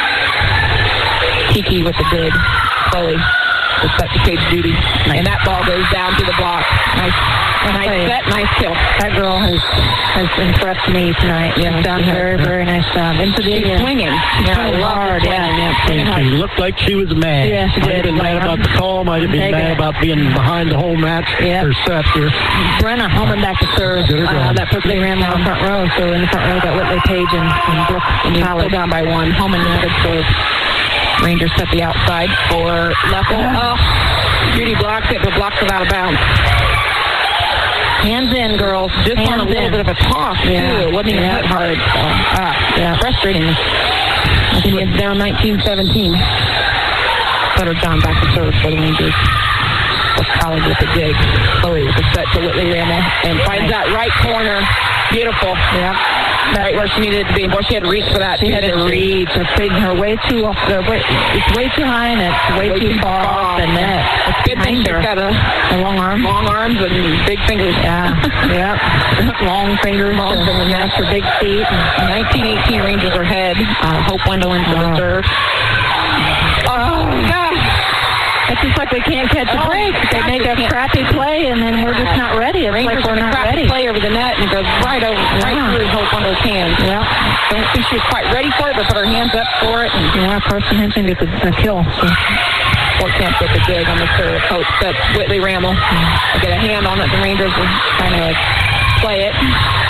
Kiki with the dig. Chloe. The set to Paige Judy. Nice. And that ball goes down to the block. Nice. Nice hey, set, nice kill. That girl has has impressed me tonight. Yeah, she's done very, very nice job. Into the She's swinging. She's yeah, swinging hard. Yeah, yeah. She looked like she was mad. Yeah, she might did. have been mad about the call. Might have been mad it. about being behind the whole match. Yeah. Her set here. Brenna Holman back to serve. Uh, that put they ran down the front row. So in the front row, got Whitley Page and, and Brooke and Tyler down by one. Holman yeah. good serve. Rangers set the outside for Leffel. Oh, Judy blocks it, but blocks it out of bounds. Hands in, girls. Just Hands on a little in. bit of a toss, too. Yeah. It wasn't even yeah. hit hard. So, ah, yeah, frustrating. I think it's down nineteen seventeen. Sutter John back to serve for the Rangers. College with the dig. Chloe with the set to Whitley Rama and finds that right corner. Beautiful. Yeah. Right where she needed to be. Boy, she had to reach for that. She had to reach. It's taking her way too off. The, way, it's way too high and it's way, way too far off the net. It's good thing she's got a, a long arm. Long arms and big fingers. Yeah. yeah. Long fingers. Long to, fingers. Yeah, her big feet. nineteen eighteen Rangers are ahead. Uh, Hope Wendell into the oh. serve. Oh, gosh. It's just like we can't catch a break. They make a crappy play, and then we're just not ready. It's Rangers like we're not not ready. ready. Play over the net, and it goes right over, yeah. right through Hope Wendell's hands. Yeah. Don't think she was quite ready for it, but put her hands up for it. And yeah, Carson Henson gets a, a kill. So. Fort Camp with the dig on the serve. Hope sets Whitley Rammel. Get a hand on it. The Rangers are trying to play it.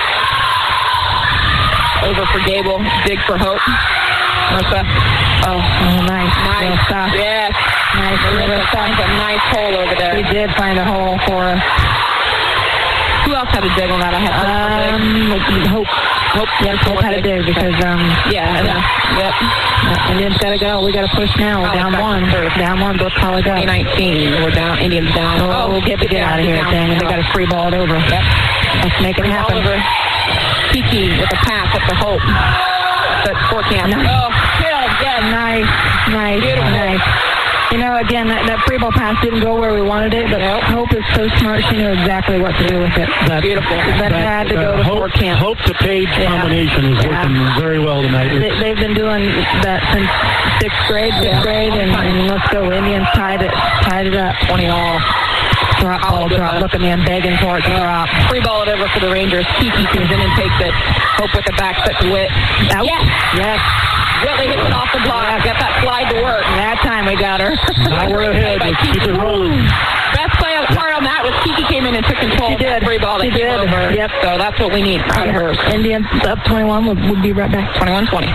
Over for Gable. Dig for Hope. Marissa. Oh, oh nice. Nice. Well, yes. Nice. Marissa finds a nice hole over there. She did find a hole for us. Who else had a dig on that? I had um, Hope. Hope. Yes, Hope had a dig because, um, yeah. yeah. Yep. And Indians got to go. We got to push now. We're down one. Down one. Brooke College up. twenty nineteen. We're down. Indians down. Oh, oh we'll get to get out of here, dang. And they got to free ball it over. Yep. Let's make it happen. Over. Kiki with a pass up to Hope. That's Fort Camp. Nice. Oh, kill. Yes. Nice. Nice. Beautiful. Nice. You know, again, that, that free ball pass didn't go where we wanted it, but nope. Hope is so smart. She knew exactly what to do with it. That's beautiful. That, that had to go to Hope, Fort Camp. Hope to Page yeah. combination is yeah. working very well tonight. They, they've been doing that since sixth grade, fifth yeah. grade, and, and let's go. Indians tied it, tied it up. twenty all. Drop ball, drop. Look at me, I'm begging for it to drop. Free ball it over for the Rangers. Kiki comes in and takes it. Hope with the back set to Whit. Out. Yes. Yes. Whitley hits it off the block. Got that slide to work. That time we got her. Now we're ahead. Let's keep it rolling. Best play part on that was Kiki came in and took control. She did. Free ball that she did. Over. Yep. So that's what we need out of her. Indians up twenty-one. We'll, we'll be right back. twenty-one twenty.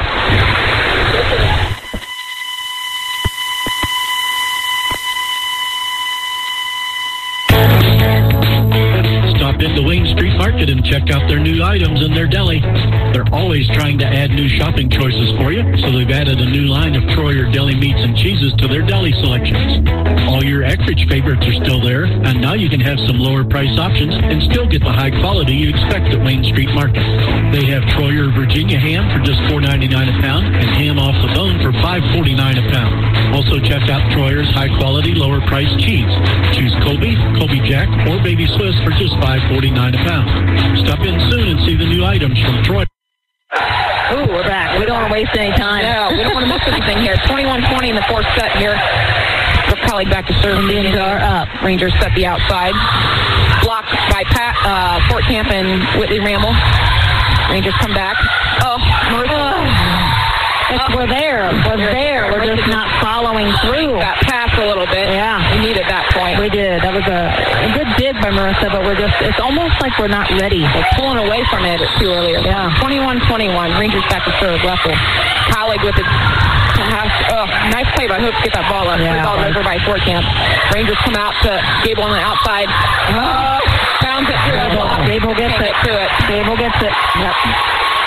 Stop into Wayne Street Market and check out their new items in their deli. They're always trying to add new shopping choices for you, so they've added a new line of Troyer deli meats and cheeses to their deli selections. All your Eckrich favorites are still there, and now you can have some lower price options and still get the high quality you expect at Wayne Street Market. They have Troyer Virginia ham for just four ninety-nine a pound and ham off the bone for five forty-nine a pound. Also check out Troyer's high quality, lower price cheese. Choose Colby, Colby Jack, or Baby Swiss for just five forty-nine a pound. Stop in soon and see the new items from Troy. Ooh, we're back. We don't want to waste any time. No, we don't want to miss anything here. twenty-one twenty in the fourth set here. We're probably back to serve. Indians are up. Rangers set the outside. Blocked by Pat, uh, Fort Camp and Whitley Ramble. Rangers come back. Oh, Marissa. Oh, we're there. We're there. We're just not following through. Got past a little bit. Yeah. We needed that point. We did. That was a, a good dig by Marissa, but we're just, it's almost like we're not ready. We're pulling away from it too earlier. Yeah. twenty-one twenty-one. Rangers back to serve. Leffel. Colleague with it. Oh, nice play by Hope to get that ball up. Yeah, ball right. over by Fort Camp. Rangers come out to Gable on the outside. Oh, bounds it through. Gable, Gable gets it. Get to it. Gable gets it. Yep.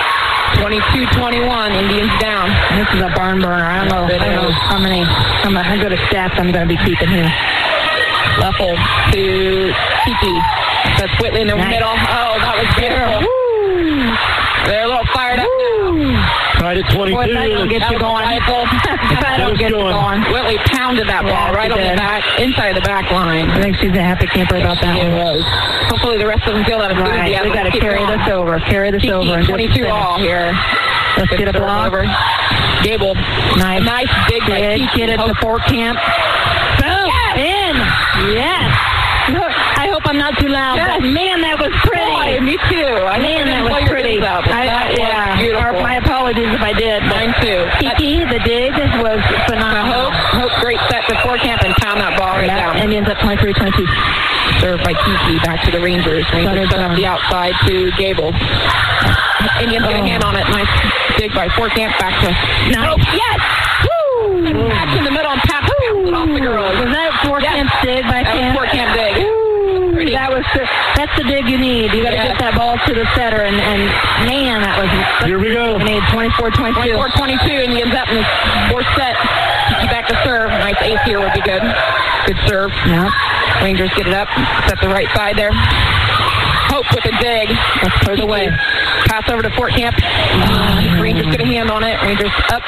twenty-two twenty-one, Indians down. This is a barn burner. I don't know, I don't know how many, how many, how good a stats I'm going to be keeping here. Leffel to Kiki. That's Whitley in the Nice. middle. Oh, that was beautiful. Woo! They're a little fired up now. Right at twenty-two. Boy, that'll get you going. That'll get you going. Whitley pounded that Yeah, ball right she on the did. back, inside the back line. I think she's a happy camper about that She one. was. Hopefully the rest of them feel that Right, enthusiasm. we got to Keep carry going. this over. Carry this Kiki, over. And just twenty-two finish. all here. Let's Good get a serve block. over. Gable. Nice. Nice dig by Did Kiki. get it to Fort Camp. Boom. In. Yes. Look, I hope I'm not too loud. Yes. But man, that was pretty. Boy, me too. I Man, that didn't was play your pretty. things up, but I, that I, was yeah. beautiful. Or my apologies if I did. but Mine too. Kiki, the dig was phenomenal. Hope, Hope, great set to Fort Camp and pound that ball right Yeah, down. Indians up twenty-three twenty-two. Served by Kiki back to the Rangers. Rangers set up the outside to Gable. Indians get a Oh. hand on it. Nice dig by Fort Camp back to Nice. Hope. Yes! Woo! Back in the middle and Pat bounced it off the girls. Was that Fort Yes. Camp dig by That was Camp? Fort Camp dig. Ooh, Pretty. that was the, that's the dig you need. You got to Yes. get that ball to the setter, and, and man, that was. Here we go. We need twenty-four twenty-two. twenty-four twenty-two, Indians up in the fourth set. Kiki back to serve. Nice ace here would be good. Good serve. Yeah. Rangers get it up. Set the right side there. Hope with a dig. Let's put it away. Pass over to Fort Camp. Uh, Rangers get a hand on it. Rangers up.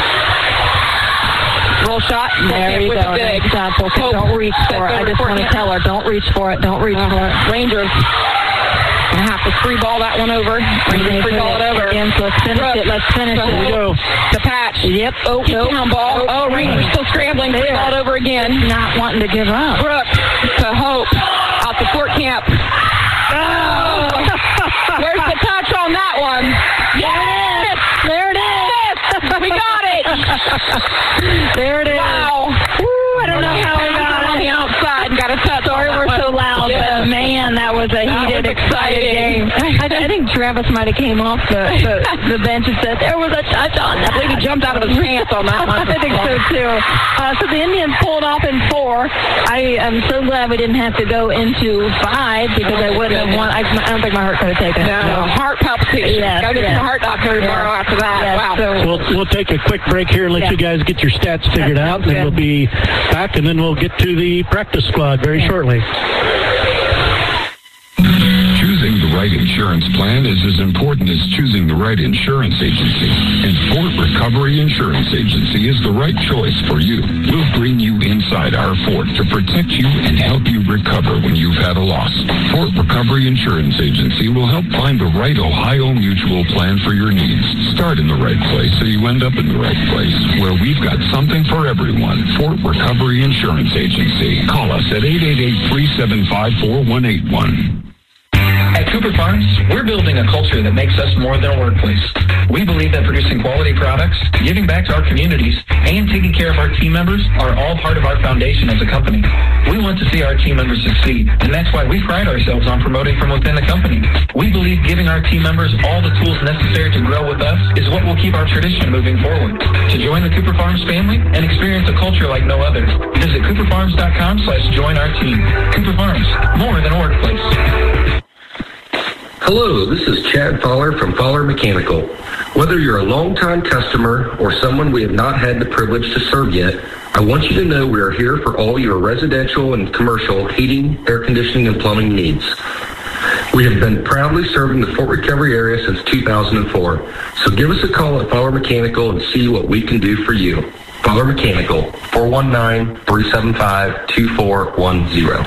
Roll shot. Fort There Camp you with go. a dig. Nice job, Fort Camp. Hope Don't reach sets for it. I over just Fort want to Camp. tell her, don't reach for it. Don't reach Uh, for it. Rangers. Gonna have to free ball that one over. Rangers free ball it over. Again, so let's finish Brooks. it. Let's finish So it. Here we go. The patch. Yep. Oh, Keep nope. down ball. Oh, Rangers still scrambling. Free ball it over again. Not wanting to give up. Brooks to Hope. Out to Fort Camp. Oh! Where's the touch on that one? Yes! There it is. We got it! There it is. Wow. Woo, I don't know how we got on it. the outside and got a touch. Sorry we're so loud, Yes. but man, that was a That heated, was excited exciting. game. I, I think Travis might have came off the, the, the bench and said, there was a touch on that. I believe he jumped out of his pants on that one. I think so, too. Uh, so the Indians pulled off in four. I am so glad we didn't have to go into five because I wouldn't have won. I, I don't think my heart could have taken it. No, heart palpitation. Yes, Gotta get yes. to the heart doctor tomorrow Yes. after that. Yes, Wow. so- We'll, we'll take a quick break here and let Yeah. you guys get your stats figured That out. sounds And then good. we'll be back, and then we'll get to the practice squad very shortly. Choosing the right insurance plan is as important as choosing the right insurance agency. And Fort Recovery Insurance Agency is the right choice for you. We'll bring you inside our fort to protect you and help you recover when you've had a loss. Fort Recovery Insurance Agency will help find the right Ohio Mutual plan for your needs. Start in the right place so you end up in the right place, where we've got something for everyone. Fort Recovery Insurance Agency. Call us at eight eight eight, three seven five, four one eight one. At Cooper Farms, we're building a culture that makes us more than a workplace. We believe that producing quality products, giving back to our communities, and taking care of our team members are all part of our foundation as a company. We want to see our team members succeed, and that's why we pride ourselves on promoting from within the company. We believe giving our team members all the tools necessary to grow with us is what will keep our tradition moving forward. To join the Cooper Farms family and experience a culture like no other, visit cooper farms dot com slash join our team. Cooper Farms, more than a workplace. Hello, this is Chad Fowler from Fowler Mechanical. Whether you're a longtime customer or someone we have not had the privilege to serve yet, I want you to know we are here for all your residential and commercial heating, air conditioning, and plumbing needs. We have been proudly serving the Fort Recovery area since two thousand four, so give us a call at Fowler Mechanical and see what we can do for you. Fowler Mechanical, four one nine, three seven five, two four one zero.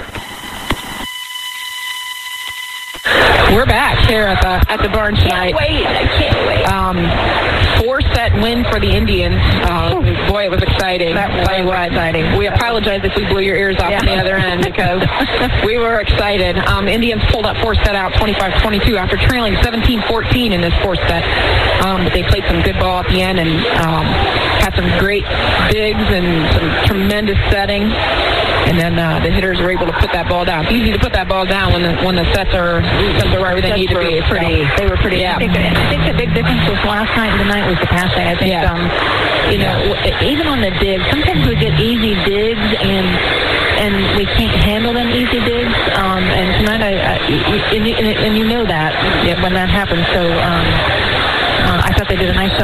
We're back here at the at the barn tonight. Wait, I can't wait. Um, four set win for the Indians. Uh, boy, it was exciting. That was Tell you what, exciting. We apologize if we blew your ears off Yeah. on the other end because we were excited. Um, Indians pulled that fourth set out twenty-five twenty-two after trailing seventeen fourteen in this fourth set. Um, but they played some good ball at the end and um, had some great digs and some tremendous setting. And then uh, the hitters were able to put that ball down. It's easy to put that ball down when the when the sets are sets are where they need to be. Pretty, So, they were pretty. Yeah. I think, I think the big difference was last night and tonight was the passing. I think, Yeah. um, you know, w- even on the digs, sometimes we get easy digs and and we can't handle them easy digs. Um, and tonight, I, I and, you, and you know that when that happens. So. Um, Uh, I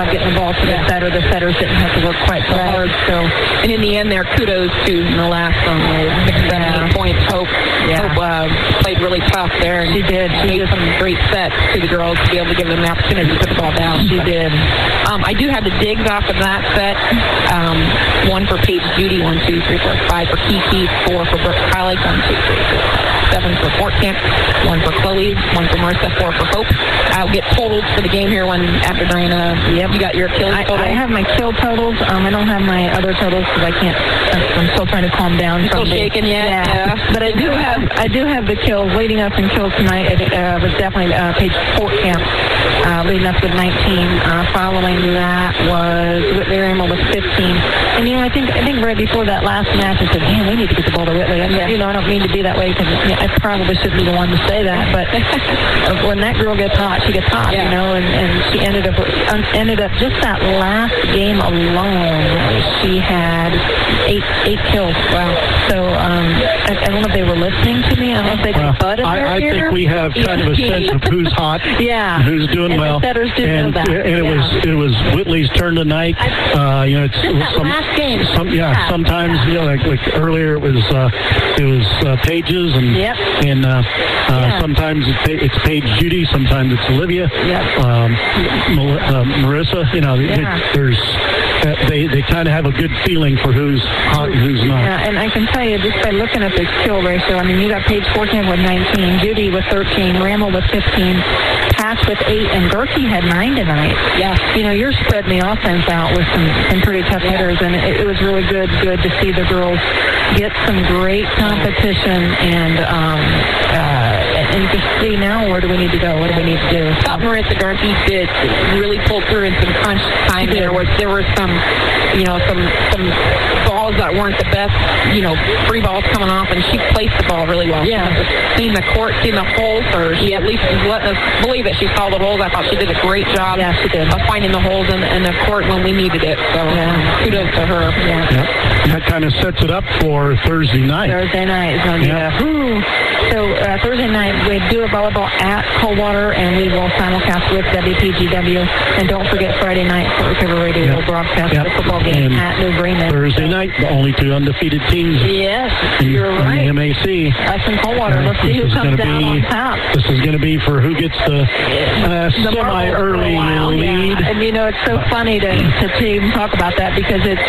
getting the ball to the setter. The setters didn't have to work quite so Right. hard. So, And in the end there, kudos to in the last one, six, seven, eight points. Hope, Yeah. Hope uh, played really tough there. And She did. She made some great sets to the girls to be able to give them the opportunity to put the ball down. she did. Um, I do have the digs off of that set. Um, one for Paige Judy, one, two, three, four, five for Kiki, four for Brooke Colleague, one, two, three, four, five, seven for Fort Camp, one for Chloe, one for Marissa, four for Hope. I'll get totals for the game here when after Diana. Yep, you got your kills I, total. I have my kill totals. Um, I don't have my other totals because I can't. I'm still trying to calm down. Still from the- shaking yet? Yeah. Yeah. But I do have I do have the kills leading up in kills tonight. It uh, was definitely uh, Paige Fort Camp uh, leading up with nineteen. Uh, following that was Whitley Ramel with fifteen. And you know, I think I think right before that last match, I said, "Man, we need to get the ball to Whitley." And you know, I don't mean to be that way because I probably shouldn't be the one to say that, but when that girl gets hot, she gets hot. Yeah. You know, and, and she ended up ended up just that last game alone. She had eight eight kills. Wow. So um, I, I don't know if they were listening to me. I don't know if they Well, could butt in their I, I ear. think we have kind of a sense of who's hot, Yeah. and who's doing And the well. setters do know and that. and it Yeah. was it was Whitley's turn tonight. Uh, you know, it's Just that last game. Some, yeah, Yeah. sometimes you know, like, like earlier it was uh, it was uh, Paige's, and Yep. and uh, uh, Yeah. sometimes it's, Pa- it's Paige Judy, sometimes it's Olivia, Yep. um, Mel- uh, Marissa. You know, Yeah. there's uh, they they kind of have a good feeling for who's hot and who's not. Yeah, and I can tell you just by looking at this kill ratio, I mean, you got Paige fourteen with nineteen, Judy with thirteen, Ramel with fifteen, Patch with eight, and Gerke had nine tonight. Yeah. You know, you're spreading the offense out with some, some pretty tough hitters, and it, it was really good, good to see the girls get some great competition and um, uh, and just see now where do we need to go, what do we need to do. I thought Marissa Gerke did really pull through in some crunch time. She did. There was there were some, you know, some some balls that weren't the best, you know, free balls coming off, and she placed the ball really well. Yeah. She must have seen the court, seen the holes, or she at least was letting us believe that she saw the holes. I thought she did a great job. Yeah, she did. Of finding the holes in, in the court when we needed it. So Yeah. kudos to her. Yeah. Yep. That kind of sets it up for Thursday night. Thursday night is going to be Yeah. a whoo. So uh, Thursday night we do a volleyball at Coldwater, and we will simulcast with W P G W. And don't forget Friday night for Recovery Radio Yep. will broadcast Yep. the football game And at New Bremen. Thursday night, the only two undefeated teams Yes, in, you're in right. the M A C. Us in Coldwater. Let's see This who is comes gonna down be- on top. This is going to be for who gets the uh, The marbles semi-early for a while, lead. yeah. And you know, it's so funny to, to, to even talk about that because it's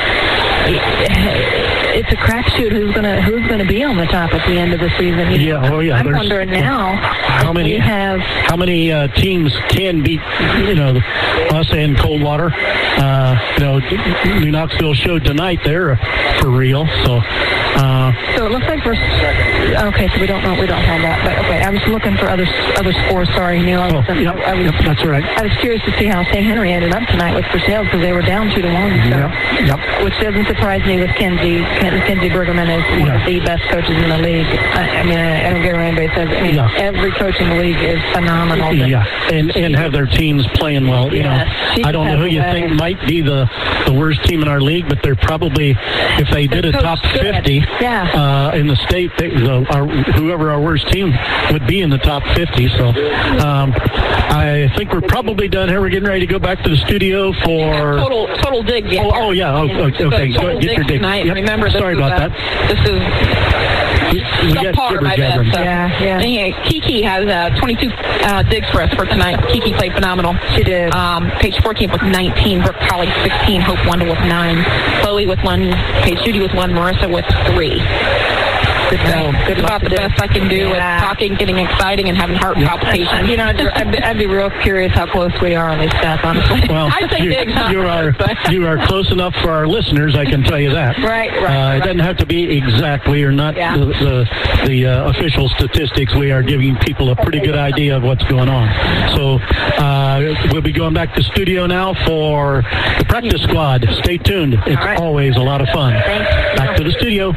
it's a crapshoot who's gonna who's gonna be on the top at the end of the season. You know, Yeah, oh yeah. I'm there's- wondering now how if many we have how many uh, teams can beat you know us and Coldwater. Uh, you know, New Knoxville showed tonight they're for real. So. Uh, So it looks like we're okay. So we don't know. We don't have that. But okay, I was looking for other other scores. Sorry, Neil. I was, oh, yep, I was, yep, that's all right. I was curious to see how Saint Henry ended up tonight with Purcell because they were down two to one. So, Yep, yep. Which doesn't surprise me with Kenzie. Ken, Kenzie Bergerman is one Yeah. of the best coaches in the league. I, I mean, I, I don't care what anybody says. I mean, Yeah. every coach in the league is phenomenal. Yeah, and and have their teams playing well. You Yes, know, she I don't know who has you a way. think might be the the worst team in our league, but they're probably if they did a They're top coached good. fifty Yeah. uh, in the state, they, the, our, whoever our worst team would be in the top fifty. So um, I think we're probably done here. We're getting ready to go back to the studio for. Total total dig. Yeah. Oh, oh yeah. Oh, okay. okay. So Go, total get your dig dig. tonight. Yep. Remember, this Sorry is, about uh, that. This is We, we got subpar, my bad. jibber-jabber. So. Yeah, yeah. Anyway, Kiki has uh, twenty-two uh, digs for us for tonight. Kiki played phenomenal. She did. Um, Paige fourteen with nineteen, Brooke Colleague sixteen, Hope Wendell with nine, Chloe with one, Paige Judy with one, Marissa with three. So, Good it's about the best I can do with Yeah. talking, getting exciting, and having heart palpitations. You know, I'd, I'd, be, I'd be real curious how close we are on these stats, honestly. Well, I'd say you, digs, not you are but- you are close enough for our listeners. I can tell you that. Right, right, Uh, right. It doesn't have to be exactly or not Yeah. the the, the uh, official statistics. We are giving people a pretty good idea of what's going on. So uh, we'll be going back to studio now for the practice squad. Stay tuned. It's All right. always a lot of fun. Thanks. Back to the studio.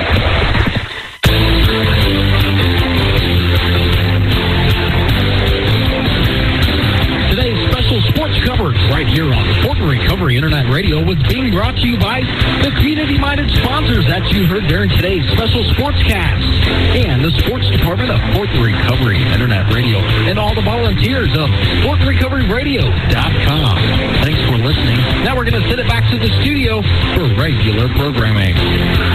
Today's special sports coverage right here on Fort Recovery Internet Radio was being brought to you by the community-minded sponsors that you heard during today's special sportscast and the sports department of Fort Recovery Internet Radio and all the volunteers of Fort Recovery Radio dot com. Thanks for listening. we're going to send it back to the studio for regular programming.